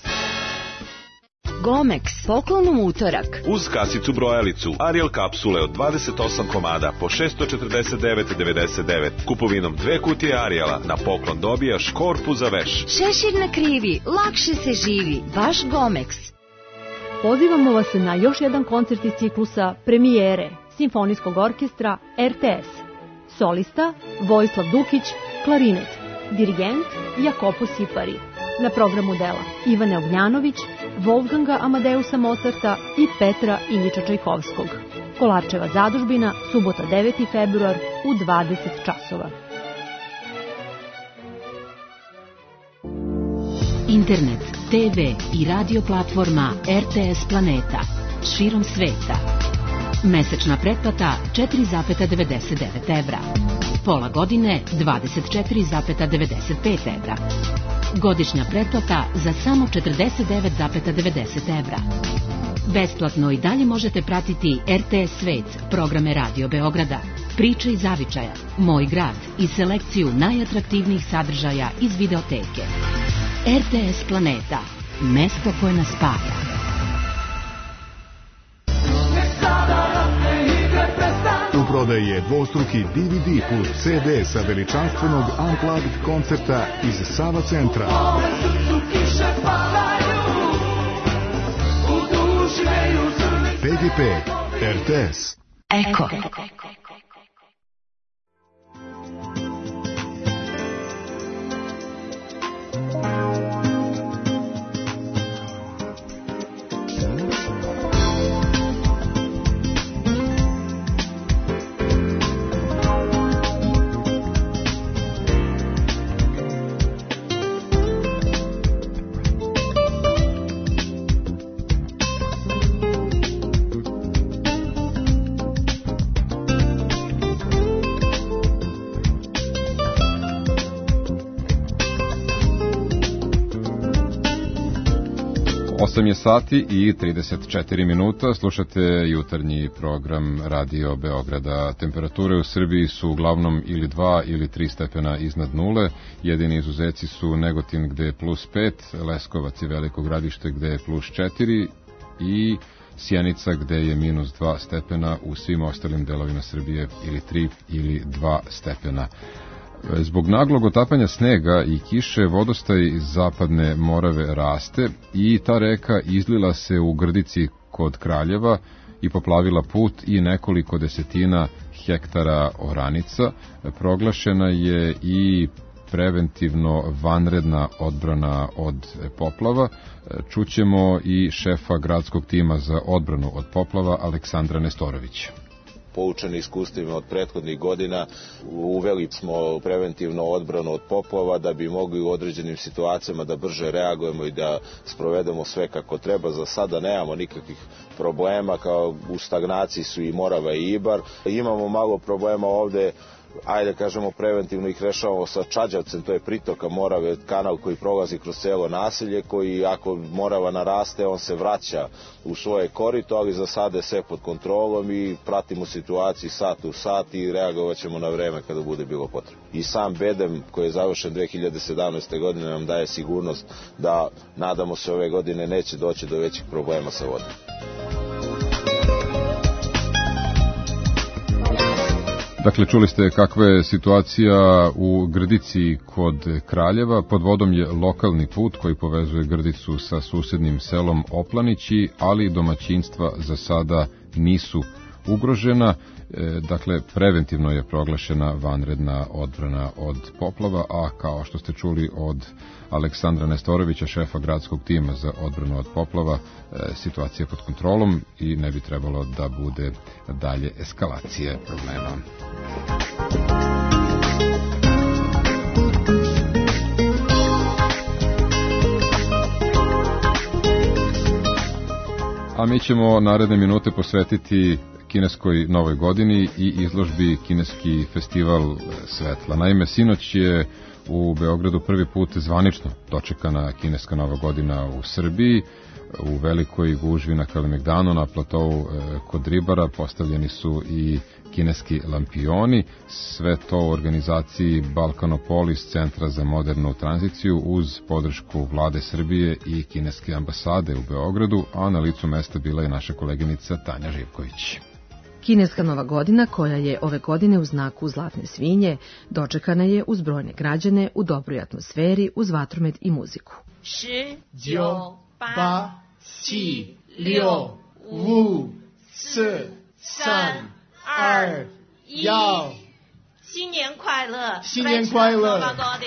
Gomex, poklon u utorak. Uz kasicu brojalicu, Ariel kapsule od dvadeset osam komada po šessto četrdeset devet devedeset devet. Kupovinom dve kutije Ariela na poklon dobijaš korpu za veš. Šešir na krivi, lakše se živi, baš Gomex. Pozivamo vas na još jedan koncert iz ciklusa Premijere Simfonijskog orkestra R T S. Solista Vojislav Dukić, klarinet. Dirigent Jakopo Sipari. Na programu dela Ivane Ognjanović, Wolfganga Amadeusa Mozarta i Petra Iljiča Čajkovskog. Kolarčeva zadužbina, subota deveti februar u dvadeset časova. Internet, te ve i radio platforma R T S Planeta širom sveta. Mesečna pretplata četiri zarez devedeset devet evra. Pola godine dvadeset četiri zarez devedeset pet evra. Godišnja pretplata za samo četrdeset devet zarez devedeset evra. Besplatno i dalje možete pratiti R T S Svet, programe Radio Beograda, Priče iz zavičaja, Moj grad i selekciju najatraktivnijih sadržaja iz videoteke. R T S Planeta, mesto koje nas spaja. U prodaji je dvostruki D V D plus C D sa veličanstvenog Unplugged koncerta iz Sava centra. P G P, R T S. Eko. osam je sati i trideset četiri minuta, slušate jutarnji program Radio Beograda. Temperature u Srbiji su uglavnom ili dva ili tri stepena iznad nule, jedini izuzeci su Negotin gde je plus pet, Leskovac i Veliko Gradište gde je plus četiri i Sjenica gde je minus dva stepena, u svim ostalim delovima Srbije ili tri ili dva stepena. Zbog naglog otapanja snega i kiše vodostaj zapadne Morave raste i ta reka izlila se u Grdici kod Kraljeva i poplavila put i nekoliko desetina hektara oranica. Proglašena je i preventivno vanredna odbrana od poplava. Čućemo i šefa gradskog tima za odbranu od poplava Aleksandra Nestorovića. Poučeni iskustvima od prethodnih godina, uveli smo preventivnu odbranu od poplava da bi mogli u određenim situacijama da brže reagujemo i da sprovedemo sve kako treba. Za sada nemamo nikakvih problema, kao u stagnaciji su i Morava i Ibar. Imamo malo problema ovde, ajde kažemo preventivno ih rešavamo sa Čađavcem, to je pritoka Morave, kanal koji prolazi kroz celo naselje, koji ako Morava naraste, on se vraća u svoje korito, ali za sada je sve pod kontrolom i pratimo situaciju sat u sat i reagovat ćemo na vreme kada bude bilo potrebno. I sam bedem koji je završen dve hiljade sedamnaeste. godine nam daje sigurnost da, nadamo se, ove godine neće doći do većih problema sa vodom. Dakle, čuli ste kakva je situacija u Grdici kod Kraljeva. Pod vodom je lokalni put koji povezuje Grdicu sa susednim selom Oplanići, ali domaćinstva za sada nisu ugrožena. E, dakle, preventivno je proglašena vanredna odbrana od poplava, a kao što ste čuli od Aleksandra Nestorovića, šefa gradskog tima za odbranu od poplava, e, situacija je pod kontrolom i ne bi trebalo da bude dalje eskalacije problema. A mi ćemo naredne minute posvetiti kineskoj novoj godini i izložbi Kineski festival svetla. Naime, sinoć je u Beogradu prvi put zvanično dočekana kineska nova godina u Srbiji. U velikoj gužvi na Kalemegdanu, na platovu kod Ribara, postavljeni su i kineski lampioni, sve to u organizaciji Balkanopolis, Centra za modernu tranziciju, uz podršku Vlade Srbije i kineske ambasade u Beogradu, a na licu mesta bila je naša koleginica Tanja Živković. Kineska nova godina, koja je ove godine u znaku zlatne svinje, dočekana je uz brojne građane u dobroj atmosferi, uz vatromet i muziku. Shi, jiu, ba, qi, liu, wu, si, san, ar, yao. 新年快乐！ 新年快乐！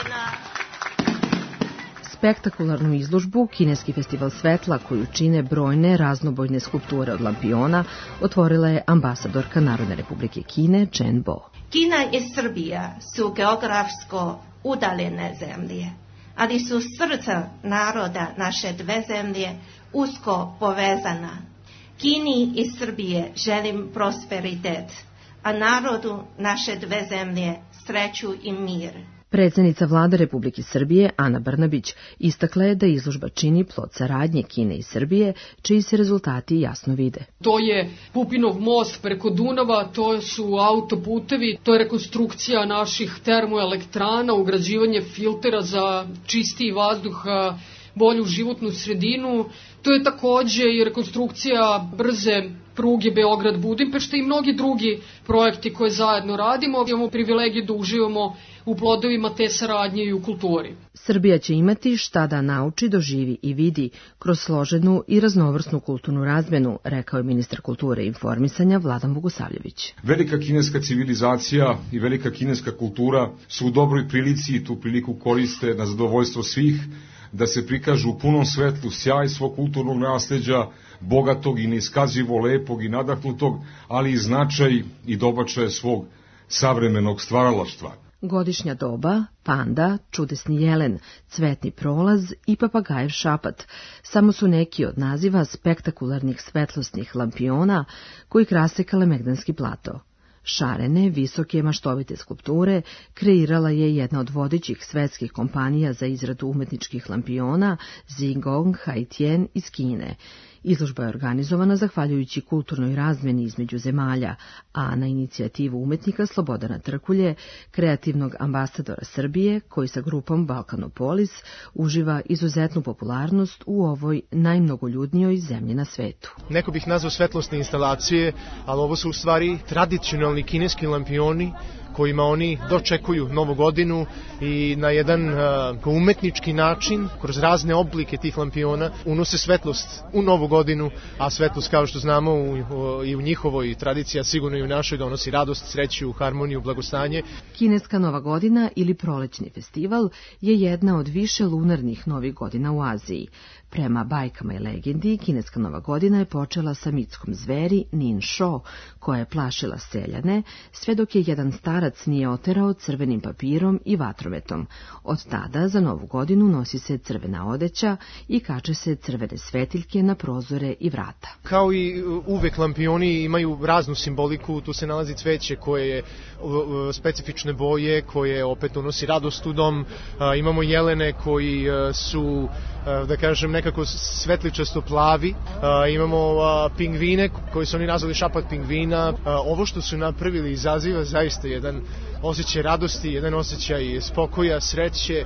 Spektakularnu izložbu Kineski festival svetla, koju čine brojne raznobojne skulpture od lampiona, otvorila je ambasadorka Narodne republike Kine Chen Bo. Kina i Srbija su geografsko udaljene zemlje, ali su srca naroda naše dve zemlje usko povezana. Kini i Srbije želim prosperitet, a narodu naše dve zemlje sreću i mir. Predsednica Vlade Republike Srbije, Ana Brnabić, istakla je da izložba čini plod saradnje Kine i Srbije, čiji se rezultati jasno vide. To je Pupinov most preko Dunava, to su autoputevi, to je rekonstrukcija naših termoelektrana, ugrađivanje filtera za čistiji vazduh, bolju životnu sredinu. To je takođe i rekonstrukcija brze pruge Beograd-Budimpešta i mnogi drugi projekti koje zajedno radimo. Imamo privilegiju da uživamo u plodovima te saradnje i u kulturi. Srbija će imati šta da nauči, doživi i vidi kroz složenu i raznovrsnu kulturnu razmenu, rekao je ministar kulture i informisanja Vladan Bogosavljević. Velika kineska civilizacija i velika kineska kultura su u dobroj prilici i tu priliku koriste na zadovoljstvo svih, da se prikažu u punom svetlu sjaj svog kulturnog nasleđa, bogatog i neiskazivo lepog i nadahnutog, ali i značaj i dobačaje svog savremenog stvaralaštva. Godišnja doba, panda, čudesni jelen, cvetni prolaz i papagajev šapat samo su neki od naziva spektakularnih svetlosnih lampiona koji krase Kalemegdanski plato. Šarene, visoke, maštovite skulpture kreirala je jedna od vodećih svetskih kompanija za izradu umetničkih lampiona, Zhigong Haitian iz Kine. Izložba je organizovana zahvaljujući kulturnoj razmeni između zemalja, a na inicijativu umetnika Slobodana Trkulje, kreativnog ambasadora Srbije, koji sa grupom Balkanopolis uživa izuzetnu popularnost u ovoj najmnogoljudnijoj zemlji na svetu. Neko bih nazvao svetlosne instalacije, ali ovo su u stvari tradicionalni kineski lampioni kojima oni dočekuju novu godinu i na jedan uh, umetnički način, kroz razne oblike tih lampiona, unose svetlost u novu godinu, a svetlost, kao što znamo, u, u, i u njihovoj tradiciji, a sigurno i u našoj, donosi radost, sreću, harmoniju, blagostanje. Kineska nova godina ili prolećni festival je jedna od više lunarnih novih godina u Aziji. Prema bajkama i legendi, kineska nova godina je počela sa mitskom zveri Nin Sho, koja je plašila seljane, sve dok je jedan starac nije oterao crvenim papirom i vatrometom. Od tada za novu godinu nosi se crvena odeća i kače se crvene svetiljke na prozore i vrata. Kao i uvek lampioni imaju raznu simboliku, tu se nalazi cveće koje je specifične boje, koje opet unosi radost u dom, imamo jelene koji su, da kažem, nekako svetličasto plavi, imamo pingvine koji su oni nazvali šapat pingvina. Ovo što su napravili izaziva zaista jedan osjećaj radosti, jedan osjećaj spokoja, sreće,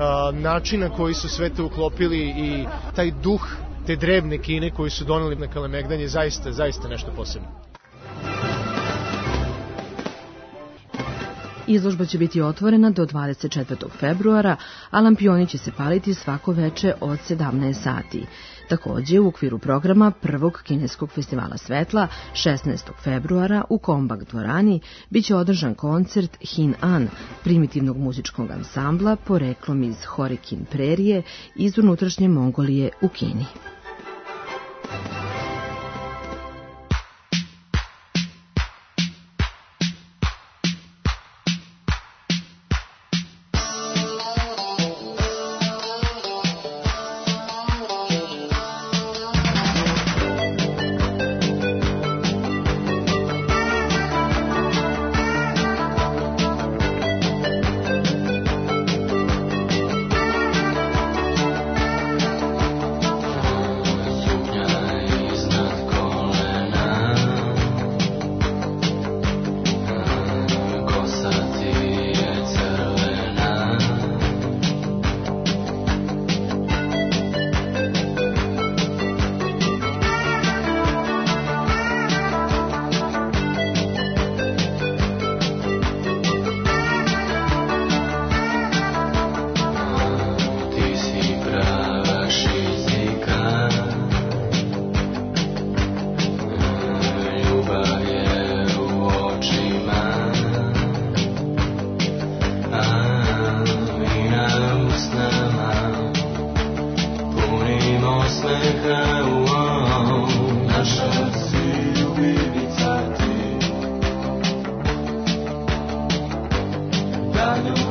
načina koji su sve to uklopili i taj duh te drevne Kine koji su doneli na Kalemegdan je zaista, zaista nešto posebno. Izložba će biti otvorena do dvadeset četvrtog februara, a lampioni će se paliti svako veče od sedamnaest sati. Takođe, u okviru programa prvog kineskog festivala svetla, šesnaestog februara u Kombak dvorani, biće održan koncert Hin An, primitivnog muzičkog ansambla poreklom iz Horikin prerije iz unutrašnje Mongolije u Kini.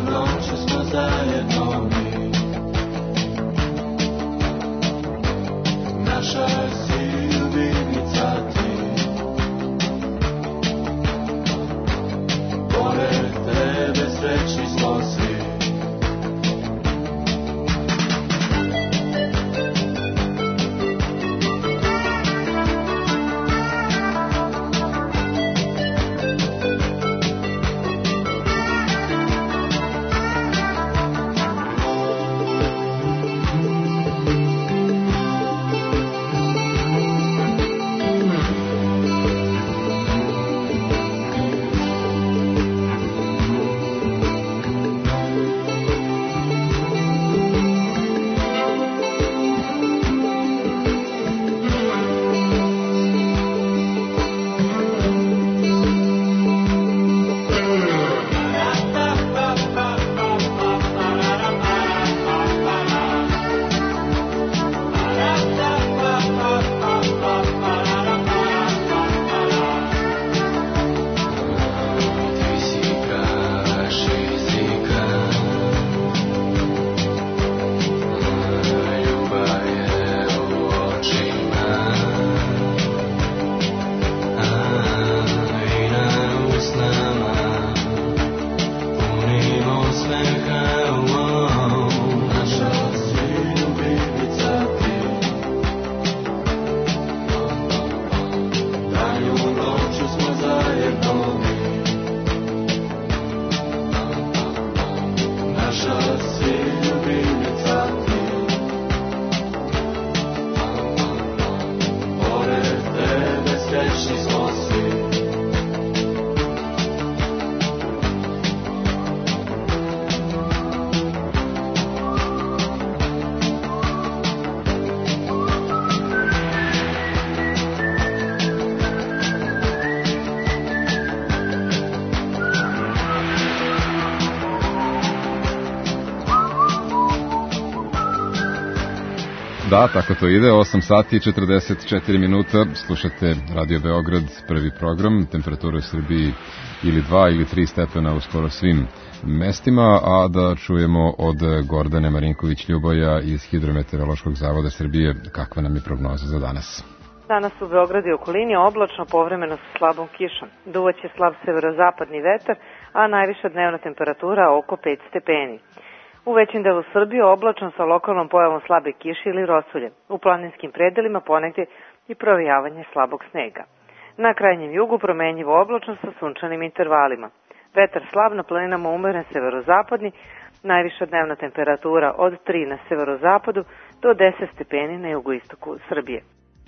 Da, tako to ide, osam sati i četrdeset četiri minuta, slušate Radio Beograd, prvi program, temperatura u Srbiji ili dva ili tri stepena u skoro svim mestima, a da čujemo od Gordane Marinković-Ljuboja iz Hidrometeorološkog zavoda Srbije kakva nam je prognoza za danas. Danas u Beogradu i okolini oblačno, povremeno sa slabom kišom. Duvaće slab severozapadni vetar, a najviša dnevna temperatura oko pet stepeni. U većem delu Srbije oblačno sa lokalnom pojavom slabe kiše ili rosulje. U planinskim predelima ponegdje i provejavanje slabog snega. Na krajnjem jugu promenjivo oblačno sa sunčanim intervalima. Vetar slab, na planinama umeren severozapadni, najviša dnevna temperatura od tri na severozapadu do deset stepeni na jugoistoku Srbije.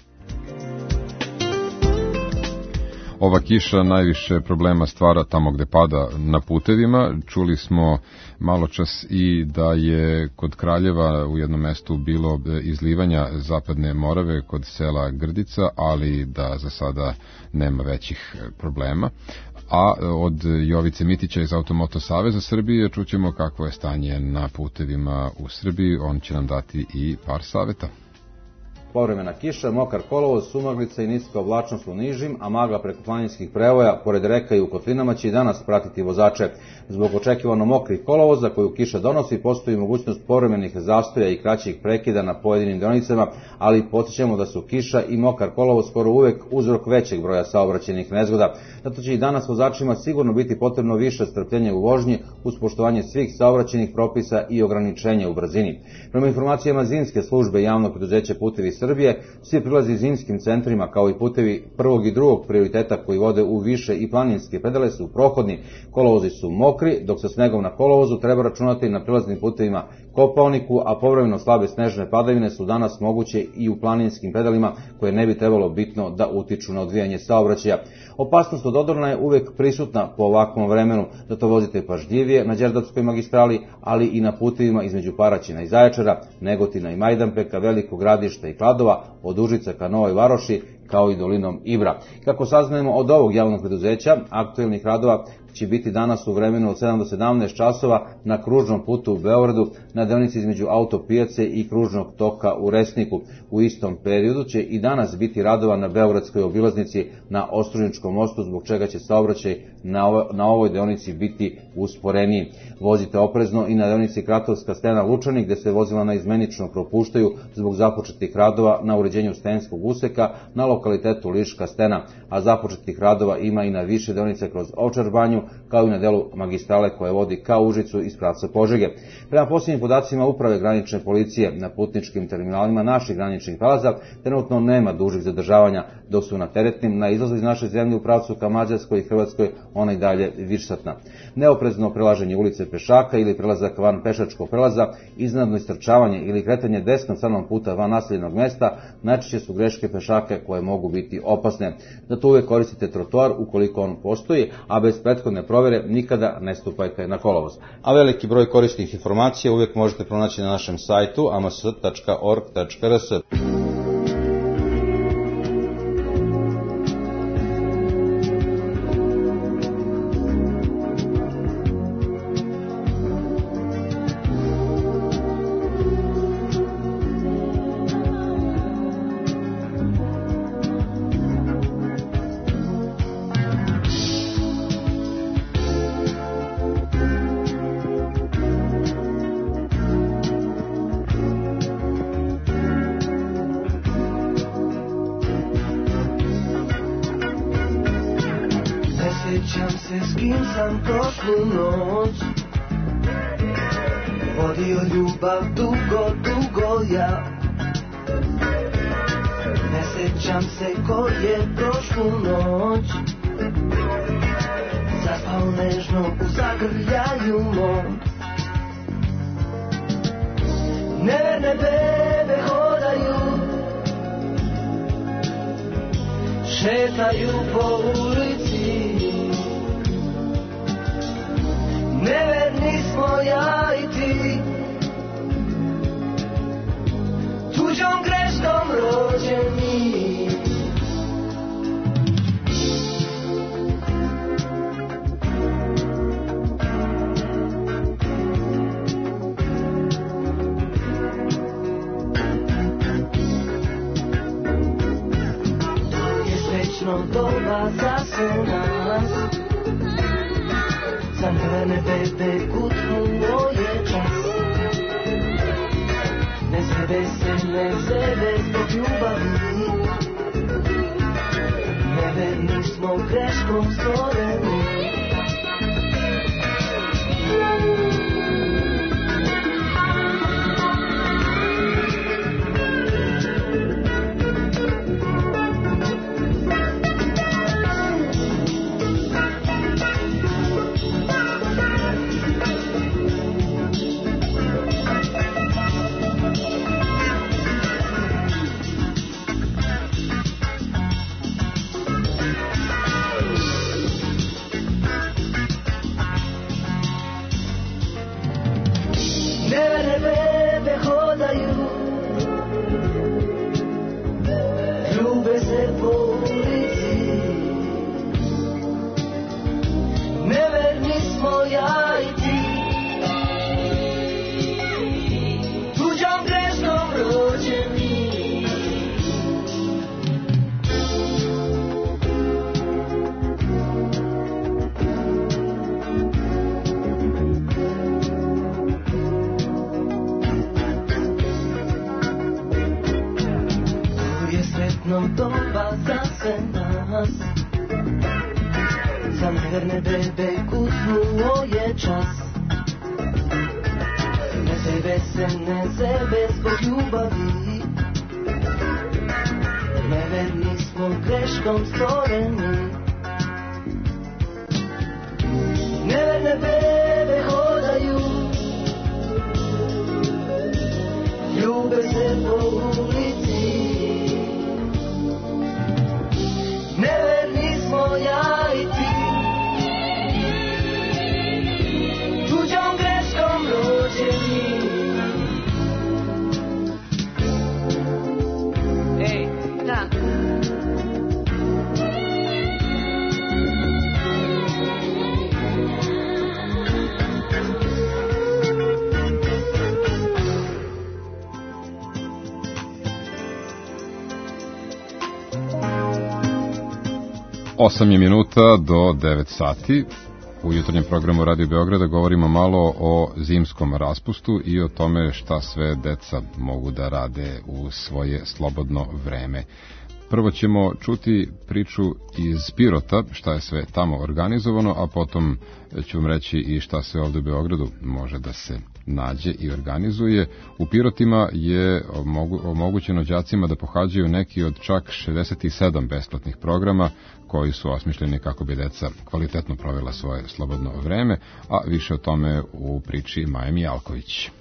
Ova kiša najviše problema stvara tamo gde pada na putevima. Čuli smo malo čas i da je kod Kraljeva u jednom mestu bilo izlivanja Zapadne Morave kod sela Grdica, ali da za sada nema većih problema. A od Jovice Mitića iz Automoto Saveza Srbije čućemo kakvo je stanje na putevima u Srbiji. On će nam dati i par saveta. Povremena kiša, mokar kolovoz, sumaglica i niska oblačnost u nižim, a magla preko planinskih prevoja, pored reka i u kotlinama će i danas pratiti vozače. Zbog očekivano mokrih kolovoza koju kiša donosi, postoji mogućnost povremenih zastoja i kraćih prekida na pojedinim deonicama, ali podsjećamo da su kiša i mokar kolovoz skoro uvek uzrok većeg broja saobraćajnih nezgoda. Zato će i danas vozačima sigurno biti potrebno više strpljenja u vožnji uz poštovanje svih saobraćajnih propisa i ograničenja u brzini. Prema informacijama zimske službe javnog preduzeća Putevi Srbije, svi prilazi zimskim centrima kao i putevi prvog i drugog prioriteta koji vode u više i planinske predele su prohodni. Kolovozi su mokri, dok sa snegom na kolovozu treba računati na prilaznim putevima Kopaoniku, a povremeno slabe snežne padavine su danas moguće i u planinskim predelima koje ne bi trebalo bitno da utiču na odvijanje saobraćaja. Opasnost od odorna je uvek prisutna po ovakvom vremenu, zato vozite pažljivije na Đerdapskoj magistrali, ali i na putevima između Paraćina i Zaječara, Negotina i Majdanpeka, Velikog Gradišta i Kladova, od Užica ka Novoj Varoši, kao i dolinom Ibra. Kako saznajemo od ovog javnog preduzeća, aktuelnih radova će biti danas u vremenu od sedam do sedamnaest časova na kružnom putu u Beogradu, na deonici između autopijace i kružnog toka u Resniku. U istom periodu će i danas biti radova na Beogradskoj obilaznici na Ostružničkom mostu, zbog čega će saobraćaj na, ovo, na ovoj deonici biti usporeniji. Vozite oprezno i na deonici Kratovska stena Lučani, gde se vozila naizmenično propuštaju zbog započetih radova na uređenju stenskog useka na lokalitetu Liška stena, a započetih radova ima i na više deonice kroz Ovčar banju, kao i na delu magistrale koje vodi ka Užicu iz pravca Požege. Prema posljednjim podacima Uprave granične policije, na putničkim terminalima naših graničnih prelaza trenutno nema dužih zadržavanja, dok su na teretnim na izlazu iz naše zemlje u pravcu ka Mađarskoj i Hrvatskoj ona i dalje višsatna. Neoprezno prelaženje ulice pešaka ili prelazak van pešačkog prelaza, iznenadno istrčavanje ili kretanje desnom stranom puta van naseljenog mesta najčešće su greške pešaka koje mogu biti opasne. Zato uvek koristite trotoar ukoliko on postoji, a bez prethodne provere nikada ne stupajte na kolovoz. A veliki broj korisnih informacija uvek možete pronaći na našem sajtu a m s tačka org tačka r s. Sjećam se s kim sam prošlu noć vodio ljubav dugo, dugo ja. Ne sjećam se ko je prošlu noć zaspao nežno u zagrljaju mom. Neverne bebe hodaju, šetaju po ulici. Neverni smo ja i ti, tuđom greškom rođeni. To je srećno doba za sve nas, za neverne bebe kutnuo je čas. Ne zebe se, ne zebe zbog ljubavi, neverni smo greškom stvoreni. Doba za sve nas, za neverne bebe kutnuo je čas. Ne zebe se, ne zebe zbog ljubavi, neverni smo greškom stvoreni. Neverne bebe hodaju, ljube se po ulici. Neverni smo ja i ti, tuđom greškom rođeni. Ej, da. osam je minuta do devet sati. U jutarnjem programu Radio Beograda govorimo malo o zimskom raspustu i o tome šta sve deca mogu da rade u svoje slobodno vreme. Prvo ćemo čuti priču iz Pirota, šta je sve tamo organizovano, a potom ću vam reći i šta sve ovde u Beogradu može da se nađe i organizuje. U Pirotima je omogućeno đacima da pohađaju neki od čak šezdeset sedam besplatnih programa koji su osmišljeni kako bi deca kvalitetno provela svoje slobodno vreme, a više o tome u priči Maje Mijalković.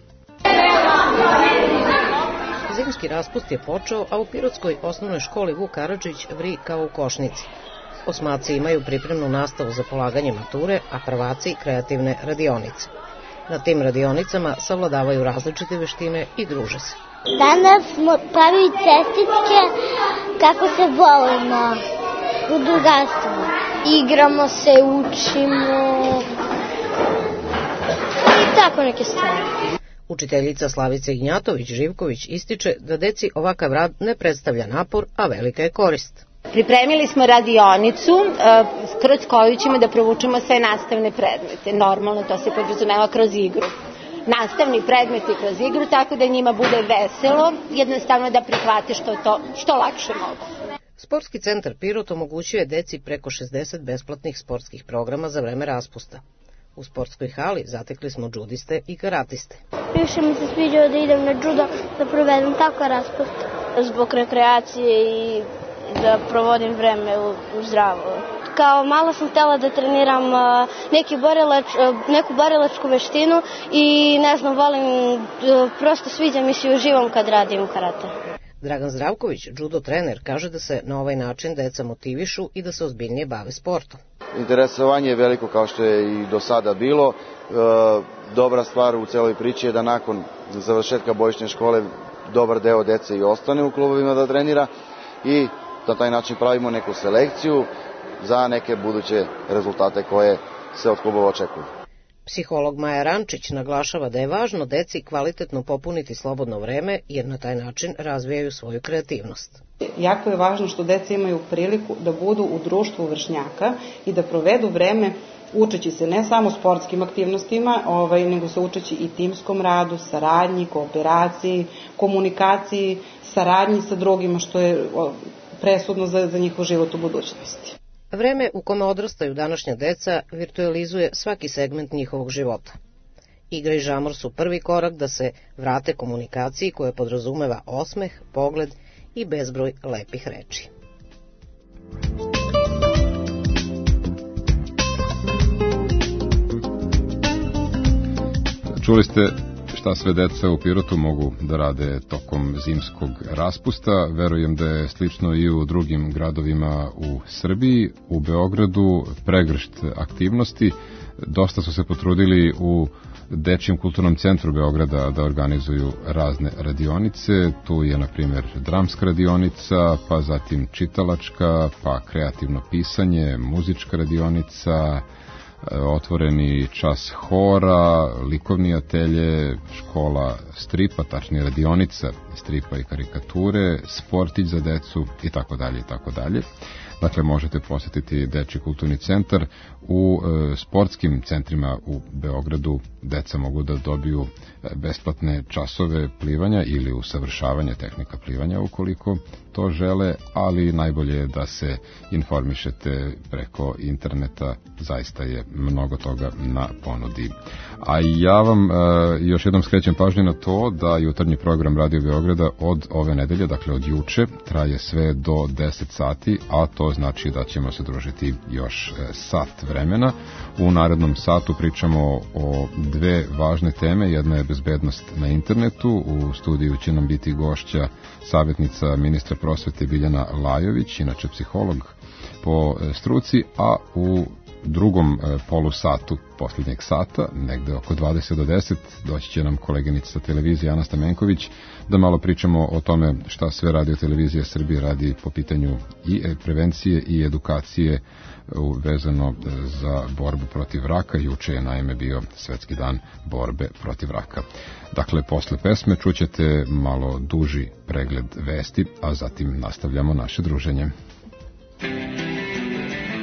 Zimski raspust je počeo, a u Pirotskoj osnovnoj školi Vuk Karadžić vri kao u košnici. Osmaci imaju pripremnu nastavu za polaganje mature, a prvaci kreativne radionice. Na tim radionicama savladavaju različite veštine i druže se. Danas smo pravili cestičke kako se volimo u drugarstvu. Igramo se, učimo i tako neke stvari. Učiteljica Slavica Ignjatović-Živković ističe da deci ovakav rad ne predstavlja napor, a velika je korist. Pripremili smo radionicu kroz koju ćemo da provučemo sve nastavne predmete. Normalno to se podrazumeva kroz igru. Nastavni predmeti kroz igru, tako da njima bude veselo, jednostavno da prihvate što, to, što lakše mogu. Sportski centar Pirot omogućuje deci preko šezdeset besplatnih sportskih programa za vreme raspusta. U sportskoj hali zatekli smo džudiste i karatiste. Više mi se sviđa da idem na džudo, da provedem tako raspust. Zbog rekreacije i da provodim vreme u, u zdravo. Kao malo sam htjela da treniram neki borilač, neku borilačku veštinu i ne znam, volim, prosto sviđa mi se i uživam kad radim karate. Dragan Zdravković, judo trener, kaže da se na ovaj način deca motivišu i da se ozbiljnije bave sportom. Interesovanje je veliko kao što je i do sada bilo. E, dobra stvar u celoj priči je da nakon završetka bojišne škole dobar deo dece i ostane u klubovima da trenira i na taj način pravimo neku selekciju za neke buduće rezultate koje se od klubova očekuju. Psiholog Maja Rančić naglašava da je važno deci kvalitetno popuniti slobodno vreme jer na taj način razvijaju svoju kreativnost. Jako je važno što deca imaju priliku da budu u društvu vršnjaka i da provedu vreme učeći se ne samo sportskim aktivnostima, ovaj, nego se učeći i timskom radu, saradnji, kooperaciji, komunikaciji, saradnji sa drugima, što je presudno za, za njihov život u budućnosti. Vreme u kome odrastaju današnja deca virtualizuje svaki segment njihovog života. Igra i žamor su prvi korak da se vrate komunikaciji koja podrazumeva osmeh, pogled i bezbroj lepih reči. Čuli ste šta sve deca u Pirotu mogu da rade tokom zimskog raspusta. Verujem da je slično i u drugim gradovima u Srbiji. U Beogradu pregršt aktivnosti. Dosta su se potrudili u Dečijem kulturnom centru Beograda da organizuju razne radionice. Tu je, na primjer, dramska radionica, pa zatim čitalačka, pa kreativno pisanje, muzička radionica, otvoreni čas hora, likovni atelje, škola stripa, tačnije radionica stripa i karikature, sportić za decu i tako dalje i tako dalje. Dakle, možete posjetiti Dečiji kulturni centar. U e, sportskim centrima u Beogradu deca mogu da dobiju besplatne časove plivanja ili usavršavanje tehnika plivanja ukoliko to žele, ali najbolje je da se informišete preko interneta, zaista je mnogo toga na ponudi. A ja vam e, još jednom skrećem pažnju na to da jutarnji program Radio Beograda od ove nedelje, dakle od juče, traje sve do deset sati, a to znači da ćemo se družiti još sat vremena. U narednom satu pričamo o dve važne teme. Jedna je bezbednost na internetu. U studiju će nam biti gošća savjetnica ministra prosvete Biljana Lajović, inače psiholog po struci, a u drugom polusatu posljednjeg sata, negde oko dvadeset do deset, doći će nam koleginica sa televizije Ana Stamenković da malo pričamo o tome šta sve Radio Televizija Srbije radi po pitanju i prevencije i edukacije vezano za borbu protiv raka. Juče je naime bio Svetski dan borbe protiv raka. Dakle, posle pesme čućete malo duži pregled vesti, a zatim nastavljamo naše druženje.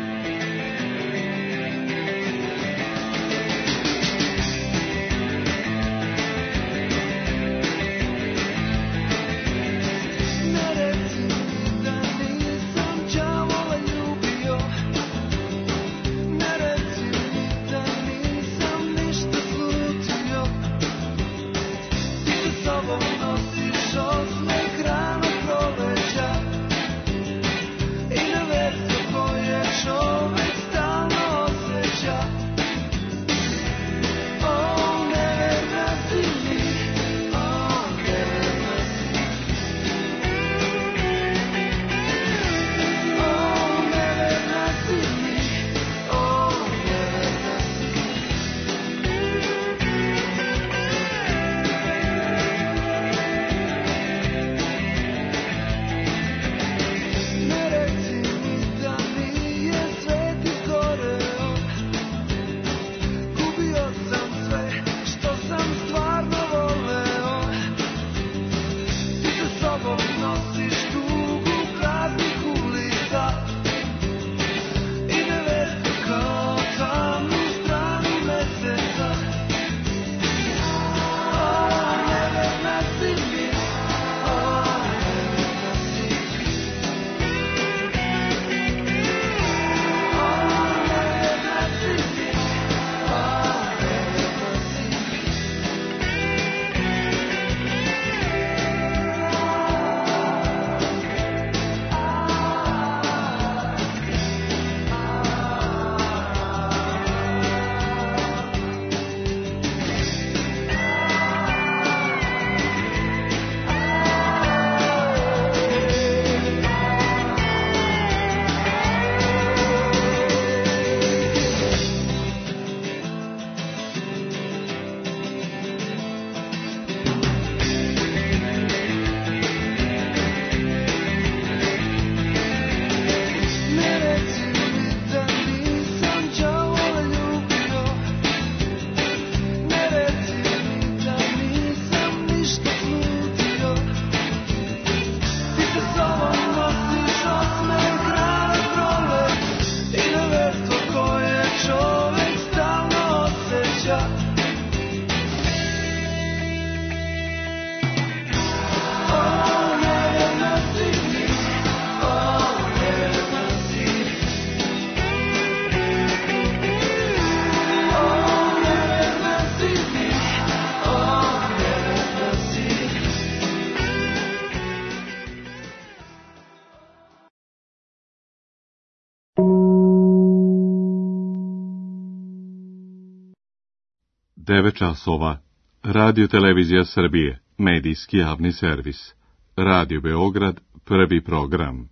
devet časova. Radio Televizija Srbije, medijski javni servis. Radio Beograd, prvi program.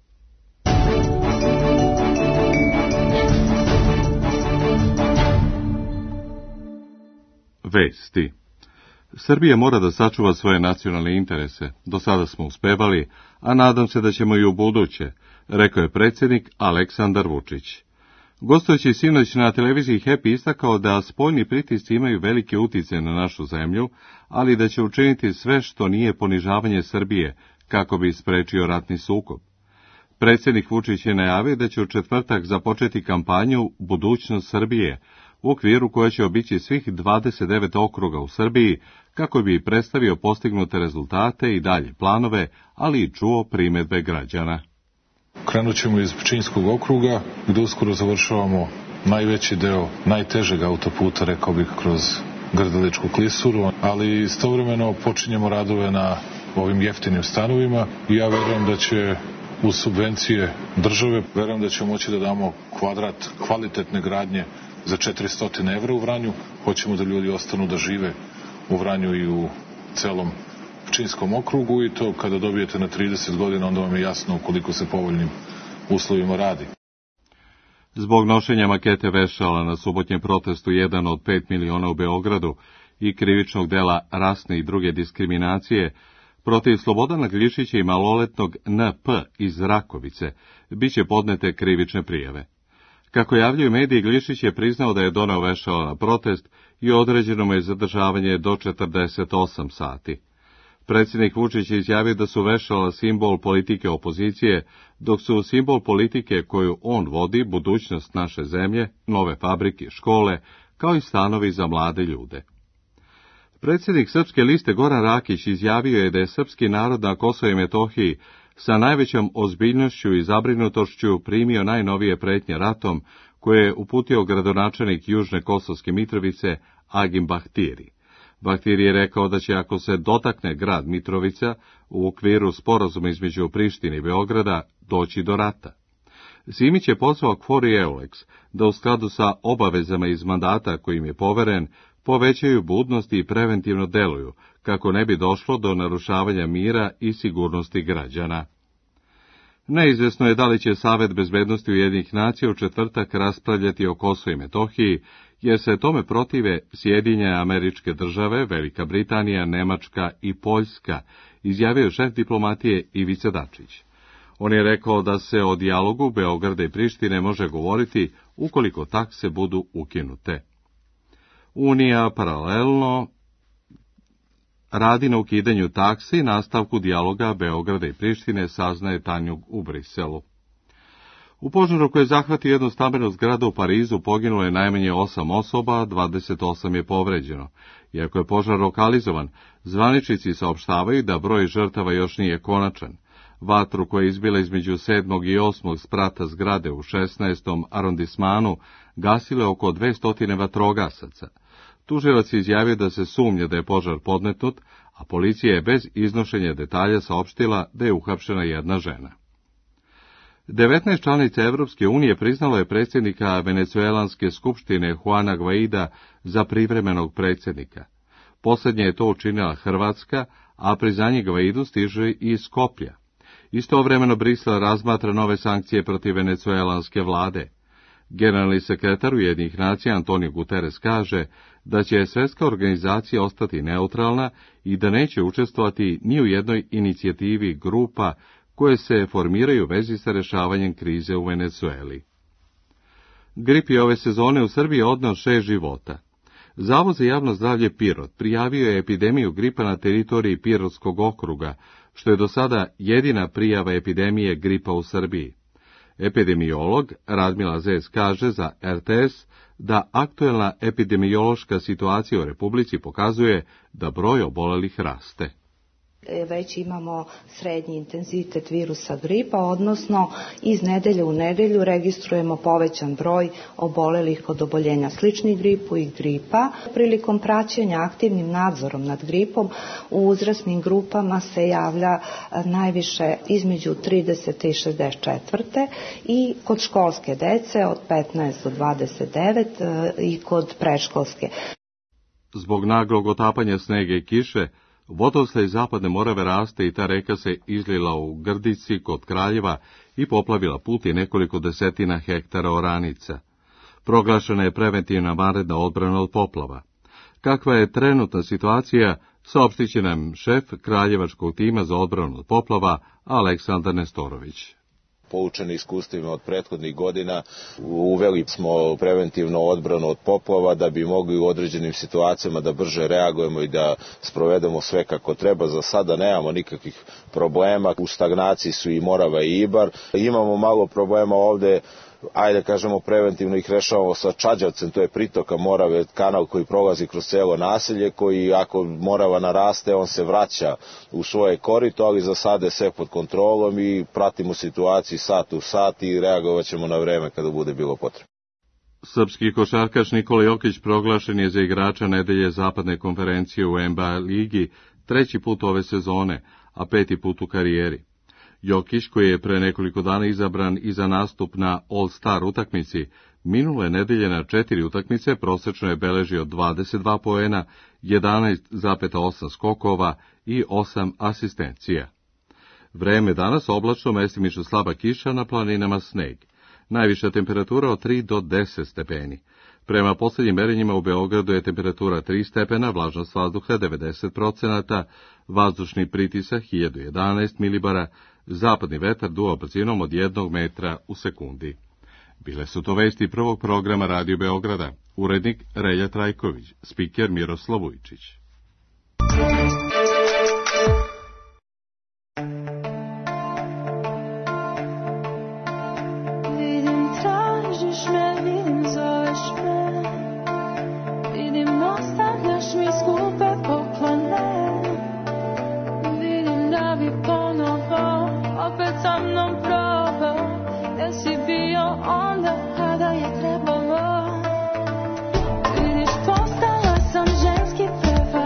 Vesti. Srbija mora da sačuva svoje nacionalne interese. Do sada smo uspevali, a nadam se da ćemo i u buduće, rekao je predsjednik Aleksandar Vučić. Gostujući sinoć na televiziji Happy istakao da spoljni pritisci imaju velike uticaje na našu zemlju, ali da će učiniti sve što nije ponižavanje Srbije, kako bi sprečio ratni sukob. Predsjednik Vučić je najavio da će u četvrtak započeti kampanju Budućnost Srbije, u okviru koje će obići svih dvadeset devet okruga u Srbiji, kako bi predstavio postignute rezultate i dalje planove, ali i čuo primjedbe građana. Krenut ćemo iz Pčinjskog okruga, gdje uskoro završavamo najveći deo najtežeg autoputa, rekao bih, kroz Grdeličku klisuru, ali istovremeno počinjemo radove na ovim jeftinim stanovima i ja verujem da će uz subvencije države, verujem da ćemo moći da damo kvadrat kvalitetne gradnje za četiristo evra u Vranju. Hoćemo da ljudi ostanu da žive u Vranju i u celom Pčinjskom okrugu i to kada dobijete na trideset godina, onda vam je jasno koliko se povoljnim uslovima radi. Zbog nošenja makete vešala na subotnjem protestu jedan od pet miliona u Beogradu i krivičnog dela rasne i druge diskriminacije, protiv Slobodana Glišića i maloletnog N P iz Rakovice biće podnete krivične prijave. Kako javljaju mediji, Glišić je priznao da je doneo vešala na protest i određeno mu je zadržavanje do četrdeset osam sati. Predsjednik Vučić je izjavio da su vešala simbol politike opozicije, dok su simbol politike koju on vodi budućnost naše zemlje, nove fabrike, škole, kao i stanovi za mlade ljude. Predsjednik Srpske liste Goran Rakić izjavio je da je srpski narod na Kosovu i Metohiji sa najvećom ozbiljnošću i zabrinutošću primio najnovije pretnje ratom koje je uputio gradonačelnik Južne Kosovske Mitrovice Agim Bahtiri. Bahtiri je rekao da će, ako se dotakne grad Mitrovica u okviru sporazuma između Prištine i Beograda, doći do rata. Simić je pozvao KFOR i EULEX da u skladu sa obavezama iz mandata kojim je poveren povećaju budnost i preventivno deluju, kako ne bi došlo do narušavanja mira i sigurnosti građana. Neizvesno je da li će Savet bezbednosti Ujedinjenih nacija u četvrtak raspravljati o Kosovu i Metohiji, jer se tome protive Sjedinjene Američke Države, Velika Britanija, Nemačka i Poljska, izjavio šef diplomatije Ivica Dačić. On je rekao da se o dijalogu Beograda i Prištine može govoriti ukoliko takse budu ukinute. Unija paralelno radi na ukidanju taksi i nastavku dijaloga Beograda i Prištine, saznaje Tanjug u Briselu. U požaru koji je zahvatio jednu stambenu zgradu u Parizu poginulo je najmanje osam osoba, dvadeset osam je povređeno. Iako je požar lokalizovan, zvaničnici saopštavaju da broj žrtava još nije konačan. Vatru koja je izbila između sedmog i osmog sprata zgrade u šesnaestom arondismanu gasile oko dvesta vatrogasaca. Tužilac je izjavio da se sumnja da je požar podmetnut, a policija je bez iznošenja detalja saopštila da je uhapšena jedna žena. devetnaest članica Evropske unije priznalo je predsjednika Venecuelanske skupštine Juana Guaida za privremenog predsjednika. Posljednje je to učinila Hrvatska, a priznanje Guaidu stiže i iz Skoplja. Istovremeno Brisel razmatra nove sankcije protiv venecuelanske vlade. Generalni sekretar Ujedinjenih nacija Antonio Guterres kaže da će svjetska organizacija ostati neutralna i da neće učestvovati ni u jednoj inicijativi grupa koje se formiraju u vezi sa rješavanjem krize u Venecueli. Grip je ove sezone u Srbiji odneo šest života. Zavod za javno zdravlje Pirot prijavio je epidemiju gripa na teritoriji Pirotskog okruga, što je do sada jedina prijava epidemije gripa u Srbiji. Epidemiolog Radmila Zec kaže za R T S da aktuelna epidemiološka situacija u Republici pokazuje da broj obolelih raste. Već imamo srednji intenzitet virusa gripa, odnosno iz nedelje u nedelju registrujemo povećan broj obolelih od oboljenja sličnih gripu i gripa. Prilikom praćenja aktivnim nadzorom nad gripom u uzrasnim grupama se javlja najviše između tridesete i šezdeset četvrte i kod školske dece od petnaest do dvadeset devet i kod predškolske. Zbog naglog otapanja snega i kiše, vodoslej Zapadne Morave raste i ta reka se izlila u Grdici kod Kraljeva i poplavila put i nekoliko desetina hektara oranica. Proglašena je preventivna vanredna odbrana od poplava. Kakva je trenutna situacija, saopštit će nam šef Kraljevačkog tima za odbranu od poplava, Aleksandar Nestorović. Poučeni iskustvima od prethodnih godina, uveli smo preventivnu odbranu od poplava da bi mogli u određenim situacijama da brže reagujemo i da sprovedemo sve kako treba. Za sada nemamo nikakvih problema, u stagnaciji su i Morava i Ibar. Imamo malo problema ovde, ajde kažemo preventivno ih rešavamo sa Čađavcem, to je pritoka Morave, kanal koji prolazi kroz celo naselje, koji ako Morava naraste, on se vraća u svoje korito, ali za sada je sve pod kontrolom i pratimo situaciju sat u sat i reagovat ćemo na vreme kada bude bilo potrebno. Srpski košarkaš Nikola Jokić proglašen je za igrača nedelje Zapadne konferencije u N B A ligi treći put ove sezone, a peti put u karijeri. Jokić, koji je pre nekoliko dana izabran i za nastup na All-Star utakmici, minule nedelje na četiri utakmice prosečno je beležio dvadeset dva poena, jedanaest zarez osam skokova i osam asistencija. Vreme danas oblačno, mestimično slaba kiša, na planinama sneg. Najviša temperatura od tri do deset stepeni. Prema poslednjim merenjima u Beogradu je temperatura tri stepena, vlažnost vazduha devedeset procenata, vazdušni pritisak hiljadu jedanaest milibara, zapadni vetar duva brzinom od jednog metra u sekundi. Bile su to vesti prvog programa Radio Beograda. Urednik Relja Trajković, spiker Miroslav Vujčić. Vidim, tražiš me, vidim, zoveš me, vidim, ostavljaš mi skupe poklone, vidim da bi ponovo opet sa mnom probao, jer si bio onda kada je trebalo. Vidiš, postala sam ženski prevara.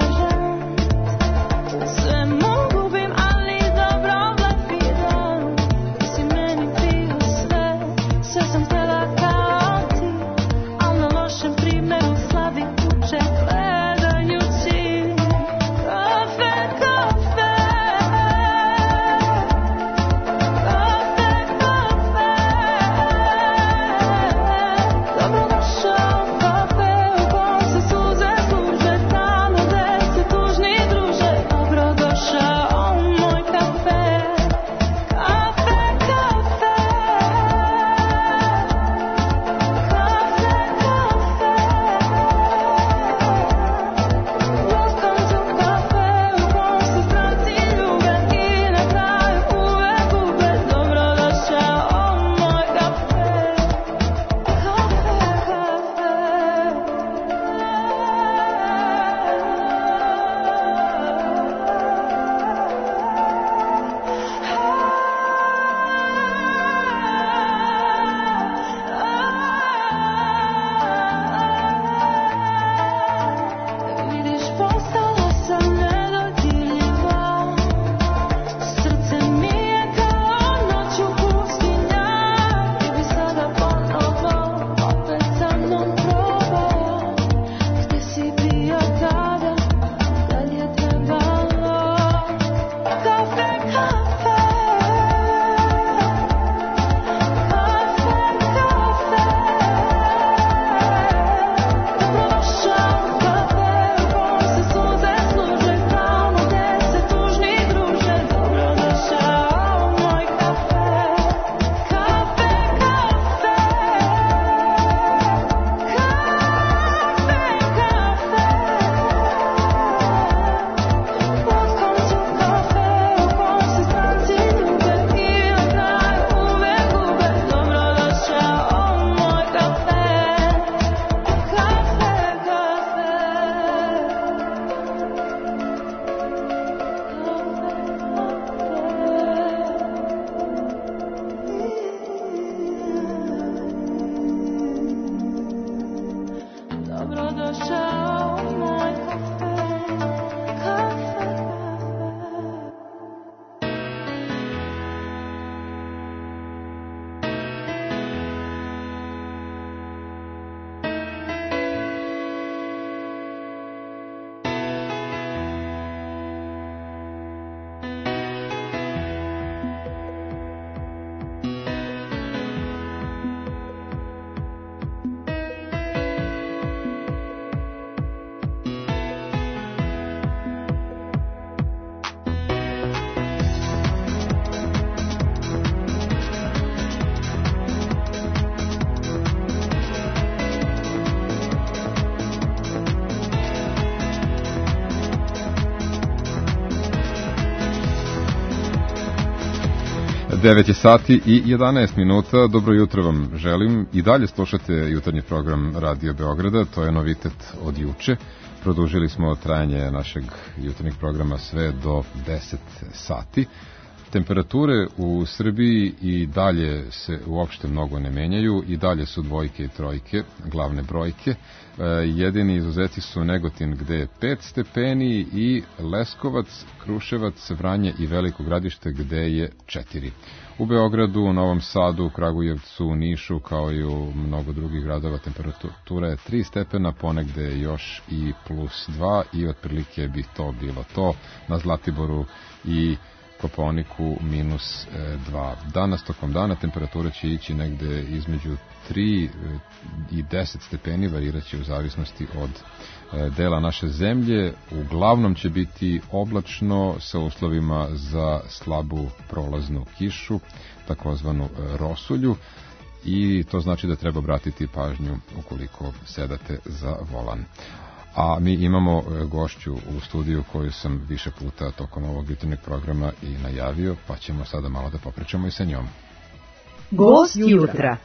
devet je sati i jedanaest minuta. Dobro jutro vam želim. I dalje slušate jutarnji program Radio Beograda. To je novitet od juče. Produžili smo trajanje našeg jutarnjeg programa sve do deset sati. Temperature u Srbiji i dalje se uopšte mnogo ne menjaju, i dalje su dvojke i trojke, glavne brojke. E, jedini izuzeci su Negotin gde je pet stepeni i Leskovac, Kruševac, Vranje i Veliko Gradište gde je četiri. U Beogradu, u Novom Sadu, Kragujevcu, Nišu kao i u mnogo drugih gradova temperatura je tri stepena, ponegde još i plus dva i otprilike bi to bilo to. Na Zlatiboru i Kopaoniku minus dva. Danas tokom dana temperatura će ići negde između tri i deset stepeni, variraće u zavisnosti od dela naše zemlje. Uglavnom će biti oblačno sa uslovima za slabu prolaznu kišu, takozvanu rosulju, i to znači da treba obratiti pažnju ukoliko sedate za volan. A mi imamo gošću u studiju koju sam više puta tokom ovog jutarnjeg programa i najavio, pa ćemo sada malo da popričamo i sa njom. Gost jutra.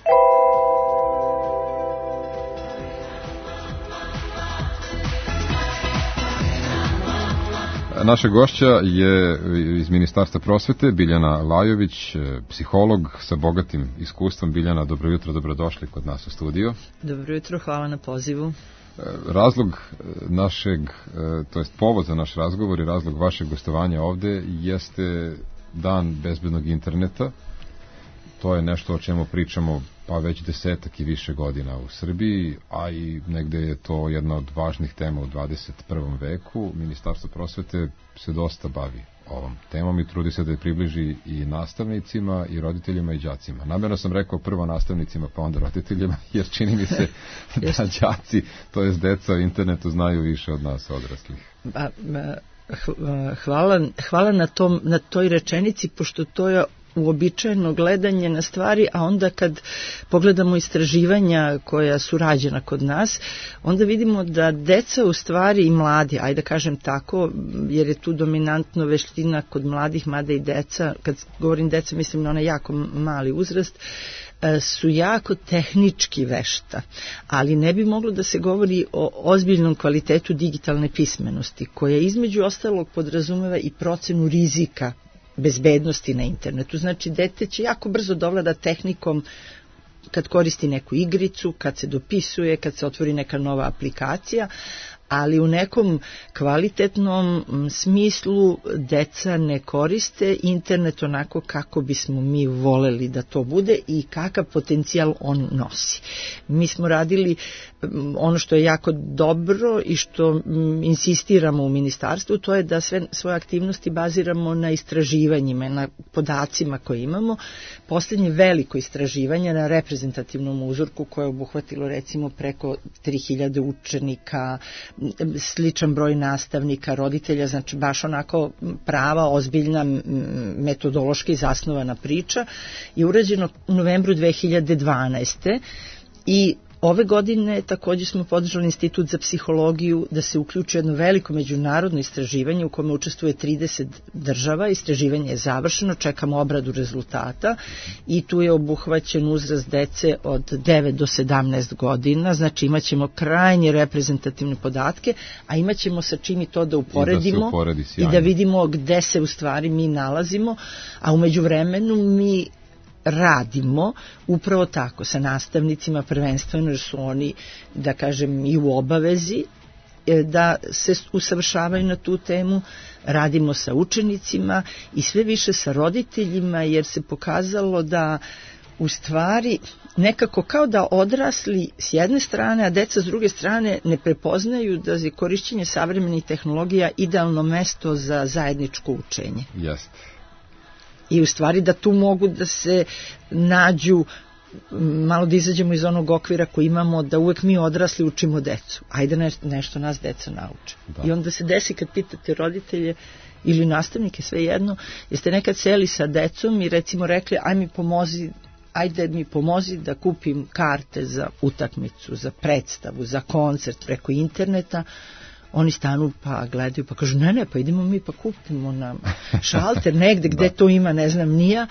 Naša gošća je iz Ministarstva prosvete, Biljana Lajović, psiholog sa bogatim iskustvom. Biljana, dobro jutro, dobrodošli kod nas u studiju. Dobro jutro, hvala na pozivu. Razlog našeg, to jest povod za naš razgovor i razlog vašeg gostovanja ovde jeste Dan bezbednog interneta. To je nešto o čemu pričamo pa već desetak i više godina u Srbiji, a i negde je to jedna od važnih tema u dvadeset prvom veku. Ministarstvo prosvete se dosta bavi ovom temom i trudi se da je približi i nastavnicima i roditeljima i đacima. Namjerno sam rekao prvo nastavnicima pa onda roditeljima, jer čini mi se da đaci, to jest deca, o internetu znaju više od nas odraslih. Ba, ba, hvala, hvala na, tom, na toj rečenici, pošto to je uobičajeno gledanje na stvari, a onda kad pogledamo istraživanja koja su rađena kod nas, onda vidimo da deca u stvari i mladi, ajde da kažem tako, jer je tu dominantno veština kod mladih, mada i deca, kad govorim deca mislim na onaj jako mali uzrast, su jako tehnički vešta, ali ne bi moglo da se govori o ozbiljnom kvalitetu digitalne pismenosti, koja između ostalog podrazumeva i procenu rizika bezbednosti na internetu. Znači, dete će jako brzo dovlada tehnikom kad koristi neku igricu, kad se dopisuje, kad se otvori neka nova aplikacija, ali u nekom kvalitetnom smislu deca ne koriste internet onako kako bismo mi voleli da to bude i kakav potencijal on nosi. Mi smo radili ono što je jako dobro i što insistiramo u ministarstvu, to je da sve svoje aktivnosti baziramo na istraživanjima, na podacima koje imamo. Poslednje veliko istraživanje na reprezentativnom uzorku koje je obuhvatilo recimo preko tri hiljade učenika, sličan broj nastavnika, roditelja, znači baš onako prava, ozbiljna, metodološki zasnovana priča, je urađeno u novembru dve hiljade dvanaeste. i ove godine takođe smo podržali Institut za psihologiju da se uključi jedno veliko međunarodno istraživanje u kome učestvuje trideset država. Istraživanje je završeno, čekamo obradu rezultata i tu je obuhvaćen uzrast dece od devet do sedamnaest godina, znači imaćemo krajnje reprezentativne podatke, a imaćemo sa čim i to da uporedimo i da, uporedi, i da vidimo gde se u stvari mi nalazimo, a umeđu vremenu mi radimo upravo tako sa nastavnicima prvenstveno, jer su oni, da kažem, i u obavezi da se usavršavaju na tu temu, radimo sa učenicima i sve više sa roditeljima, jer se pokazalo da u stvari nekako kao da odrasli s jedne strane, a deca s druge strane ne prepoznaju da je korišćenje savremenih tehnologija idealno mesto za zajedničko učenje. Jeste. I u stvari da tu mogu da se nađu, malo da izađemo iz onog okvira koji imamo, da uvek mi odrasli učimo decu. Ajde ne, nešto nas deca nauče. Da. I onda se desi kad pitate roditelje ili nastavnike, sve jedno, jeste nekad seli sa decom i recimo rekli, aj mi pomozi, ajde mi pomozi da kupim karte za utakmicu, za predstavu, za koncert preko interneta. Oni stanu pa gledaju pa kažu ne ne pa idemo mi pa kupimo nam šalter negde gde da. To ima ne znam nija,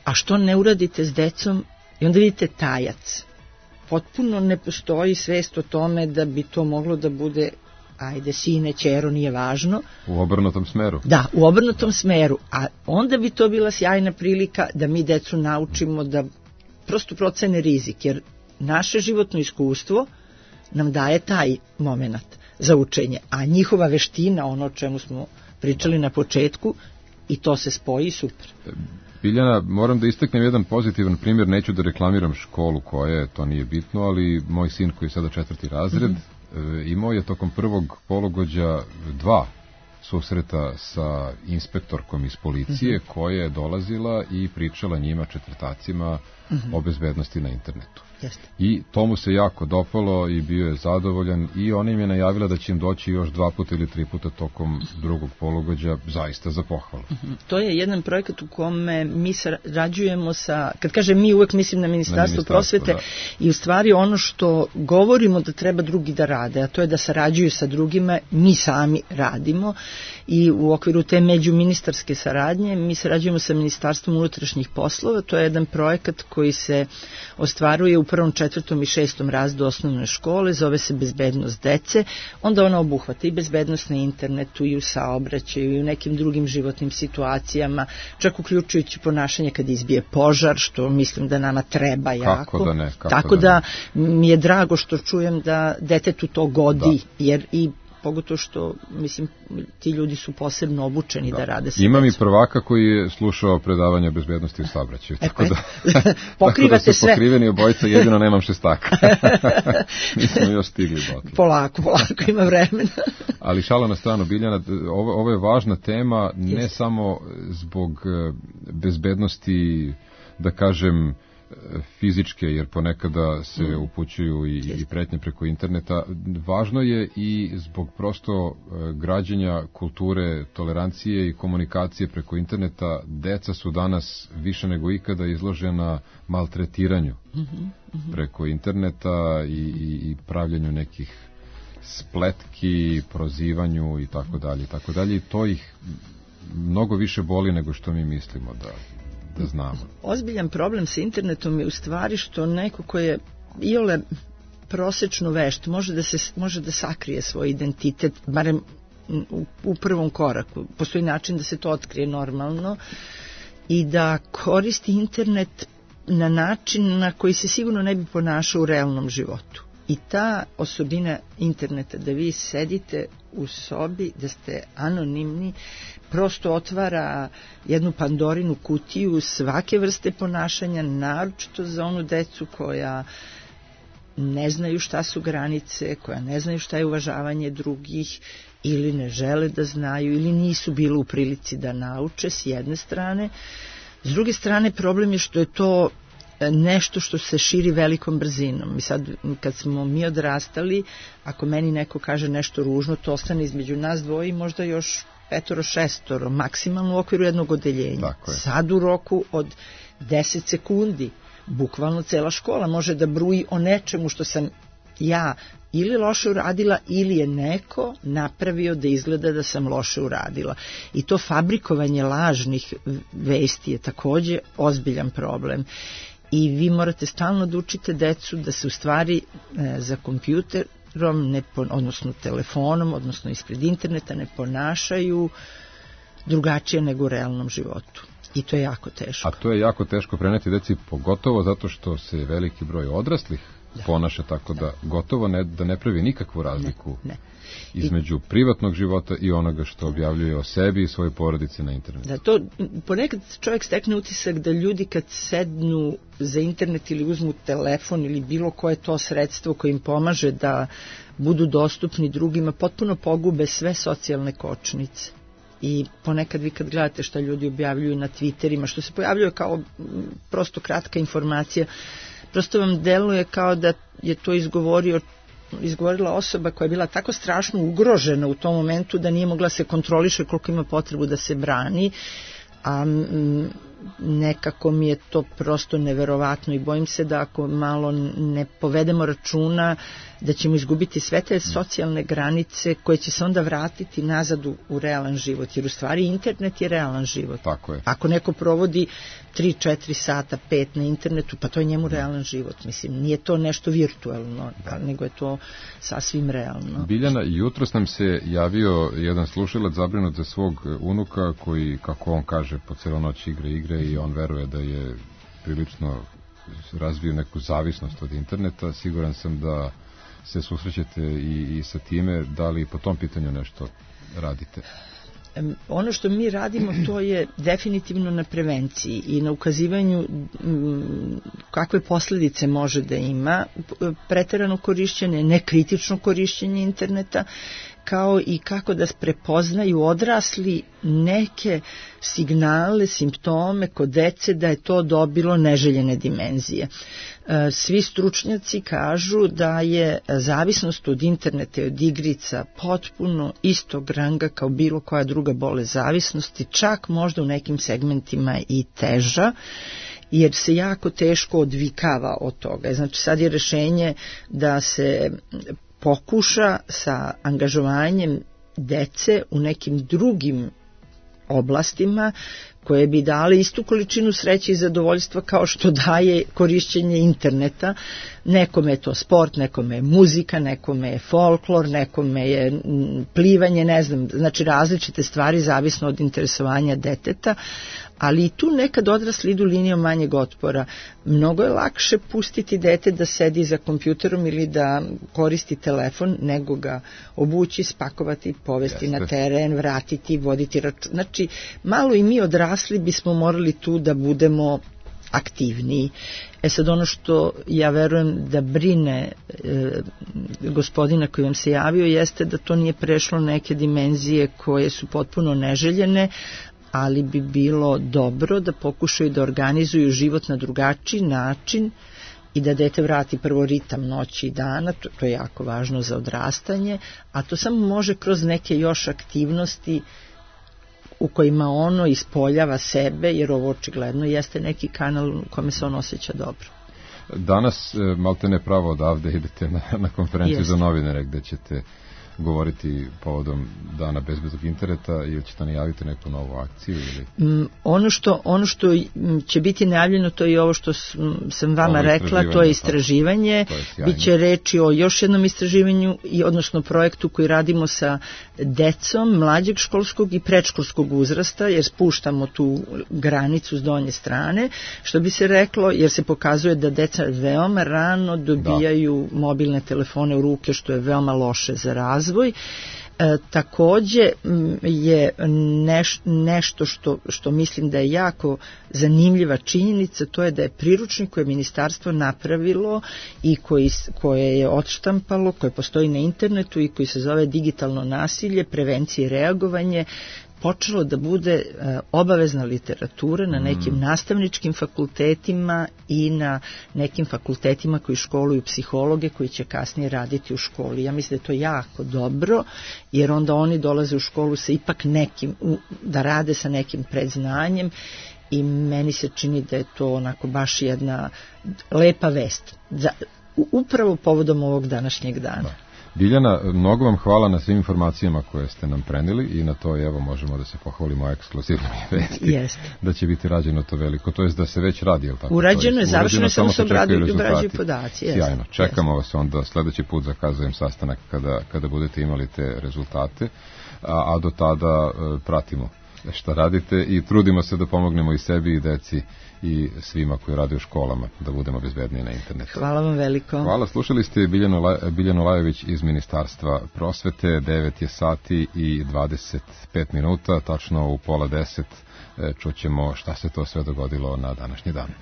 a što ne uradite s decom i onda vidite tajac. Potpuno ne postoji svest o tome da bi to moglo da bude ajde, sine, ćero, nije važno. U obrnutom smeru. Da, u obrnutom smeru. A onda bi to bila sjajna prilika da mi decu naučimo da prosto procene rizik, jer naše životno iskustvo nam daje taj moment za učenje, a njihova veština, ono o čemu smo pričali na početku, i to se spoji, super. Biljana, moram da istaknem jedan pozitivan primjer, neću da reklamiram školu koja je, to nije bitno, ali moj sin koji je sada četvrti razred, mm-hmm. imao je tokom prvog polugođa dva susreta sa inspektorkom iz policije, mm-hmm. koja je dolazila i pričala njima četvrtacima mm-hmm. o bezbednosti na internetu. Jeste. I to mu se jako dopalo i bio je zadovoljan i ona im je najavila da će im doći još dva puta ili tri puta tokom drugog polugođa, zaista za pohvalu. Mm-hmm. To je jedan projekat u kome mi sarađujemo sa, kad kažem mi, uvek mislim na Ministarstvo, na prosvete, da. I u stvari ono što govorimo da treba drugi da rade, a to je da sarađuju sa drugima, mi sami radimo i u okviru te međuministarske saradnje mi sarađujemo sa Ministarstvom unutrašnjih poslova. To je jedan projekat koji se ostvaruje u prvom, četvrtom i šestom razredu osnovne škole, zove se Bezbednost dece, onda ona obuhvata i bezbednost na internetu i u saobraćaju i u nekim drugim životnim situacijama, čak uključujući ponašanje kad izbije požar, što mislim da nama treba jako. Kako da ne, kako Tako da, da mi je drago što čujem da detetu to godi, da. Jer i pogotovo što, mislim, ti ljudi su posebno obučeni da, da rade sa Imam decom. I prvaka koji je slušao predavanje o bezbednosti u saobraćaju. Tako da, pokrivate tako da su sve. Pokriveni obojica, jedino nemam šestaka. Nismo još stigli dotle. Polako, polako, ima vremena. Ali šala na stranu, Biljana, ovo, ovo je važna tema, ne Jest. samo zbog bezbednosti, da kažem, fizičke, jer ponekada se mm. upućuju i, i pretnje preko interneta. Važno je i zbog prosto građenja kulture, tolerancije i komunikacije preko interneta. Deca su danas više nego ikada izložena maltretiranju mm-hmm, mm-hmm. preko interneta i, i, i pravljanju nekih spletki, prozivanju i tako dalje, tako dalje. I to ih mnogo više boli nego što mi mislimo da da znamo. Ozbiljan problem sa internetom je u stvari što neko ko je iole prosečno vešt može da se može da sakrije svoj identitet, barem u, u prvom koraku. Postoji način da se to otkrije normalno i da koristi internet na način na koji se sigurno ne bi ponašao u realnom životu. I ta osobina interneta, da vi sedite u sobi, da ste anonimni, prosto otvara jednu Pandorinu kutiju svake vrste ponašanja, naročito za onu decu koja ne znaju šta su granice, koja ne znaju šta je uvažavanje drugih ili ne žele da znaju ili nisu bili u prilici da nauče, s jedne strane. S druge strane, problem je što je to nešto što se širi velikom brzinom. I sad, kad smo mi odrastali, ako meni neko kaže nešto ružno, to ostane između nas dvoje i možda još petoro, šestoro, maksimalno u okviru jednog odeljenja. Sad u roku od deset sekundi, bukvalno cela škola može da bruji o nečemu što sam ja ili loše uradila ili je neko napravio da izgleda da sam loše uradila. I to fabrikovanje lažnih vesti je takođe ozbiljan problem. I vi morate stalno da učite decu da se u stvari e, za kompjuterom, ne, odnosno telefonom, odnosno ispred interneta ne ponašaju drugačije nego u realnom životu. I to je jako teško. A to je jako teško preneti deci, pogotovo zato što se veliki broj odraslih da. ponaša tako da gotovo ne, da ne pravi nikakvu razliku ne, ne. između I, privatnog života i onoga što objavljuje o sebi i svoje porodice na internetu. Da, to ponekad čovjek stekne utisak da ljudi kad sednu za internet ili uzmu telefon ili bilo koje to sredstvo koje im pomaže da budu dostupni drugima, potpuno pogube sve socijalne kočnice. I ponekad vi kad gledate šta ljudi objavljuju na Twitterima, što se pojavljuje kao prosto kratka informacija, prosto vam deluje kao da je to izgovorio, izgovorila osoba koja je bila tako strašno ugrožena u tom momentu da nije mogla se kontroliše koliko ima potrebu da se brani, a m, nekako mi je to prosto neverovatno i bojim se da ako malo ne povedemo računa da ćemo izgubiti sve te socijalne granice koje će se onda vratiti nazad u, u realan život, jer u stvari internet je realan život. Tako je. Ako neko provodi tri četiri sata, pet na internetu, pa to je njemu realan život. Mislim, nije to nešto virtualno, nego je to sasvim realno. Biljana, jutros nam se javio jedan slušalac zabrinut za svog unuka koji, kako on kaže, po celo noć igre igre i on veruje da je prilično razvio neku zavisnost od interneta. Siguran sam da se susrećete i, i sa time, da li po tom pitanju nešto radite? Ono što mi radimo to je definitivno na prevenciji i na ukazivanju kakve posledice može da ima preterano korišćenje, nekritično korišćenje interneta, kao i kako da prepoznaju odrasli neke signale, simptome kod dece da je to dobilo neželjene dimenzije. Svi stručnjaci kažu da je zavisnost od interneta i od igrica potpuno istog ranga kao bilo koja druga bolest zavisnosti, čak možda u nekim segmentima i teža, jer se jako teško odvikava od toga. Znači sad je rešenje da se pokuša sa angažovanjem dece u nekim drugim oblastima koje bi dale istu količinu sreće i zadovoljstva kao što daje korišćenje interneta. Nekome je to sport, nekome je muzika, nekome je folklor, nekome je plivanje, ne znam, znači različite stvari zavisno od interesovanja deteta, ali i tu nekad odrasli idu linijom manjeg otpora. Mnogo je lakše pustiti dete da sedi za kompjuterom ili da koristi telefon, nego ga obući, spakovati, povesti Jeste. na teren, vratiti, voditi račun. Znači, malo i mi odrasli bismo morali tu da budemo aktivniji. E sad ono što ja verujem da brine e, gospodina koji vam se javio jeste da to nije prešlo neke dimenzije koje su potpuno neželjene, ali bi bilo dobro da pokušaju da organizuju život na drugačiji način i da dete vrati prvo ritam noći i dana, to, to je jako važno za odrastanje, a to samo može kroz neke još aktivnosti u kojima ono ispoljava sebe, jer ovo očigledno jeste neki kanal u kome se on osjeća dobro. Danas malte ne pravo odavde idete na, na konferenciju Jeste. za novinare gde ćete govoriti povodom dana bezbednog interneta ili ćete najaviti neku novu akciju? Ili? Mm, ono, što, ono što će biti najavljeno to je ovo što sam vama rekla, to je istraživanje. To je Biće reči o još jednom istraživanju, i odnosno projektu koji radimo sa decom mlađeg školskog i predškolskog uzrasta, jer spuštamo tu granicu s donje strane, što bi se reklo, jer se pokazuje da deca veoma rano dobijaju da. mobilne telefone u ruke, što je veoma loše za razvoj. Razvoj. E, takođe je neš, nešto što, što mislim da je jako zanimljiva činjenica, to je da je priručnik koje je ministarstvo napravilo i koji, koje je odštampalo, koje postoji na internetu i koji se zove digitalno nasilje, prevencije i reagovanje, počelo da bude e, obavezna literatura na nekim mm. nastavničkim fakultetima i na nekim fakultetima koji školuju psihologe koji će kasnije raditi u školi. Ja mislim da je to jako dobro, jer onda oni dolaze u školu sa ipak nekim, u, da rade sa nekim predznanjem, i meni se čini da je to onako baš jedna lepa vest. Za, upravo povodom ovog današnjeg dana. Da. Biljana, mnogo vam hvala na svim informacijama koje ste nam preneli i na to evo možemo da se pohvalimo ekskluzivnom vesti. Jeste. Da će biti rađeno to veliko, to jest da se već radi, je li tako? Urađeno je, završeno je, samo se obrađuju podaci. Jeste. Sjajno, čekamo vas onda, sledeći put zakazujem sastanak kada, kada budete imali te rezultate, a, a do tada e, pratimo šta radite i trudimo se da pomognemo i sebi i deci i svima koji rade u školama da budemo bezbedniji na internetu. Hvala vam veliko. Hvala, slušali ste Biljanu, Biljanu Lajović iz Ministarstva prosvete, devet je sati i dvadeset pet minuta, tačno u pola deset čućemo šta se to sve dogodilo na današnji dan.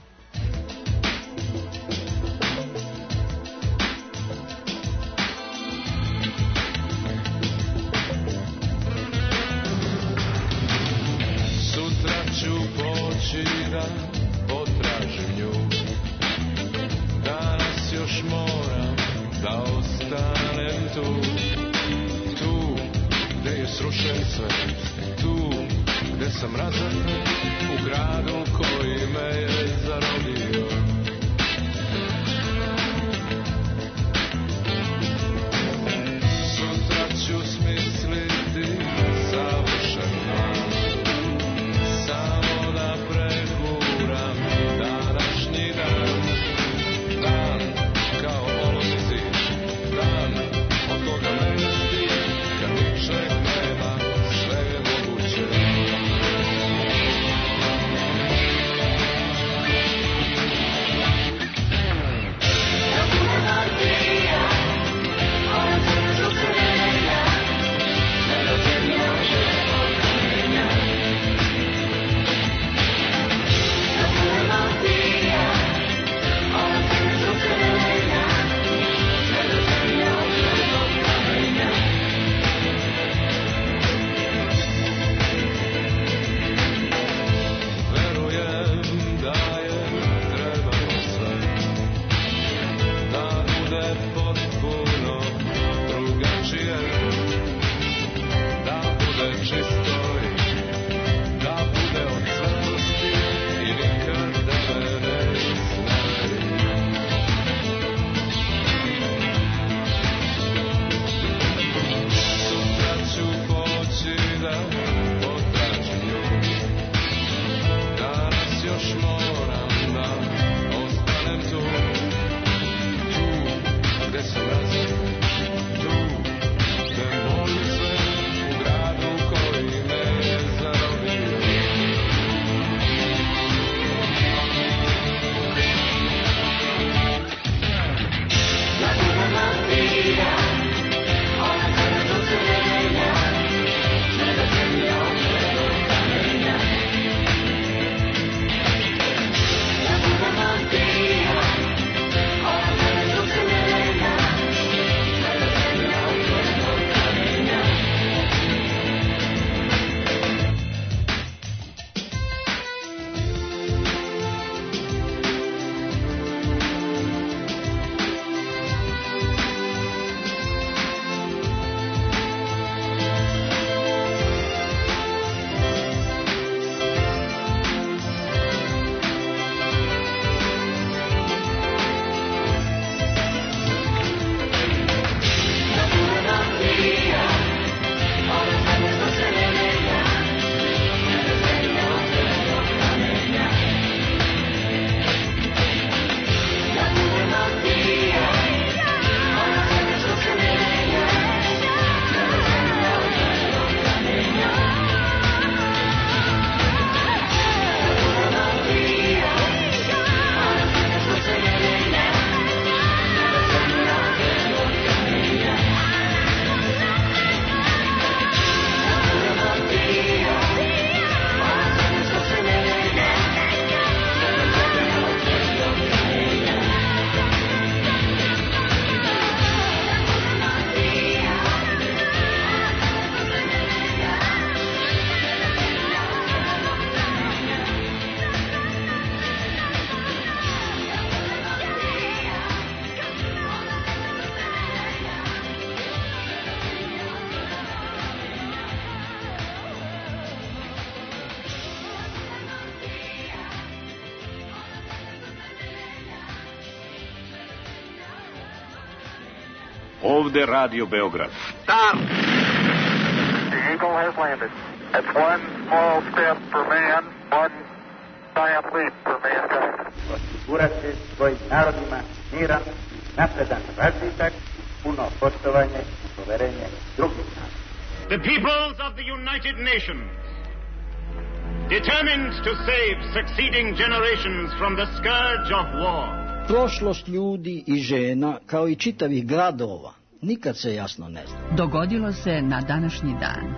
Da potražim nju, danas još moram da ostanem tu, tu gde je srušen sve, tu gde sam razapnut u gradu koji me je zarobio. Sutra ću smisliti savršen plan, samo da prekuram današnji dan. Dan kao olovi zid, dan od koga mene stid, kad ničeg nema, sve je moguće. Ovde Radio Beograd. Stop! The Eagle has landed. That's one small step for man, one giant leap for mankind. Osigurati svojim narodima miran, napredan razvitak, puno poštovanje i poverenje drugih naroda. The peoples of the United Nations, determined to save succeeding generations from the scourge of war. Prošlost ljudi i žena, kao i čitavih gradova, nikad se jasno ne zna. Dogodilo se na današnji dan.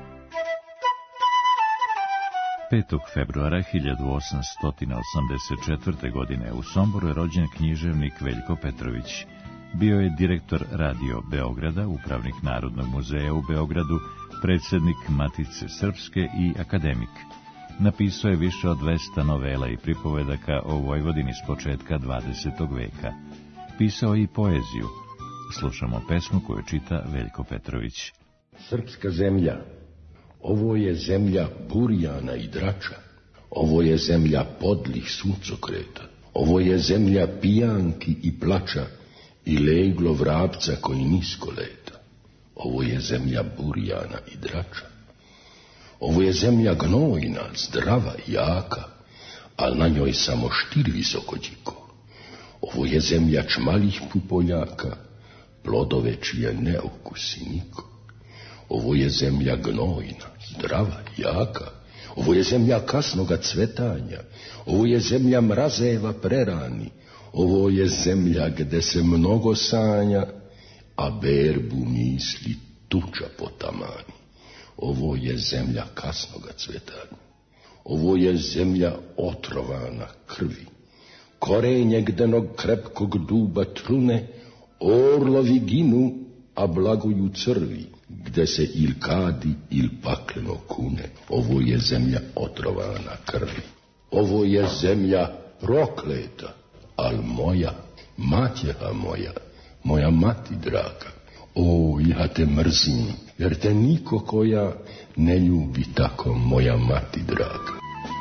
petog februara hiljadu osamsto osamdeset četvrte. godine u Somboru je rođen književnik Veljko Petrović. Bio je direktor Radio Beograda, upravnik Narodnog muzeja u Beogradu, predsjednik Matice Srpske i akademik. Napisao je više od dvesta novela i pripovedaka o Vojvodini s početka dvadesetog veka. Pisao je i poeziju. Slušamo pesmu koju čita Veljko Petrović. Srpska zemlja, ovo je zemlja burjana i drača. Ovo je zemlja podlih suncokreta. Ovo je zemlja pijanki i plača i leglo vrapca koji nisko leta. Ovo je zemlja burjana i drača. Ovo je zemlja gnojna, zdrava i jaka, al na njoj samo štir visoko djiko. Ovo je zemlja čmalih pupoljaka, plodove čije ne okusi niko. Ovo je zemlja gnojna, zdrava i jaka. Ovo je zemlja kasnoga cvetanja. Ovo je zemlja mrazeva prerani. Ovo je zemlja gde se mnogo sanja, a berbu misli tuča potamani. Ovo je zemlja kasnoga cvetanja. Ovo je zemlja otrovana krvi. Korenje gdenog krepkog duba trune, orlovi ginu, a blaguju crvi, gde se il kadi, il pakleno kune. Ovo je zemlja otrovana krvi. Ovo je zemlja prokleta, al moja, matjeha moja, moja mati draga. O, ja te mrzim, jer te niko koja ne ljubi tako, moja mati draga.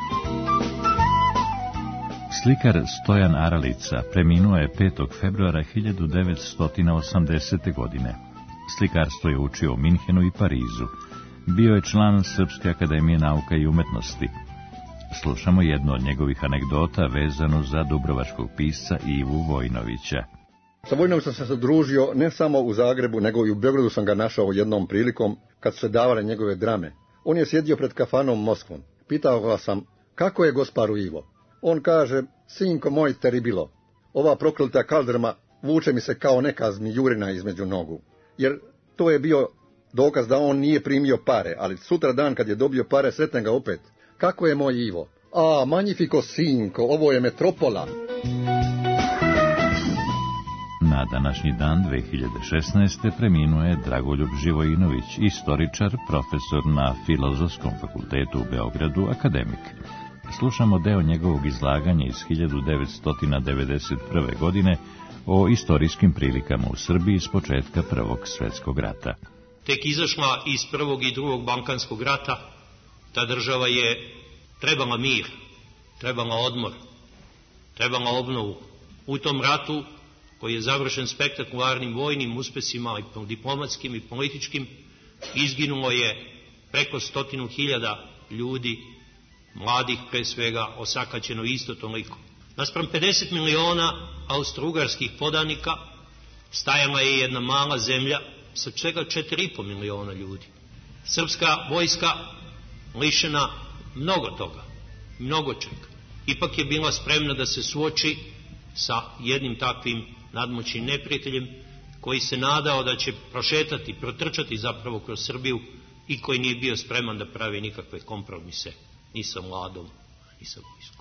Slikar Stojan Aralica preminuo je petog februara hiljadu devetsto osamdesete. godine. Slikarstvo je učio u Minhenu i Parizu. Bio je član Srpske akademije nauka i umetnosti. Slušamo jednu od njegovih anegdota vezanu za dubrovačkog pisca Ivu Vojnovića. Sa Vojnovićem sam se družio ne samo u Zagrebu, nego i u Beogradu sam ga našao jednom prilikom kad su se davale njegove drame. On je sjedio pred kafanom Moskvom. Pitao ga sam, kako je gosparu Ivo? On kaže, sinko moj teribilo, ova prokleta kaldrma vuče mi se kao nekazni jurina između nogu. Jer to je bio dokaz da on nije primio pare, ali sutra dan kad je dobio pare sretnem ga opet. Kako je moj Ivo? A, magnifico sinko, ovo je metropola. Na današnji dan dve hiljade šesnaeste. preminuo je Dragoljub Živojinović, istoričar, profesor na Filozofskom fakultetu u Beogradu, akademik. Slušamo deo njegovog izlaganja iz hiljadu devetsto devedeset prve. godine o istorijskim prilikama u Srbiji s početka Prvog svjetskog rata. Tek izašla iz Prvog i Drugog Balkanskog rata, ta država je trebala mir, trebala odmor, trebala obnovu. U tom ratu, koji je završen spektakularnim vojnim uspesima i diplomatskim i političkim, izginulo je preko stotinu hiljada ljudi, mladih pre svega, osakaćeno isto toliko. Naspram pedeset miliona austrougarskih podanika stajala je jedna mala zemlja sa čega četiri i po miliona ljudi. Srpska vojska lišena mnogo toga, mnogo čega. Ipak je bila spremna da se suoči sa jednim takvim nadmoćnim neprijateljem koji se nadao da će prošetati, protrčati zapravo kroz Srbiju i koji nije bio spreman da pravi nikakve kompromise ni sa vladom, ni sa vojskom.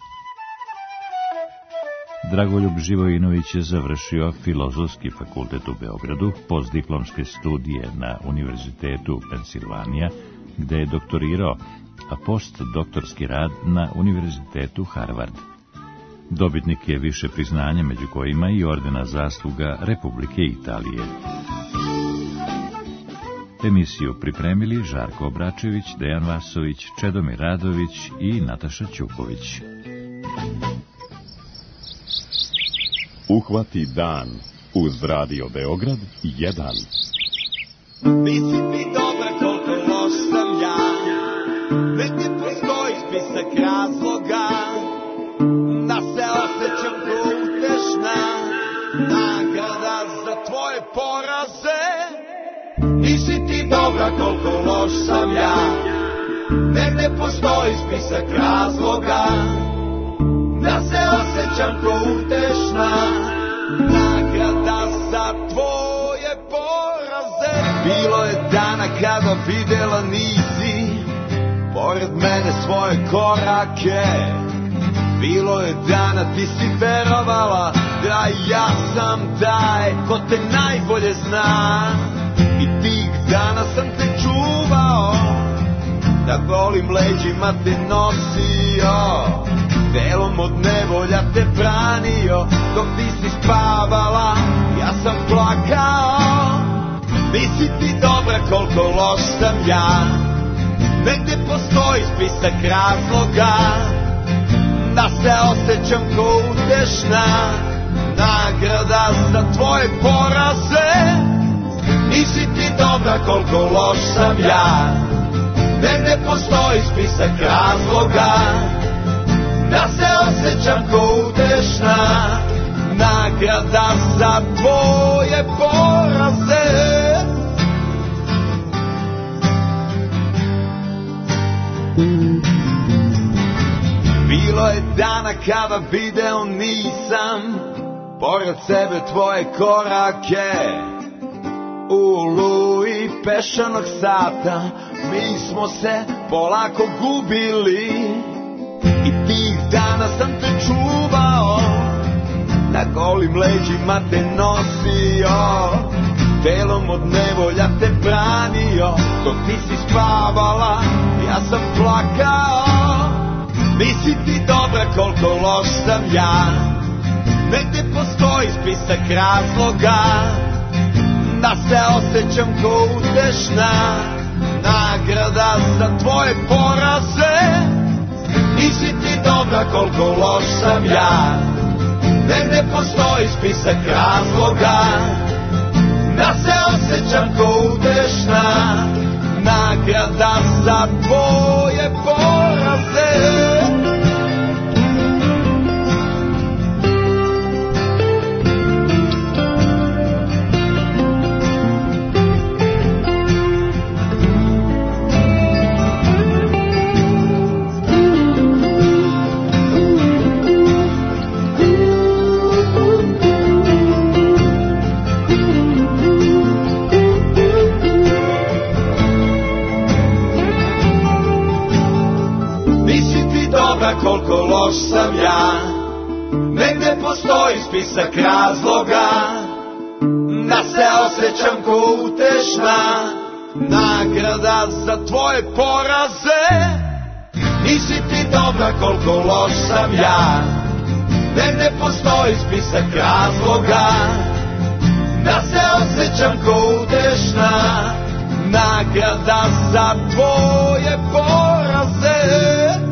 Dragoljub Živojinović je završio Filozofski fakultet u Beogradu, postdiplomske studije na Univerzitetu Pensilvanija, gde je doktorirao, a postdoktorski rad na Univerzitetu Harvard. Dobitnik je više priznanja, među kojima i ordena zasluga Republike Italije. Emisiju pripremili Žarko Obračević, Dejan Vasović, Čedomir Radović i Nataša Ćuković. Uhvati dan uz Radio Beograd jedan. Nisi ti dobra koliko loš sam ja, već ti postoji spisak razloga da se osjećam ko utešna nagrada za tvoje poraze. Nisi ti dobra koliko loš sam ja, negde postoji spisak razloga da se osjećam ko utešna nagrada za tvoje poraze. Bilo je dana kada videla nisi pored mene svoje korake. Bilo je dana ti si verovala da ja sam taj ko te najbolje zna. I tih dana sam te čuvao, da golim leđima te nosio, delom od nevolja te branio. Dok ti si spavala, ja sam plakao. Nisi ti dobra koliko loš sam ja, negde postoji spisak razloga da se osjećam ko utešna nagrada za tvoje poraze. Nisi ti dobra koliko loš sam ja, negde postoji spisak razloga da se osjećam ko utešna nagrada za tvoje poraze. Bilo je dana kada video nisam pored sebe tvoje korake, u oluji pešanog sata mi smo se polako gubili i tih dana sam te čuvao, na golim leđima te nosio, telom od nevolja te branio, dok ti si spavala ja sam plakao. Nisi ti dobra koliko loš sam ja, negde postoji spisak razloga da se osjećam ko utešna nagrada za tvoje poraze. Nisi ti dobra koliko loš sam ja, negde postoji spisak razloga da se osjećam ko utešna nagrada za tvoje poraze. Koliko loš sam ja, negde postoji spisak razloga da se osjećam ko utešna nagrada za tvoje poraze. Nisi ti dobra koliko loš sam ja, negde postoji spisak razloga da se osjećam ko utešna nagrada za tvoje poraze.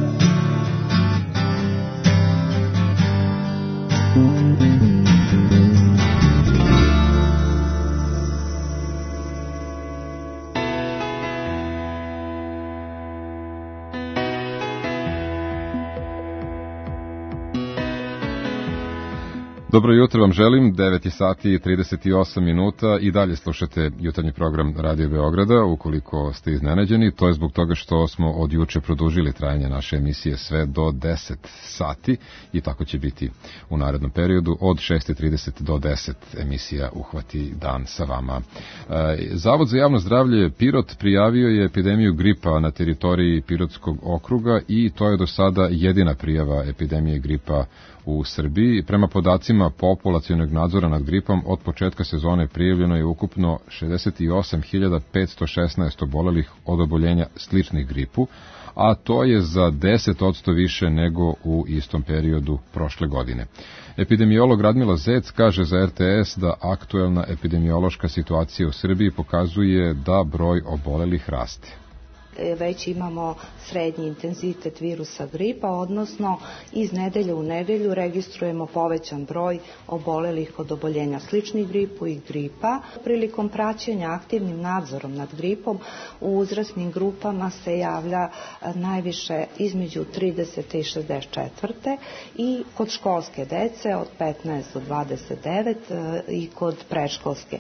Dobro jutro vam želim, devet sati i trideset osam minuta i dalje slušate jutarnji program Radio Beograda. Ukoliko ste iznenađeni, to je zbog toga što smo od juče produžili trajanje naše emisije sve do deset sati i tako će biti u narednom periodu od šest trideset do deset emisija Uhvati dan sa vama. Zavod za javno zdravlje Pirot prijavio je epidemiju gripa na teritoriji Pirotskog okruga i to je do sada jedina prijava epidemije gripa u Srbiji. Prema podacima populacionog nadzora nad gripom, od početka sezone prijavljeno je ukupno šezdeset osam hiljada petsto šesnaest obolelih od oboljenja sličnih gripu, a to je za deset posto više nego u istom periodu prošle godine. Epidemiolog Radmila Zec kaže za R T S da aktuelna epidemiološka situacija u Srbiji pokazuje da broj obolelih raste. Već imamo srednji intenzitet virusa gripa, odnosno iz nedelje u nedelju registrujemo povećan broj obolelih od oboljenja sličnih gripu i gripa. Prilikom praćenja aktivnim nadzorom nad gripom u uzrasnim grupama se javlja najviše između tridesete i šezdeset četvrte i kod školske dece od petnaest do dvadeset devet i kod predškolske.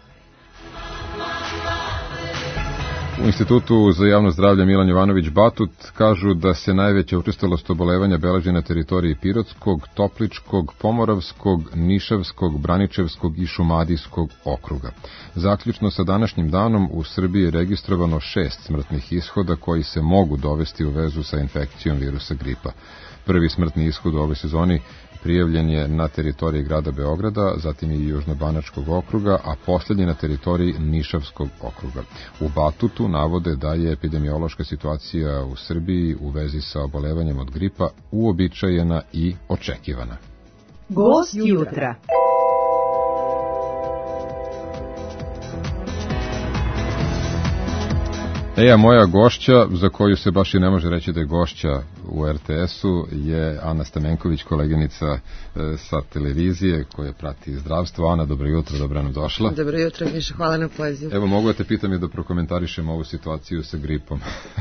U Institutu za javno zdravlje Milan Jovanović Batut kažu da se najveća učestalost obolevanja beleži na teritoriji Pirotskog, Topličkog, Pomoravskog, Nišavskog, Braničevskog i Šumadijskog okruga. Zaključno sa današnjim danom u Srbiji je registrovano šest smrtnih ishoda koji se mogu dovesti u vezu sa infekcijom virusa gripa. Prvi smrtni ishod u ovoj sezoni prijavljen je na teritoriji grada Beograda, zatim i Južnobanačkog okruga, a posljednji na teritoriji Nišavskog okruga. U Batutu navode da je epidemiološka situacija u Srbiji u vezi sa obolevanjem od gripa uobičajena i očekivana. Gost jutra. E, a moja gošća, za koju se baš i ne može reći da je gošća u er te esu, je Ana Stamenković, koleginica e, sa televizije koja prati zdravstvo. Ana, dobro jutro, dobro nam došla. Dobro jutro, Miša, hvala na pozivu. Evo, mogu da te pitam i da prokomentarišemo ovu situaciju sa gripom.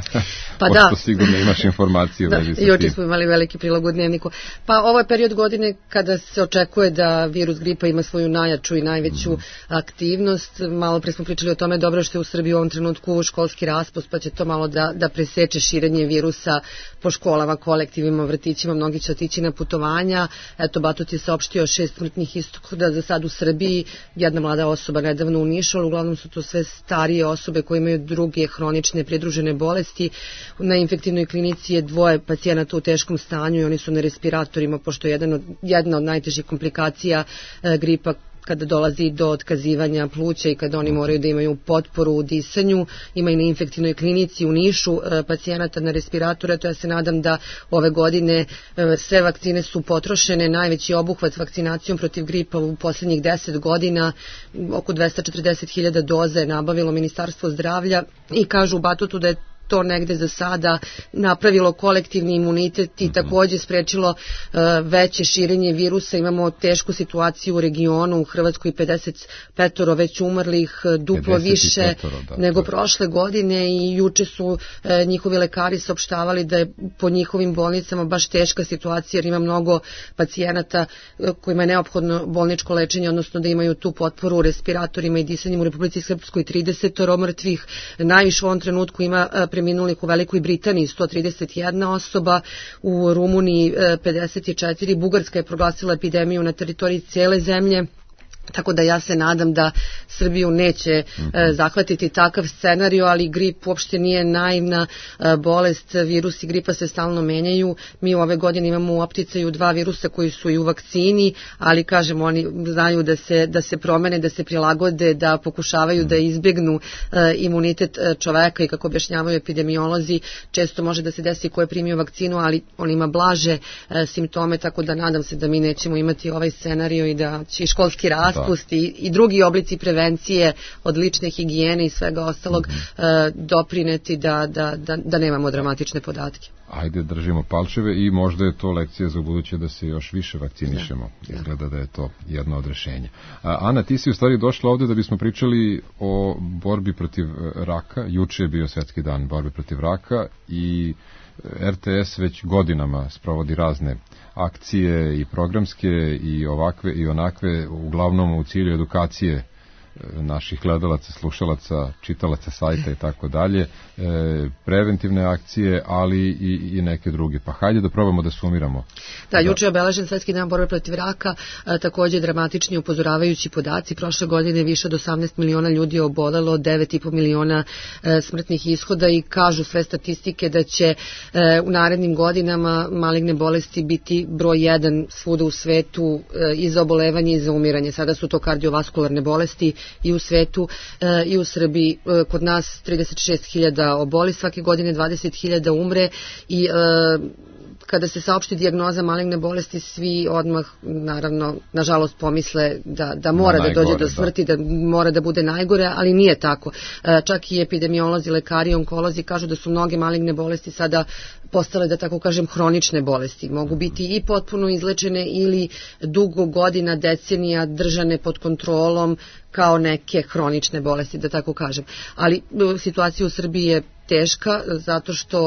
Pa Pošto da. sigurno imaš informacije u vezi sa tim. Juče smo imali veliki prilog u Dnevniku. Pa ovo je period godine kada se očekuje da virus gripa ima svoju najjaču i najveću mm. aktivnost. Malo pre smo pričali o tome, dobro što je u Srbiji u ovom trenutku školski raspust, pa će to malo da, da preseče širenje virusa po školama, kolektivima, vrtićima, mnogi će otići na putovanja. Eto, Batut je saopštio šest smrtnih ishoda za sad u Srbiji, jedna mlada osoba nedavno u Nišu, ali uglavnom su to sve starije osobe koje imaju druge hronične pridružene bolesti. Na infektivnoj klinici je dvoje pacijenata u teškom stanju i oni su na respiratorima, pošto je jedan od, jedna od najtežih komplikacija e, gripa kada dolazi do otkazivanja pluća i kada oni moraju da imaju potporu u disanju. Ima i na infektivnoj klinici u Nišu e, pacijenata na respiratore, to ja se nadam da ove godine e, sve vakcine su potrošene, najveći obuhvat vakcinacijom protiv gripa u poslednjih deset godina, oko dvesta četrdeset hiljada doza je nabavilo Ministarstvo zdravlja i kažu u Batutu da je to negde za sada napravilo kolektivni imunitet i takođe sprečilo uh, veće širenje virusa. Imamo tešku situaciju u regionu, u Hrvatskoj pedeset petoro već umrlih, duplo više petoro, da, nego prošle godine i juče su uh, njihovi lekari saopštavali da je po njihovim bolnicama baš teška situacija jer ima mnogo pacijenata uh, kojima je neophodno bolničko lečenje, odnosno da imaju tu potporu u respiratorima i disanjem. U Republici Srpskoj tridesetoro mrtvih, najviše u ovom trenutku ima uh, preminulih u Velikoj Britaniji sto trideset jedna osoba, u Rumuniji pedeset četiri, Bugarska je proglasila epidemiju na teritoriji cele zemlje. Tako da ja se nadam da Srbiju neće mm-hmm. e, zahvatiti takav scenario, ali grip uopšte nije naivna e, bolest, virus i gripa se stalno menjaju. Mi ove godine imamo u opticaju dva virusa koji su i u vakcini, ali kažem, oni znaju da se, da se promene, da se prilagode, da pokušavaju mm-hmm. da izbjegnu e, imunitet čoveka i kako objašnjavaju epidemiolozi, često može da se desi ko je primio vakcinu, ali on ima blaže e, simptome, tako da nadam se da mi nećemo imati ovaj scenario i da će školski rast i, i drugi oblici prevencije od lične higijene i svega ostalog mm-hmm. e, doprineti da, da, da, da nemamo dramatične podatke. Ajde, držimo palčeve i možda je to lekcija za buduće da se još više vakcinišemo. Da. Izgleda da je to jedno od rešenja. A, Ana, ti si u stvari došla ovde da bismo pričali o borbi protiv raka. Juče je bio Svetski dan borbe protiv raka i er te es već godinama sprovodi razne akcije i programske i ovakve i onakve, uglavnom u cilju edukacije naših gledalaca, slušalaca, čitalaca sajta i tako dalje, preventivne akcije, ali i, i neke druge. Pa hajde da probamo da sumiramo. Da, juče je obeležen Svetski dan borbe protiv raka, a, takođe dramatični upozoravajući podaci. Prošle godine više od osamnaest miliona ljudi je obolelo, devet i po miliona e, smrtnih ishoda i kažu sve statistike da će e, u narednim godinama maligne bolesti biti broj jedan svuda u svetu e, i za obolevanje i za umiranje. Sada su to kardiovaskularne bolesti i u svetu e, i u Srbiji. E, kod nas trideset šest hiljada oboli svake godine, dvadeset hiljada umre i e, kada se saopšti dijagnoza maligne bolesti, svi odmah, naravno, nažalost pomisle da, da mora da dođe do smrti, da. da mora da bude najgore, ali nije tako. E, čak i epidemiolozi, lekari, onkolozi kažu da su mnoge maligne bolesti sada postale, da tako kažem, hronične bolesti. Mogu biti i potpuno izlečene ili dugo godina, decenija držane pod kontrolom kao neke hronične bolesti, da tako kažem. Ali situacija u Srbiji je teška zato što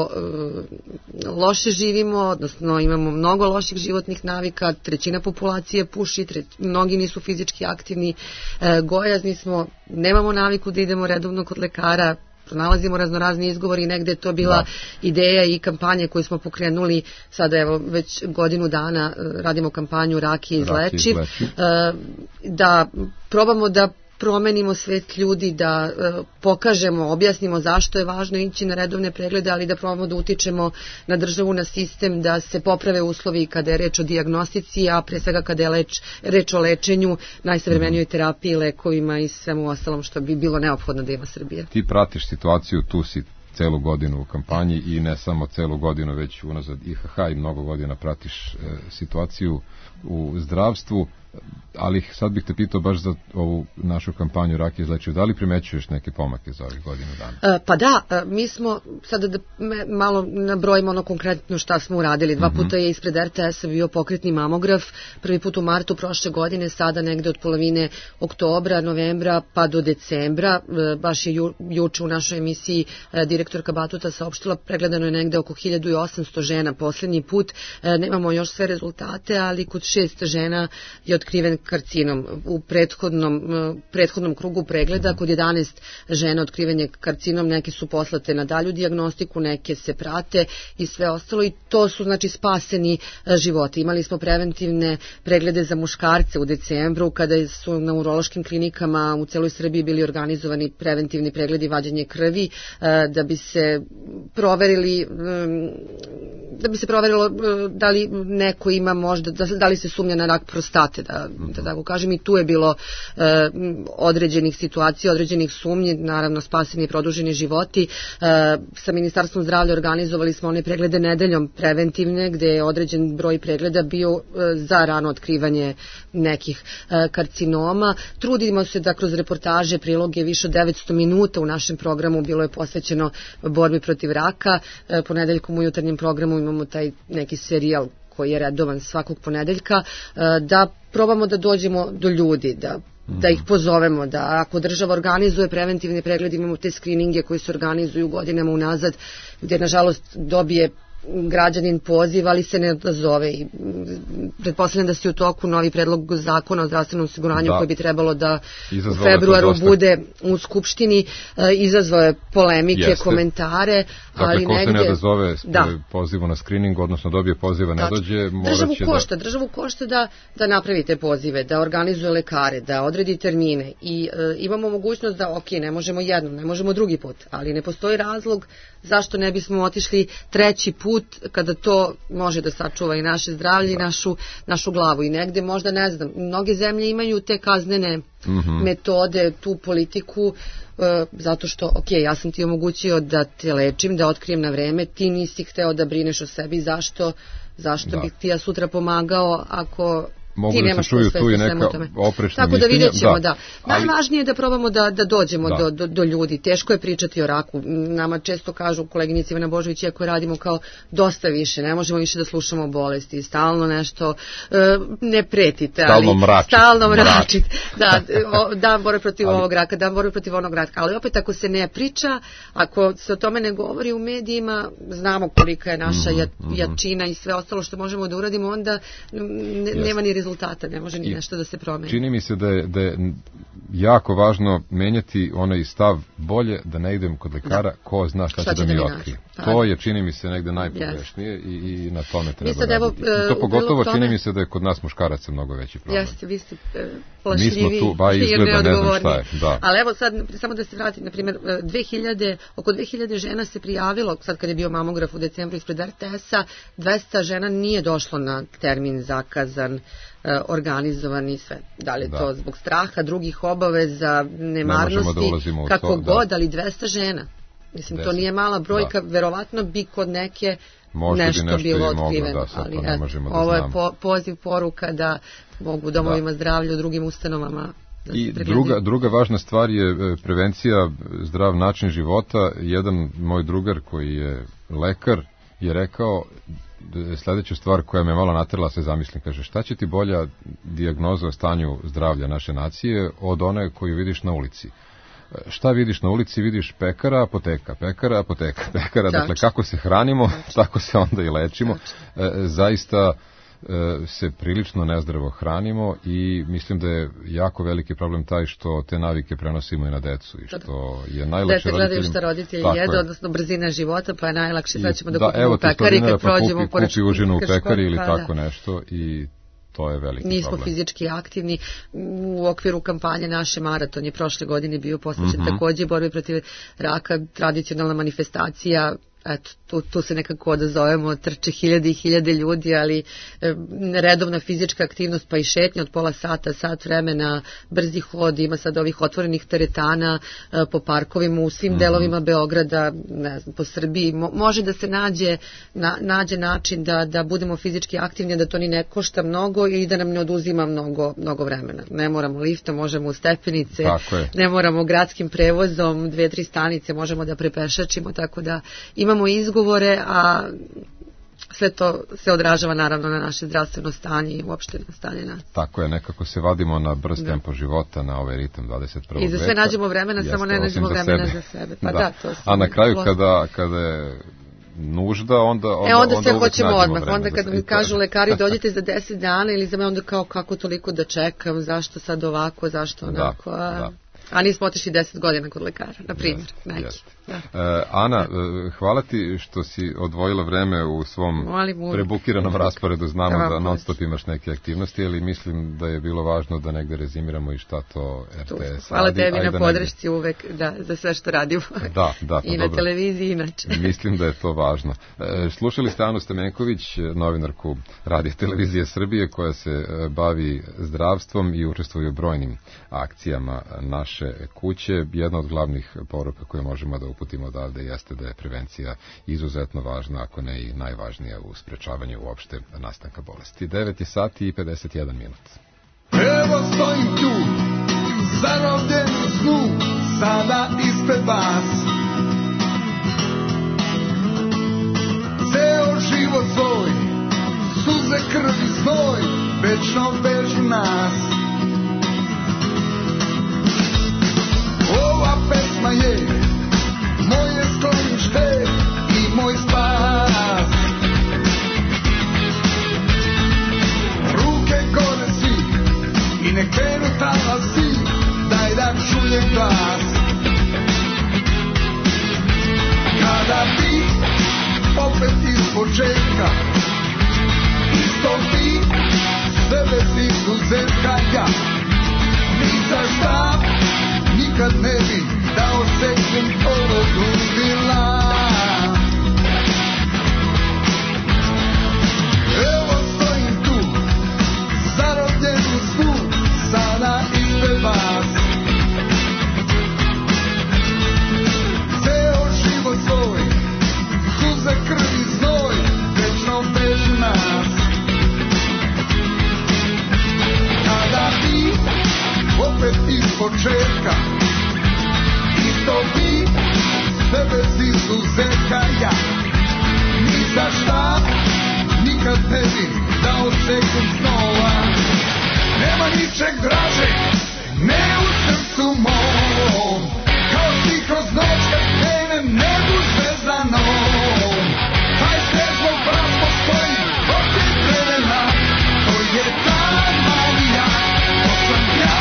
e, loše živimo, odnosno imamo mnogo loših životnih navika, trećina populacije puši, tre, mnogi nisu fizički aktivni, e, gojazni smo, nemamo naviku da idemo redovno kod lekara, pronalazimo raznorazni izgovori i negde je to bila da. ideja i kampanje koju smo pokrenuli sada evo već godinu dana radimo kampanju Rak je izlečiv, da probamo da promenimo svet ljudi, da e, pokažemo, objasnimo zašto je važno ići na redovne preglede, ali da probamo da utičemo na državu, na sistem, da se poprave uslovi kada je reč o dijagnostici, a pre svega kada je leč, reč o lečenju, najsavremenijoj terapiji, lekovima i svemu ostalom što bi bilo neophodno da ima Srbija. Ti pratiš situaciju, tu si celu godinu u kampanji i ne samo celu godinu, već unazad i ha ha i mnogo godina pratiš e, situaciju u zdravstvu. Ali sad bih te pitao baš za ovu našu kampanju Rak je izlečiv. Da li primećuješ neke pomake za ovih godinu dana? E, pa da, e, mi smo, sada da me, malo nabrojimo ono konkretno šta smo uradili. Dva mm-hmm. puta je ispred er te es-a bio pokretni mamograf, prvi put u martu prošle godine, sada negde od polovine oktobra, novembra pa do decembra. E, baš je ju, juče u našoj emisiji e, direktorka Batuta saopštila, pregledano je negde oko hiljadu osamsto žena poslednji put. E, nemamo još sve rezultate, ali kod šest žena je otkriven karcinom. U prethodnom, prethodnom krugu pregleda kod jedanaest žena otkriven je karcinom, neke su poslate na dalju dijagnostiku, neke se prate i sve ostalo, i to su znači spaseni životi. Imali smo preventivne preglede za muškarce u decembru, kada su na urološkim klinikama u celoj Srbiji bili organizovani preventivni pregledi vađenje krvi, da bi se proverili da bi se proverilo da li neko ima možda, da li se sumnja na rak prostate, da da tako kažem, i tu je bilo e, određenih situacija, određenih sumnji, naravno spaseni i produženi životi. E, sa Ministarstvom zdravlja organizovali smo one preglede nedeljom preventivne, gde je određen broj pregleda bio e, za rano otkrivanje nekih e, karcinoma. Trudimo se da kroz reportaže, priloge, više od devetsto minuta u našem programu bilo je posvećeno borbi protiv raka. E, ponedeljkom u jutarnjem programu imamo taj neki serijal koji je redovan svakog ponedeljka, da probamo da dođemo do ljudi, da, da ih pozovemo, da ako država organizuje preventivni pregled, imamo te skrininge koji se organizuju godinama unazad, gdje nažalost dobije građanin poziv, ali se ne odazove, i pretpostavljam da si u toku novi predlog zakona o zdravstvenom osiguranju koji bi trebalo da u februaru bude u Skupštini, izazvao je polemike, Jeste. komentare, dakle, ali ko negde... se ne odazove da. pozivu na skrining, odnosno dobije poziva, ne Tačno. dođe, morat državu će košta, da... Državu košta da, da napravite pozive, da organizuje lekare, da odredi termine, i e, imamo mogućnost da, ok, ne možemo jednom, ne možemo drugi put, ali ne postoji razlog zašto ne bismo otišli treći put, kada to može da sačuva i naše zdravlje i našu, našu glavu. I negde možda, ne znam, mnoge zemlje imaju te kaznene mm-hmm. metode, tu politiku, e, zato što, ok, ja sam ti omogućio da te lečim, da otkrijem na vreme, ti nisi hteo da brineš o sebi, zašto, zašto da. bih ti ja sutra pomagao ako... Mogu da se čuju tu i neka oprečna Tako da vidjet ćemo, da. da. Ali... Najvažnije je da probamo da, da dođemo da. Do, do, do ljudi. Teško je pričati o raku. Nama često kažu koleginici Ivana Božović, iako radimo kao dosta više, ne možemo više da slušamo o bolesti, stalno nešto, e, ne pretite, stalno ali mračit. stalno mračit. Da, o, da borbe protiv ali... ovog raka, da borbe protiv onog raka. Ali opet ako se ne priča, ako se o tome ne govori u medijima, znamo kolika je naša mm-hmm. jačina i sve ostalo što možemo da uradimo, onda ne, nema ni rezultata, ne može ni nešto da se promeni. Čini mi se da je, da je jako važno menjati onaj stav, bolje da ne idem kod lekara, da. ko zna šta, šta će da mi otkrije. To je, čini mi se, negde najpogrešnije yes. i, i na tome treba sad, raditi. Evo, to pogotovo tome... čini mi se da je kod nas muškaraca mnogo veći problem. Jeste, vi ste uh, plašljivi. Mi smo tu, ba izgleda, ne znam šta je. Da. Ali evo sad, samo da se vratim, na primjer, dve hiljade, oko dve hiljade žena se prijavilo, sad kad je bio mamograf u decembru ispred er te es-a, dvesta žena nije došlo na termin zakazan, organizovan i sve. Da li je da. to zbog straha, drugih obaveza, nemarnosti, ne kako to, god, da. ali dvesta žena. Mislim, Deset. to nije mala brojka, da. verovatno bi kod neke Možda nešto, bi nešto bilo moglo, otkriveno. da, ali, ne možemo da ovo je znamo. po, poziv, poruka da mogu u domovima da. zdravlja, u drugim ustanovama. I druga, druga važna stvar je prevencija, zdrav način života. Jedan moj drugar koji je lekar je rekao sledeću stvar koja me malo natrla se zamislim, kaže, šta će ti bolja dijagnoza o stanju zdravlja naše nacije od one koju vidiš na ulici? Šta vidiš na ulici? Vidiš pekara, apoteka, pekara, apoteka, pekara. Tač. Dakle, kako se hranimo, Tač. tako se onda i lečimo. E, zaista e, se prilično nezdravo hranimo i mislim da je jako veliki problem taj što te navike prenosimo i na decu i što je najlakše roditeljima. Dete gledaju šta roditelji jedu, odnosno brzina života, pa je najlakše, sad ćemo da, da kupimo u pekari kad pa prođemo kupi, pored kupi užinu u pekari ili pa, tako da. nešto i to je veliki Nismo problem. fizički aktivni. U okviru kampanje naše maraton je prošle godine bio posvećen mm-hmm. takođe borbi protiv raka, tradicionalna manifestacija eto, tu, tu se nekako odazovemo, trče hiljade i hiljade ljudi, ali e, redovna fizička aktivnost, pa i šetnja od pola sata, sat vremena, brzi hod, ima sad ovih otvorenih teretana e, po parkovima u svim mm-hmm. delovima Beograda, ne znam, po Srbiji, Mo, može da se nađe, na, nađe način da, da budemo fizički aktivni, da to ni ne košta mnogo i da nam ne oduzima mnogo, mnogo vremena. Ne moramo liftom, možemo u stepenice, ne moramo gradskim prevozom, dve, tri stanice možemo da prepešačimo, tako da imamo izgovore, a sve to se odražava naravno na naše zdravstveno stanje i uopšte na stanje nas. Tako je, nekako se vadimo na brz da. tempo života, na ovaj ritam dvadeset prvog veka. I za sve nađemo vremena, jeste, samo ne nađemo vremena za sebe. Pa da. Da, to a na kraju kada, kada je nužda, onda onda, e, onda, onda sve hoćemo odmah. Onda kad mi kažu lekari dođite za deset dana ili za me, onda kao kako toliko da čekam, zašto sad ovako, zašto onako. Da, da. A nismo otišli deset godina kod lekara, na primjer. Yes, yes. Da. E, Ana, hvala ti što si odvojila vreme u svom prebukiranom rasporedu. Znamo da non stop imaš neke aktivnosti, ali mislim da je bilo važno da negde rezimiramo i šta to R T S hvala radi. Hvala tebi na podršci uvek da, za sve što radimo. Da, da, I na dobro. televiziji inače. Mislim da je to važno. E, slušali ste Anu Stamenković, novinarku Radio Televizije Srbije, koja se bavi zdravstvom i učestvuje u brojnim akcijama naše kuće. Jedna od glavnih poruka koje možemo da uputimo odavde jeste da je prevencija izuzetno važna, ako ne i najvažnija u sprečavanju uopšte nastanka bolesti. devet je sati i pedeset jedan minut. Evo stojim tu, zarobljen u snu, sada ispred vas. Ceo život svoj, suze, krv i znoj, večno vežu nas. Ova pesma je moje sklonište i moj spas. Ruke gore svi i ne krenu talasi, daj da čujem glas. Kada bi opet iz početka, isto bi sve bez izuzetka ja, ni za šta nikad ne bi dao sekund ovog ludila. Evo stojim tu, zarobljen u snu, sada ispred vas. Ceo život svoj, suze, krv i znoj, večno vežu nas. Kada bi opet iz početka, isto bi sve bez izuzetka ja, ni za šta nikad ne bi dao sekund snova. Nema ničeg draže, ne u srcu mom, kao ti kroz noć kad krene nebu zvezdanom. Taj srećnog brat postoji od tih vremena, to je ta magija, to sam ja.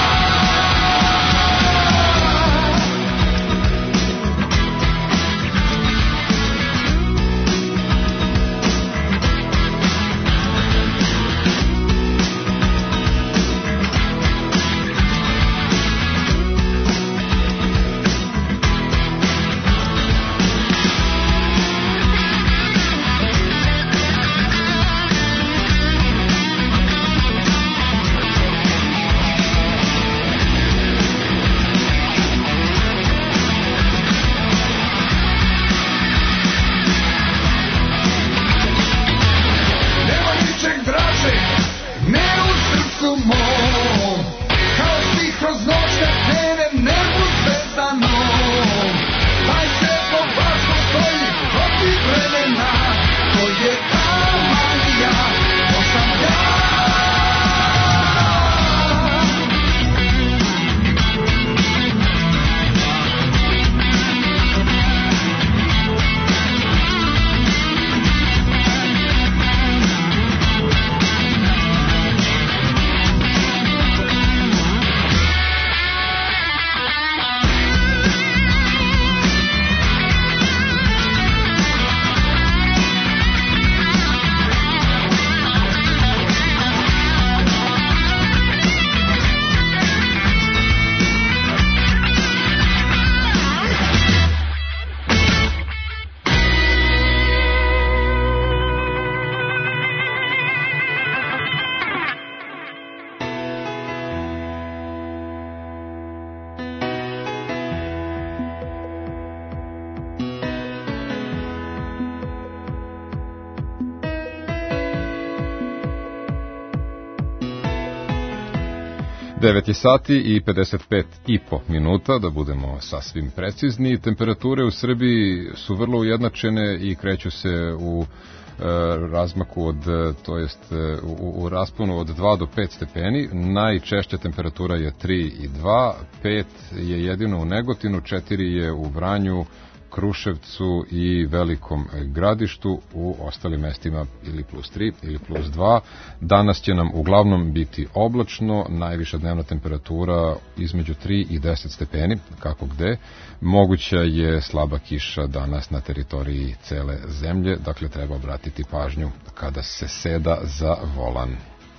devet je sati i pedeset pet i po minuta, da budemo sasvim precizni. Temperature u Srbiji su vrlo ujednačene i kreću se u razmaku od, to jest u, u rasponu od dva do pet stepeni. Najčešća temperatura je tri i dva, pet je jedino u Negotinu, četiri je u Vranju, Kruševcu i Velikom Gradištu, u ostalim mestima ili plus tri ili plus dva. Danas će nam uglavnom biti oblačno, najviša dnevna temperatura između tri i deset stepeni, kako gde. Moguća je slaba kiša danas na teritoriji cele zemlje, dakle treba obratiti pažnju kada se seda za volan.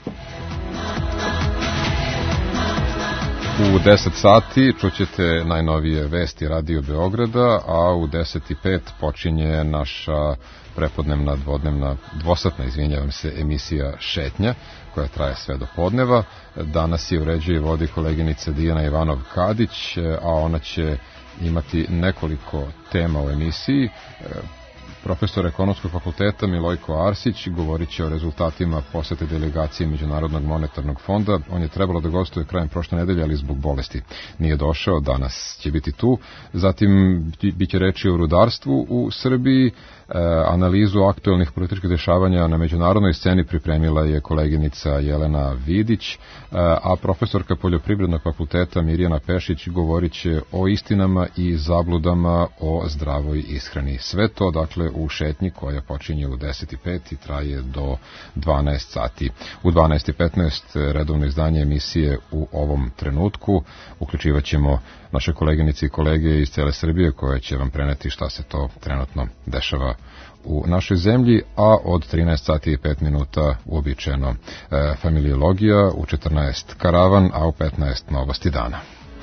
U deset sati čućete najnovije vesti Radio Beograda, a u deset i pet počinje naša prepodnevna, dvodnevna, dvosatna, izvinjavam se, emisija Šetnja, koja traje sve do podneva. Danas je uređuje i vodi koleginica Dijana Ivanov-Kadić, a ona će imati nekoliko tema u emisiji. Profesor Ekonomskog fakulteta Milojko Arsić govorit će o rezultatima posete delegacije Međunarodnog monetarnog fonda. On je trebalo da gostuje krajem prošle nedelje, ali zbog bolesti nije došao, danas će biti tu. Zatim bit će reči o rudarstvu u Srbiji. E, analizu aktuelnih političkih dešavanja na međunarodnoj sceni pripremila je koleginica Jelena Vidić, e, a profesorka Poljoprivrednog fakulteta Mirjana Pešić govorit će o istinama i zabludama o zdravoj ishrani. Sve to, dakle, u šetnji koja počinje u deset i pet i traje do dvanaest sati. U dvanaest i petnaest redovno izdanje emisije U ovom trenutku. Uključivat ćemo naše koleginice i kolege iz cele Srbije koje će vam preneti šta se to trenutno dešava u našoj zemlji, a od trinaest sati i pet minuta uobičajeno e, familiologija, u četrnaest karavan, a u petnaest novosti dana.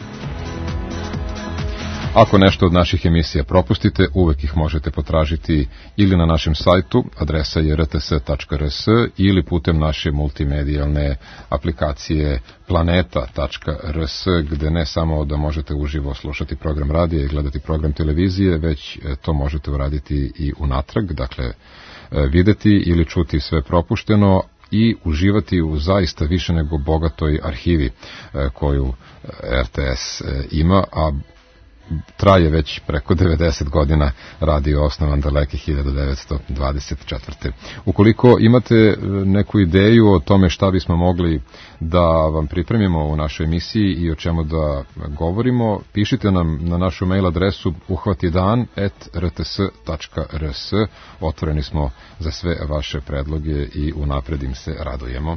Ako nešto od naših emisija propustite, uvek ih možete potražiti ili na našem sajtu, adresa je r t s tačka r s, ili putem naše multimedijalne aplikacije planeta tačka r s, gde ne samo da možete uživo slušati program radija i gledati program televizije, već to možete uraditi i unatrag, dakle videti ili čuti sve propušteno i uživati u zaista više nego bogatoj arhivi koju R T S ima, a traje već preko devedeset godina, radio osnovan daleke hiljadu devetsto dvadeset četvrte. Ukoliko imate neku ideju o tome šta bismo mogli da vam pripremimo u našoj emisiji i o čemu da govorimo, pišite nam na našu mail adresu uhvatidan at r t s tačka r s. Otvoreni smo za sve vaše predloge i unapred im se radujemo.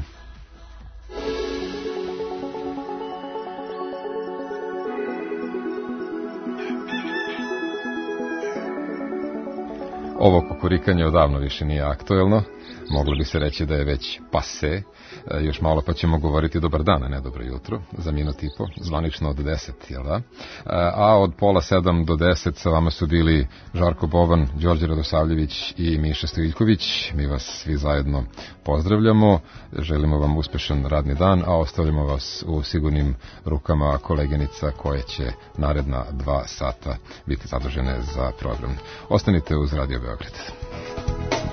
Ovo kukurikanje odavno više nije aktuelno, moglo bi se reći da je već pase, još malo pa ćemo govoriti dobar dan, a ne dobro jutro, za minut i po, zvanično od deset, jel da? A od pola sedam do deset sa vama su bili Žarko Boban, Đorđe Radosavljević i Miša Stojiljković. Mi vas svi zajedno pozdravljamo, želimo vam uspešan radni dan, a ostavljamo vas u sigurnim rukama koleginica koje će naredna dva sata biti zadužene za program. Ostanite uz Radio Beograd.